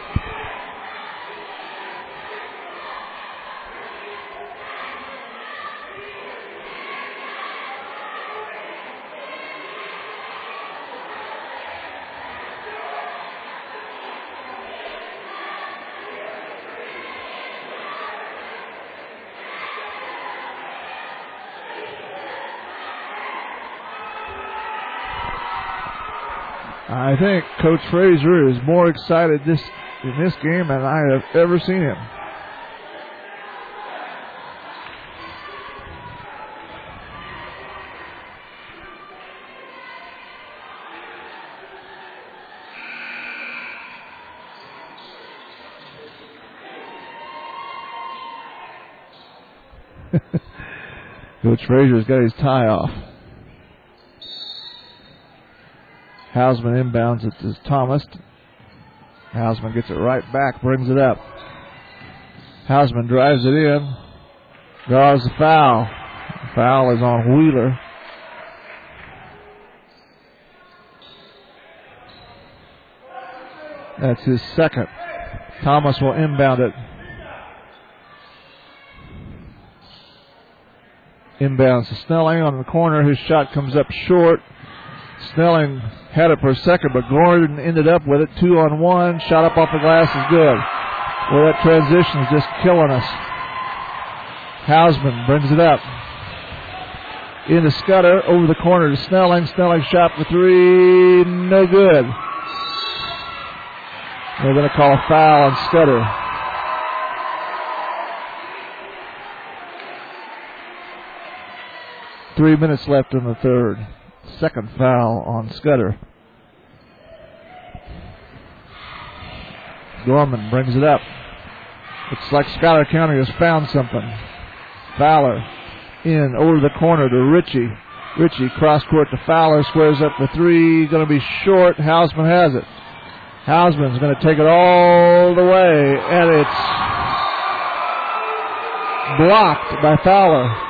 I think Coach Fraser is more excited this in this game than I have ever seen him. Coach Fraser's got his tie off. Hausman inbounds it to Thomas. Hausman gets it right back, brings it up. Hausman drives it in, draws the foul. The foul is on Wheeler. That's his second. Thomas will inbound it. Inbounds to Snelling on the corner. His shot comes up short. Snelling had it for a second, but Gordon ended up with it. Two on one. Shot up off the glass is good. Well, that transition is just killing us. Hausman brings it up. Into Scudder. Over the corner to Snelling. Snelling shot for three. No good. They're going to call a foul on Scudder. Three minutes left in the third. Second foul on Scudder. Gorman brings it up. Looks like Schuyler County has found something. Fowler in over the corner to Ritchie. Ritchie cross court to Fowler. Squares up for three. Going to be short. Hausman has it. Hausman's going to take it all the way, and it's blocked by Fowler.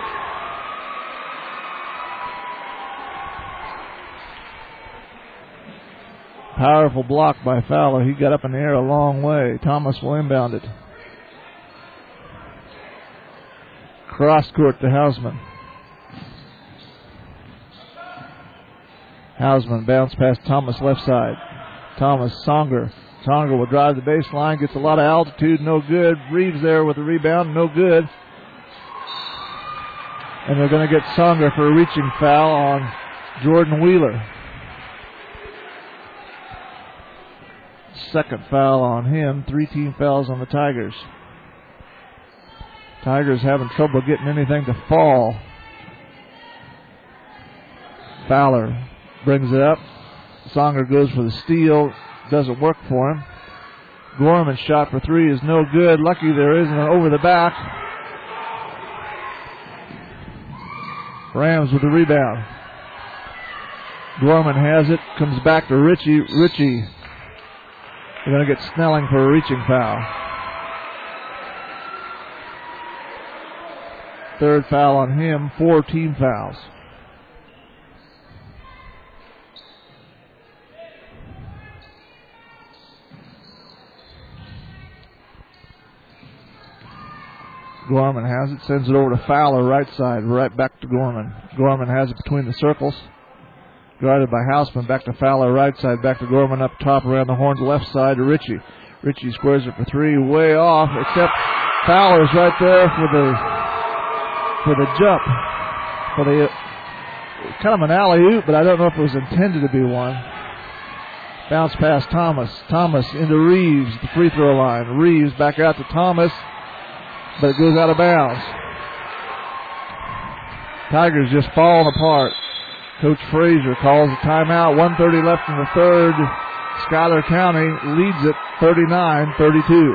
Powerful block by Fowler. He got up in the air a long way. Thomas will inbound it. Cross court to Hausman. Hausman bounce past Thomas left side. Thomas, Songer. Songer will drive the baseline. Gets a lot of altitude. No good. Reeves there with the rebound. No good. And they're going to get Songer for a reaching foul on Jordan Wheeler. Second foul on him. Three team fouls on the Tigers. Tigers having trouble getting anything to fall. Fowler brings it up. Songer goes for the steal. Doesn't work for him. Gorman's shot for three is no good. Lucky there isn't an over the back. Rams with the rebound. Gorman has it. Comes back to Ritchie. Ritchie. They're going to get Snelling for a reaching foul. Third foul on him. Four team fouls. Gorman has it. Sends it over to Fowler, right side. Right back to Gorman. Gorman has it between the circles. Guarded by Houseman. Back to Fowler, right side. Back to Gorman up top around the horn, left side to Ritchie. Ritchie squares it for three, way off, except Fowler's right there for the for the jump. For the kind of an alley-oop, but I don't know if it was intended to be one. Bounce past Thomas. Thomas into Reeves, the free throw line. Reeves back out to Thomas, but it goes out of bounds. Tigers just falling apart. Coach Frazier calls a timeout. one thirty left in the third. Schuyler County leads it thirty-nine thirty-two.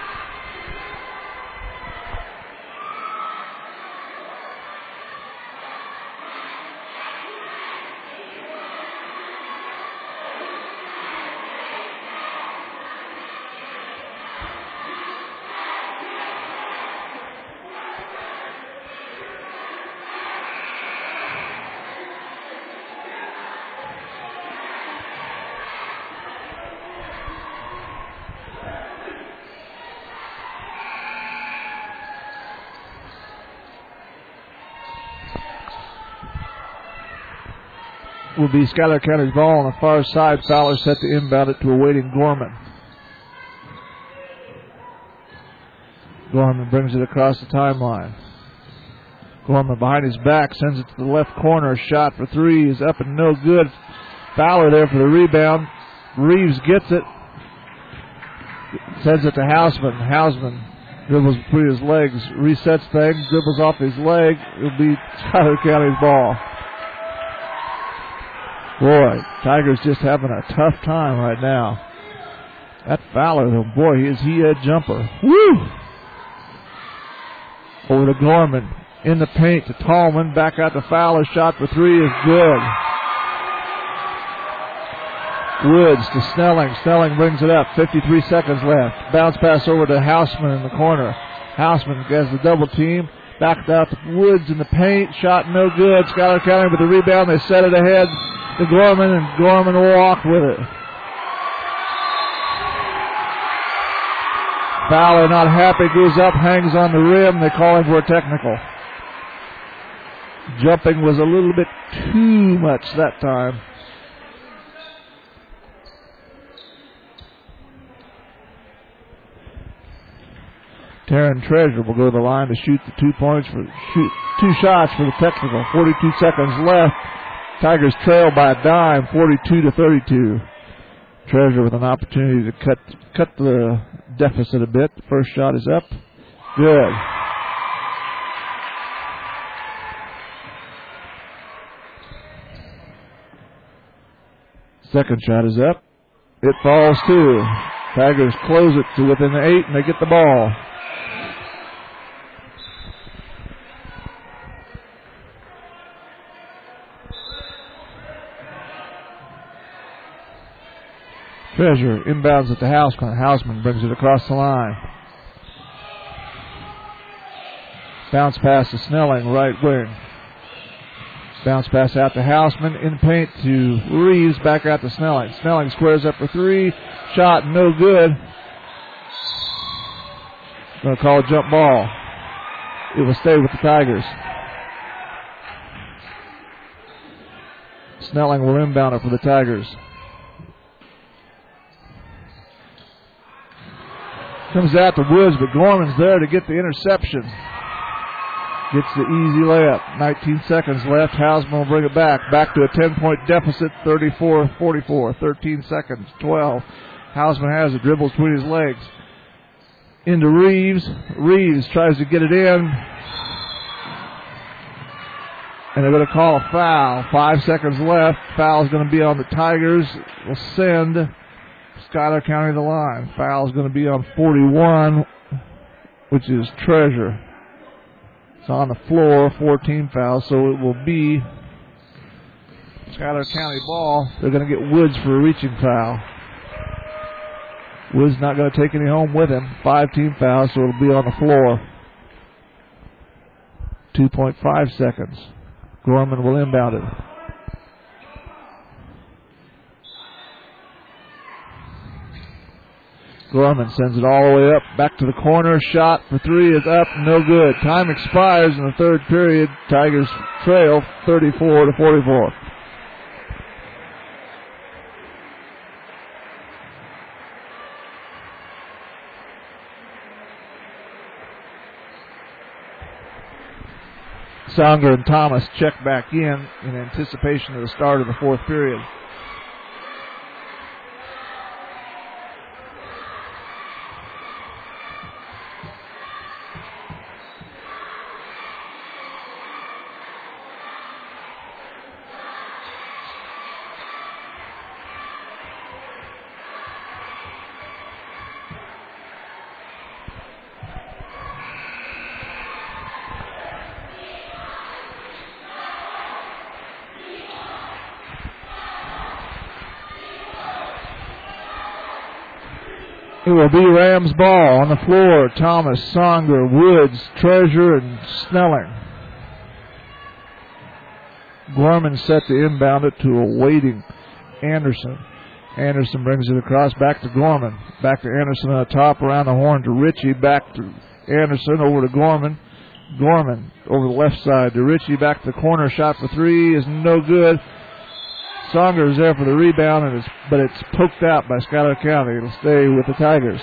Will be Schuyler County's ball on the far side. Fowler set to inbound it to a waiting Gorman. Gorman brings it across the timeline. Gorman behind his back sends it to the left corner. Shot for three is up and no good. Fowler there for the rebound. Reeves gets it. Sends it to Houseman. Houseman dribbles between his legs. Resets things. Dribbles off his leg. It'll be Schuyler County's ball. Boy, Tigers just having a tough time right now. That Fowler, though, boy, is he a jumper. Woo! Over to Gorman. In the paint to Tallman. Back out to Fowler. Shot for three is good. Woods to Snelling. Snelling brings it up. fifty-three seconds left. Bounce pass over to Houseman in the corner. Houseman gets the double team. Backed out to Woods in the paint. Shot no good. Schuyler County with the rebound. They set it ahead to Gorman, and Gorman walked with it. Fowler not happy, goes up, hangs on the rim. They call him for a technical. Jumping was a little bit too much that time. Taryn Treasure will go to the line to shoot the two points for shoot two shots for the technical. forty-two seconds left. Tigers trail by a dime, forty-two to thirty-two. Treasure with an opportunity to cut cut the deficit a bit. The first shot is up. Good. Second shot is up. It falls too. Tigers close it to within the eight, and they get the ball. Treasure inbounds it to Houseman. Houseman brings it across the line. Bounce pass to Snelling, right wing. Bounce pass out to Houseman. In paint to Reeves. Back out to Snelling. Snelling squares up for three. Shot no good. Going to call a jump ball. It will stay with the Tigers. Snelling will inbound it for the Tigers. Comes out to Woods, but Gorman's there to get the interception. Gets the easy layup. nineteen seconds left. Houseman will bring it back. Back to a ten-point deficit, thirty-four forty-four. thirteen seconds, twelve. Houseman has it, dribbles between his legs. Into Reeves. Reeves tries to get it in. And they're going to call a foul. Five seconds left. Foul's going to be on the Tigers. Will send Schuyler County the line. Foul's going to be on forty-one, which is Treasure. It's on the floor, fourteen fouls, so it will be Schuyler County ball. They're going to get Woods for a reaching foul. Woods not going to take any home with him. Five team fouls, so it'll be on the floor. two point five seconds. Gorman will inbound it. Gorman sends it all the way up, back to the corner. Shot for three is up, no good. Time expires in the third period. Tigers trail thirty-four to forty-four. Songer and Thomas check back in in anticipation of the start of the fourth period. It will be Rams ball on the floor. Thomas, Songer, Woods, Treasure, and Snelling. Gorman set to inbound it to a waiting Anderson. Anderson brings it across, back to Gorman. Back to Anderson on the top, around the horn to Ritchie, back to Anderson, over to Gorman. Gorman over the left side to Ritchie, back to the corner, shot for three is no good. Songer is there for the rebound, and it's, but it's poked out by Schuyler County. It'll stay with the Tigers.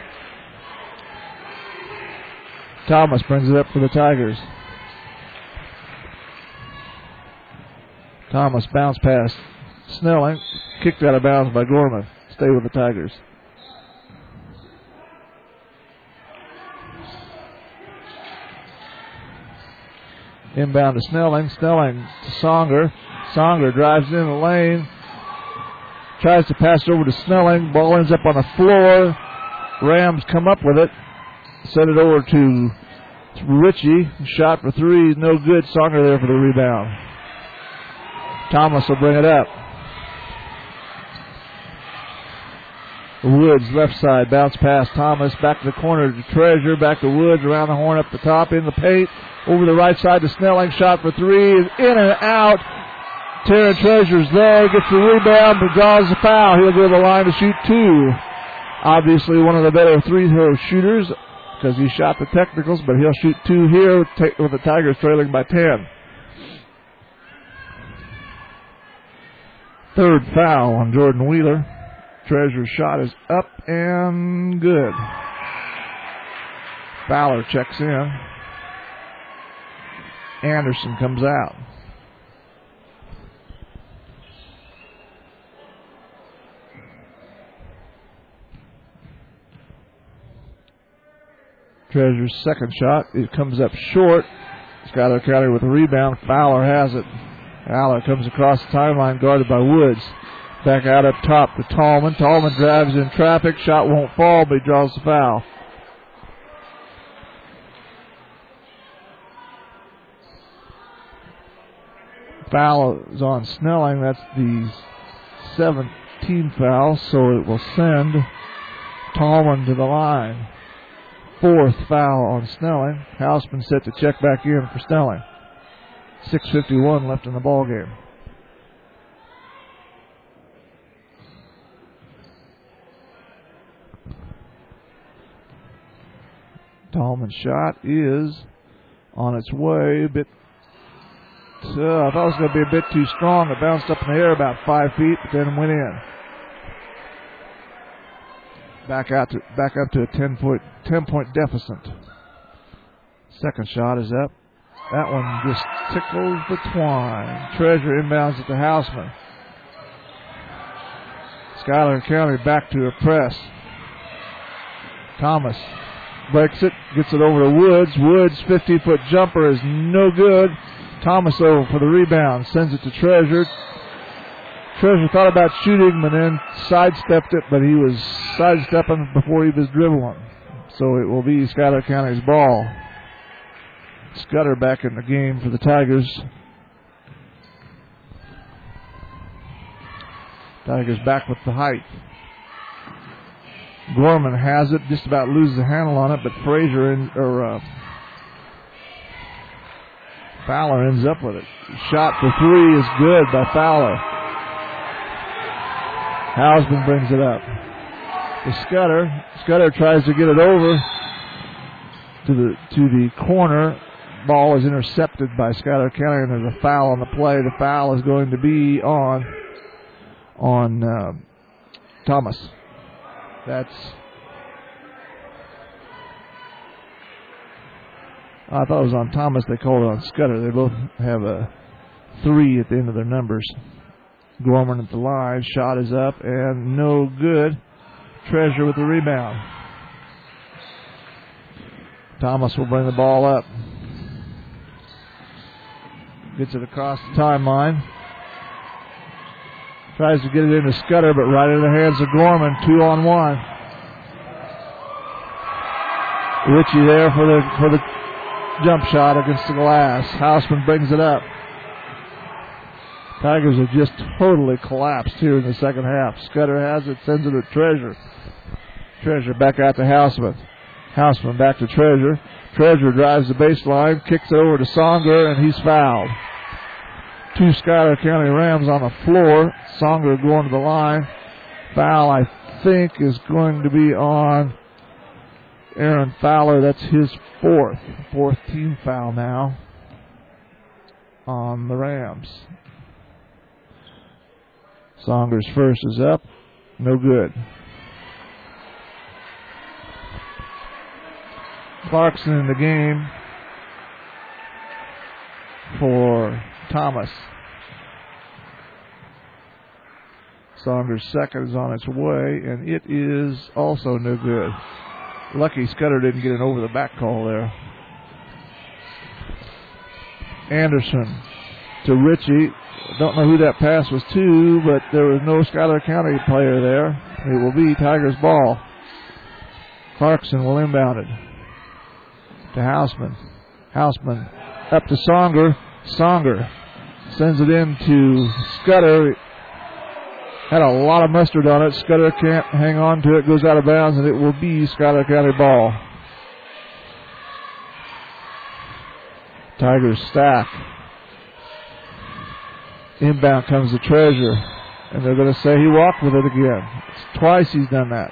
Thomas brings it up for the Tigers. Thomas bounce pass Snelling, kicked out of bounds by Gorman. Stay with the Tigers. Inbound to Snelling. Snelling to Songer. Songer drives in the lane. Tries to pass it over to Snelling. Ball ends up on the floor. Rams come up with it. Set it over to Ritchie. Shot for three. No good. Songer there for the rebound. Thomas will bring it up. Woods left side. Bounce pass Thomas. Back to the corner to Treasure. Back to Woods. Around the horn up the top. In the paint. Over the right side to Snelling. Shot for three. Is in and out. Terran Treasure's there. Gets the rebound. But draws the foul. He'll go to the line to shoot two. Obviously one of the better three-throw shooters because he shot the technicals. But he'll shoot two here with the Tigers trailing by ten. Third foul on Jordan Wheeler. Treasure's shot is up and good. Fowler checks in. Anderson comes out. Treasure's second shot, it comes up short. Schuyler County with a rebound. Fowler has it. Fowler comes across the timeline, guarded by Woods. Back out up top to Tallman. Tallman drives in traffic. Shot won't fall, but he draws the foul. Foul is on Snelling. That's the seventeenth foul, so it will send Tallman to the line. Fourth foul on Snelling. Hausman set to check back in for Snelling. six fifty-one left in the ball game. Tallman's shot is on its way. A bit. Uh, I thought it was going to be a bit too strong. It bounced up in the air about five feet, but then went in. Back out to back up to a ten point ten point deficit. Second shot is up. That one just tickles the twine. Treasure inbounds it to Hausman. Schuyler County back to a press. Thomas breaks it, gets it over to Woods. Woods' fifteen-foot jumper is no good. Thomas over for the rebound, sends it to Treasure. Treasure thought about shooting, but then sidestepped it, but he was sidestepping before he was dribbling. So it will be Schuyler County's ball. Scudder back in the game for the Tigers. Tigers back with the height. Gorman has it, just about loses the handle on it, but Frazier in, or uh, Fowler ends up with it. Shot for three is good by Fowler. Hausman brings it up to Scudder. Scudder tries to get it over to the to the corner. Ball is intercepted by Schuyler County, and there's a foul on the play. The foul is going to be on on uh, Thomas. That's I thought it was on Thomas. They called it on Scudder. They both have a three at the end of their numbers. Gorman at the line. Shot is up and no good. Treasure with the rebound. Thomas will bring the ball up. Gets it across the timeline. Tries to get it into Scudder, but right into the hands of Gorman. Two on one. Ritchie there for the for the jump shot against the glass. Hausman brings it up. Tigers have just totally collapsed here in the second half. Scudder has it, sends it to Treasure. Treasure back out to Hausman. Hausman back to Treasure. Treasure drives the baseline, kicks it over to Songer, and he's fouled. Two Schuyler County Rams on the floor. Songer going to the line. Foul, I think, is going to be on Aaron Fowler. That's his fourth. Fourth team foul now on the Rams. Songer's first is up. No good. Clarkson in the game for Thomas. Songer's second is on its way, and it is also no good. Lucky Scudder didn't get an over the back call there. Anderson to Ritchie. Don't know who that pass was to, but there was no Schuyler County player there. It will be Tigers ball. Clarkson will inbound it to Hausman. Hausman up to Songer. Songer sends it in to Scudder. Had a lot of mustard on it. Scudder can't hang on to it. Goes out of bounds, and it will be Schuyler County ball. Tigers stack. Inbound comes the Treasure, and they're going to say he walked with it again. It's twice he's done that.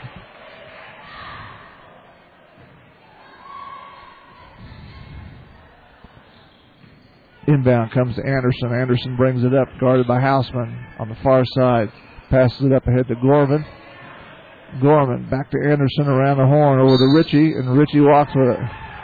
Inbound comes to Anderson. Anderson brings it up, guarded by Hausman on the far side. Passes it up ahead to Gorman. Gorman back to Anderson around the horn over to Ritchie, and Ritchie walks with it.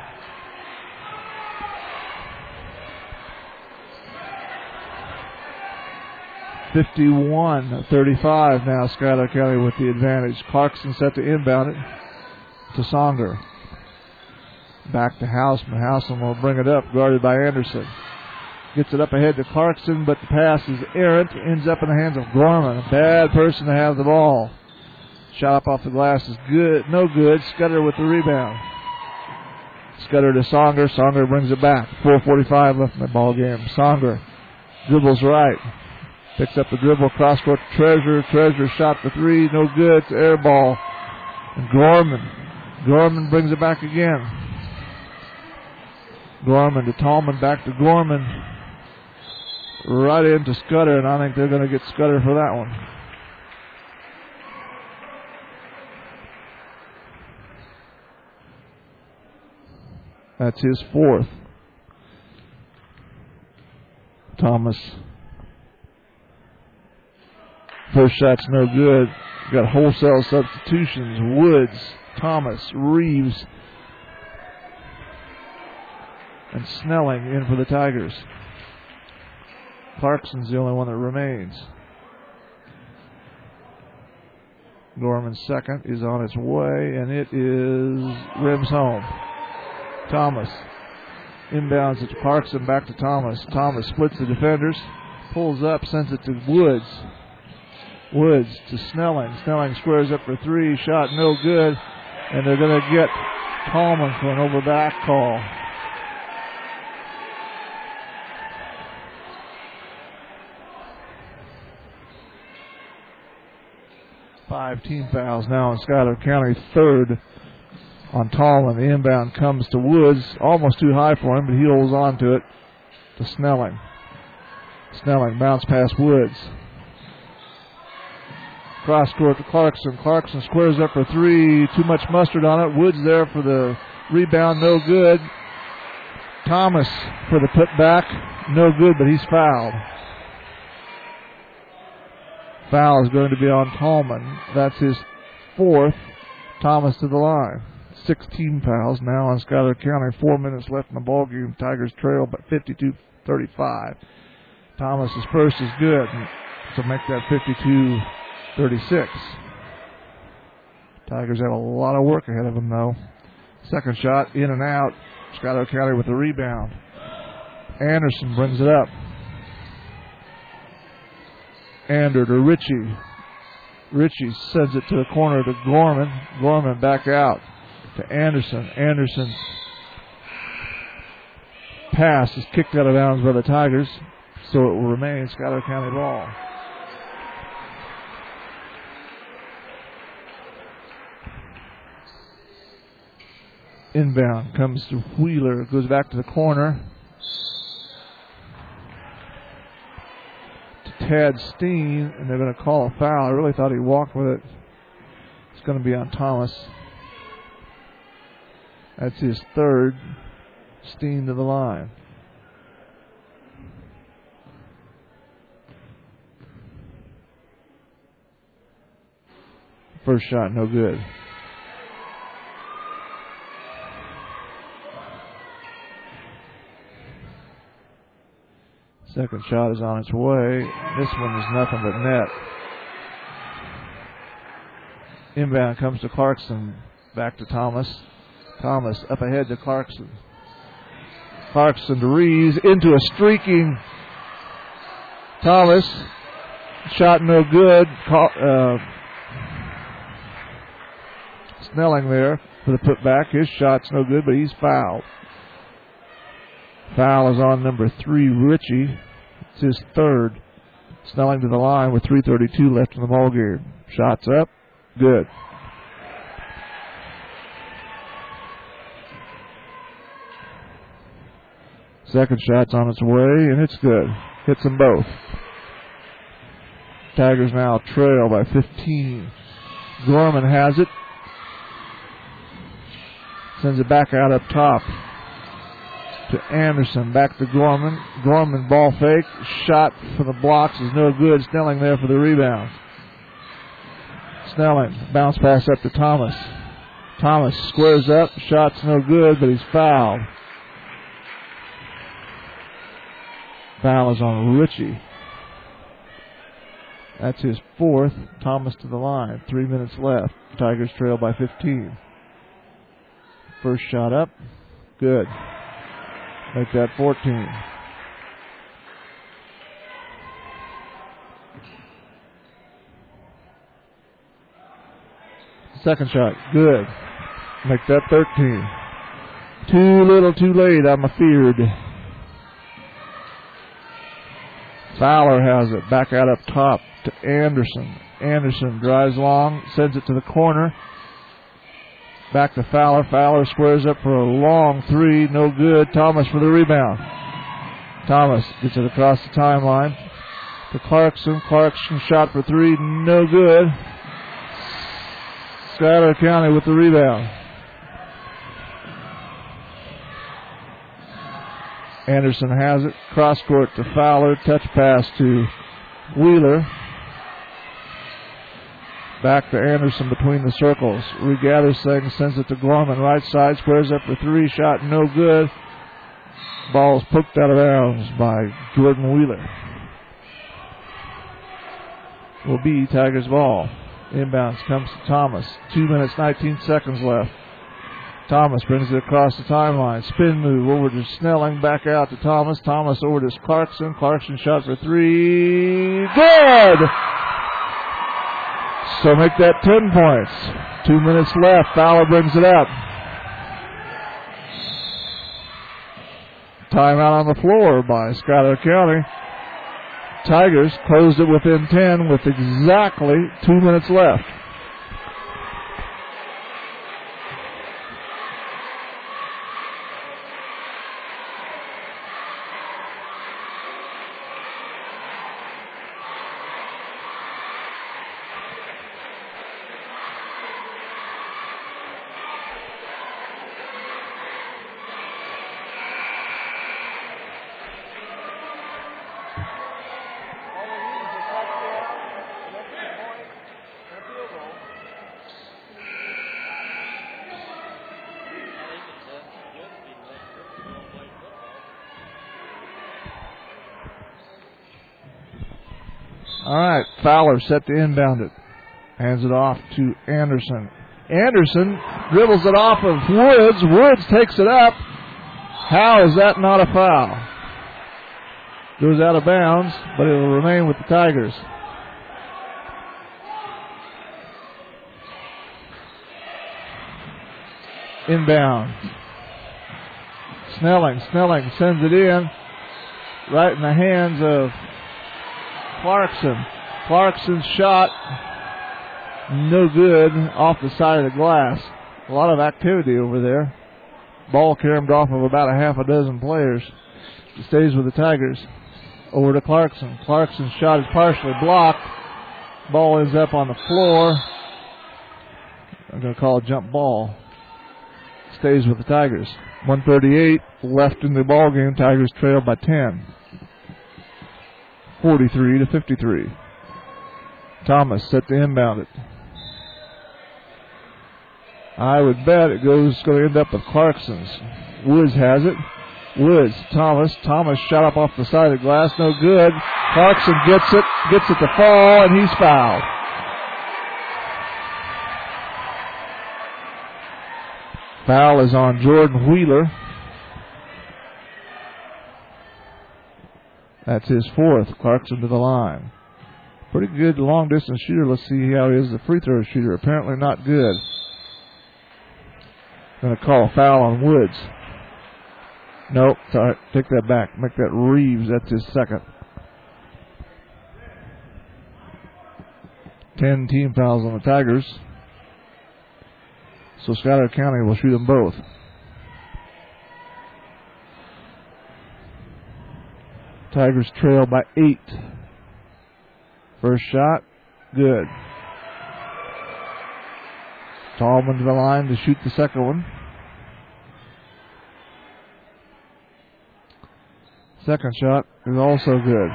fifty-one thirty-five now, Schuyler County with the advantage. Clarkson set to inbound it to Songer. Back to Hausman. Hausman will bring it up, guarded by Anderson. Gets it up ahead to Clarkson, but the pass is errant. Ends up in the hands of Gorman. A bad person to have the ball. Shot up off the glass is good. No good. Scudder with the rebound. Scudder to Songer. Songer brings it back. four forty-five left in the ball game. Songer dribbles right. Picks up the dribble. Cross court to Treasure. Treasure shot for three. No good. It's air ball. And Gorman. Gorman brings it back again. Gorman to Tallman. Back to Gorman. Right into Scudder, and I think they're going to get Scudder for that one. That's his fourth. Thomas. First shot's no good. Got wholesale substitutions. Woods, Thomas, Reeves, and Snelling in for the Tigers. Clarkson's the only one that remains. Gorman's second is on its way, and it is rims home. Thomas inbounds it to Clarkson, back to Thomas. Thomas splits the defenders, pulls up, sends it to Woods. Woods to Snelling. Snelling squares up for three. Shot no good, and they're going to get Tallman for an over back call. Five team fouls now in Schuyler County. Third on Tallman. The inbound comes to Woods. Almost too high for him, but he holds on to it to Snelling. Snelling bounce past Woods. Cross court to Clarkson. Clarkson squares up for three. Too much mustard on it. Woods there for the rebound. No good. Thomas for the putback. No good, but he's fouled. Foul is going to be on Tallman. That's his fourth. Thomas to the line. sixteen fouls now on Schuyler County. Four minutes left in the ball game. Tigers trail by fifty-two thirty-five. Thomas's first is good to make that fifty-two thirty-six. Tigers have a lot of work ahead of them, though. Second shot, in and out. Schuyler County with the rebound. Anderson brings it up. Ander to Ritchie. Ritchie sends it to the corner to Gorman. Gorman back out to Anderson. Anderson's pass is kicked out of bounds by the Tigers, so it will remain Schuyler County ball. Inbound comes to Wheeler. Goes back to the corner. To Tad Steen, and they're going to call a foul. I really thought he walked with it. It's going to be on Thomas. That's his third. Steen to the line. First shot, no good. Second shot is on its way. This one is nothing but net. Inbound comes to Clarkson. Back to Thomas. Thomas up ahead to Clarkson. Clarkson to Reeves. Into a streaking Thomas. Shot no good. Uh, Snelling there for the putback. His shot's no good, but he's fouled. Foul is on number three, Ritchie. It's his third. Snelling to the line with three thirty-two left in the ball game. Shots up. Good. Second shot's on its way, and it's good. Hits them both. Tigers now trail by fifteen. Gorman has it. Sends it back out up top to Anderson. Back to Gorman. Gorman ball fake. Shot for the blocks is no good. Snelling there for the rebound. Snelling. Bounce pass up to Thomas. Thomas squares up. Shot's no good, but he's fouled. Foul is on Ritchie. That's his fourth. Thomas to the line. Three minutes left. Tigers trail by fifteen. First shot up. Good. Make that fourteen. Second shot. Good. Make that thirteen. Too little, too late, I'm afeared. Fowler has it. Back out up top to Anderson. Anderson drives long, sends it to the corner. Back to Fowler. Fowler squares up for a long three. No good. Thomas for the rebound. Thomas gets it across the timeline to Clarkson. Clarkson shot for three. No good. Schuyler County with the rebound. Anderson has it. Cross court to Fowler. Touch pass to Wheeler. Back to Anderson between the circles. Regathers things, sends it to Gorman. Right side, squares up for three. Shot no good. Ball is poked out of bounds by Jordan Wheeler. Will be Tigers ball. Inbounds comes to Thomas. Two minutes, nineteen seconds left. Thomas brings it across the timeline. Spin move over to Snelling. Back out to Thomas. Thomas over to Clarkson. Clarkson shot for three. Good! So make that ten points. Two minutes left. Fowler brings it up. Timeout on the floor by Schuyler County. Tigers closed it within ten with exactly two minutes left. All right, Fowler set to inbound it. Hands it off to Anderson. Anderson dribbles it off of Woods. Woods takes it up. How is that not a foul? Goes out of bounds, but it will remain with the Tigers. Inbound. Snelling. Snelling sends it in. Right in the hands of Clarkson. Clarkson's shot, no good, off the side of the glass. A lot of activity over there. Ball carried off of about a half a dozen players. It stays with the Tigers. Over to Clarkson. Clarkson's shot is partially blocked. Ball ends up on the floor. I'm going to call it jump ball. Stays with the Tigers. one thirty-eight left in the ball game. Tigers trail by ten. forty-three to fifty-three. Thomas set to inbound it. I would bet it goes going to end up with Clarkson's. Woods has it. Woods, Thomas. Thomas shot up off the side of the glass. No good. Clarkson gets it. Gets it to fall, and he's fouled. Foul is on Jordan Wheeler. That's his fourth. Clarkson to the line. Pretty good long-distance shooter. Let's see how he is as a free throw shooter. Apparently not good. Going to call a foul on Woods. Nope. Sorry. Take that back. Make that Reeves. That's his second. Ten team fouls on the Tigers. So Schuyler County will shoot them both. Tigers trail by eight. First shot, good. Tallman to the line to shoot the second one. Second shot is also good.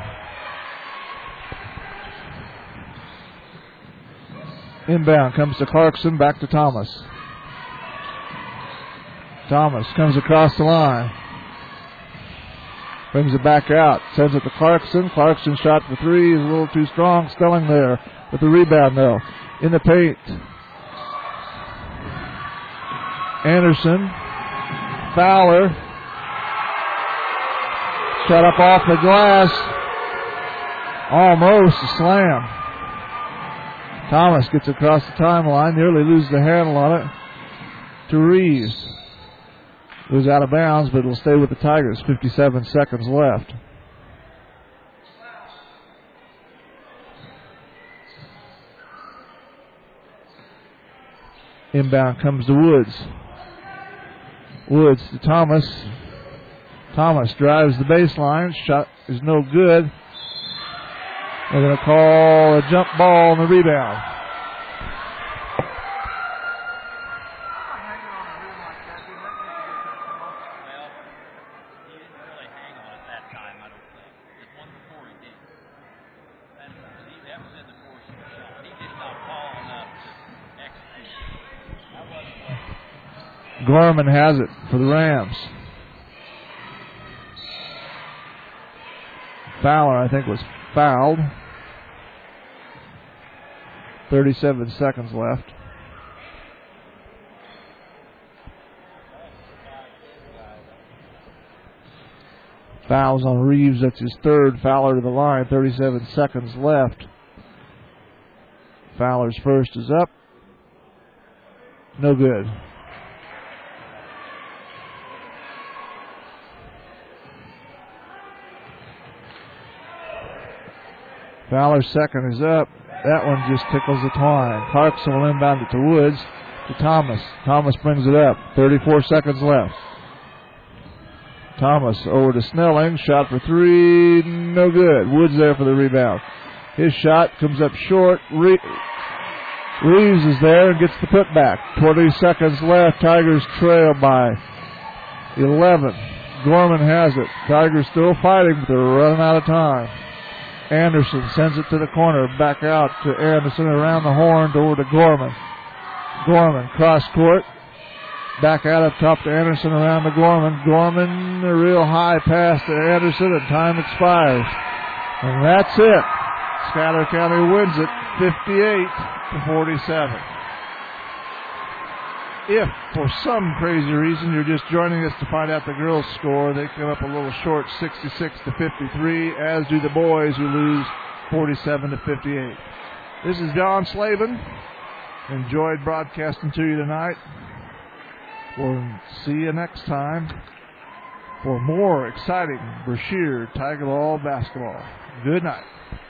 Inbound comes to Clarkson, back to Thomas. Thomas comes across the line. Brings it back out. Sends it to Clarkson. Clarkson shot for three. Is a little too strong. Snelling there with the rebound, though. In the paint. Anderson. Fowler. Shot up off the glass. Almost a slam. Thomas gets across the timeline. Nearly loses the handle on it. To Reeves. Goes out of bounds, but it'll stay with the Tigers. fifty-seven seconds left. Inbound comes to Woods. Woods to Thomas. Thomas drives the baseline. Shot is no good. They're going to call a jump ball on the rebound. Gorman has it for the Rams. Fowler, I think, was fouled. thirty-seven seconds left. Fouls on Reeves. That's his third. Fowler to the line. thirty-seven seconds left. Fowler's first is up. No good. Fowler's second is up. That one just tickles the twine. Clarkson will inbound it to Woods. To Thomas. Thomas brings it up. thirty-four seconds left. Thomas over to Snelling. Shot for three. No good. Woods there for the rebound. His shot comes up short. Re- Reeves is there and gets the putback. twenty seconds left. Tigers trail by eleven. Gorman has it. Tigers still fighting, but they're running out of time. Anderson sends it to the corner. Back out to Anderson. Around the horn over to Gorman. Gorman cross court. Back out up top to Anderson. Around to Gorman. Gorman, a real high pass to Anderson, and time expires. And that's it. Schuyler County wins it fifty-eight to forty-seven. If, for some crazy reason, you're just joining us to find out the girls' score, they come up a little short, sixty-six to fifty-three, as do the boys, who lose forty-seven to fifty-eight. This is John Slavin. Enjoyed broadcasting to you tonight. We'll see you next time for more exciting Brashear Tiger Ball basketball. Good night.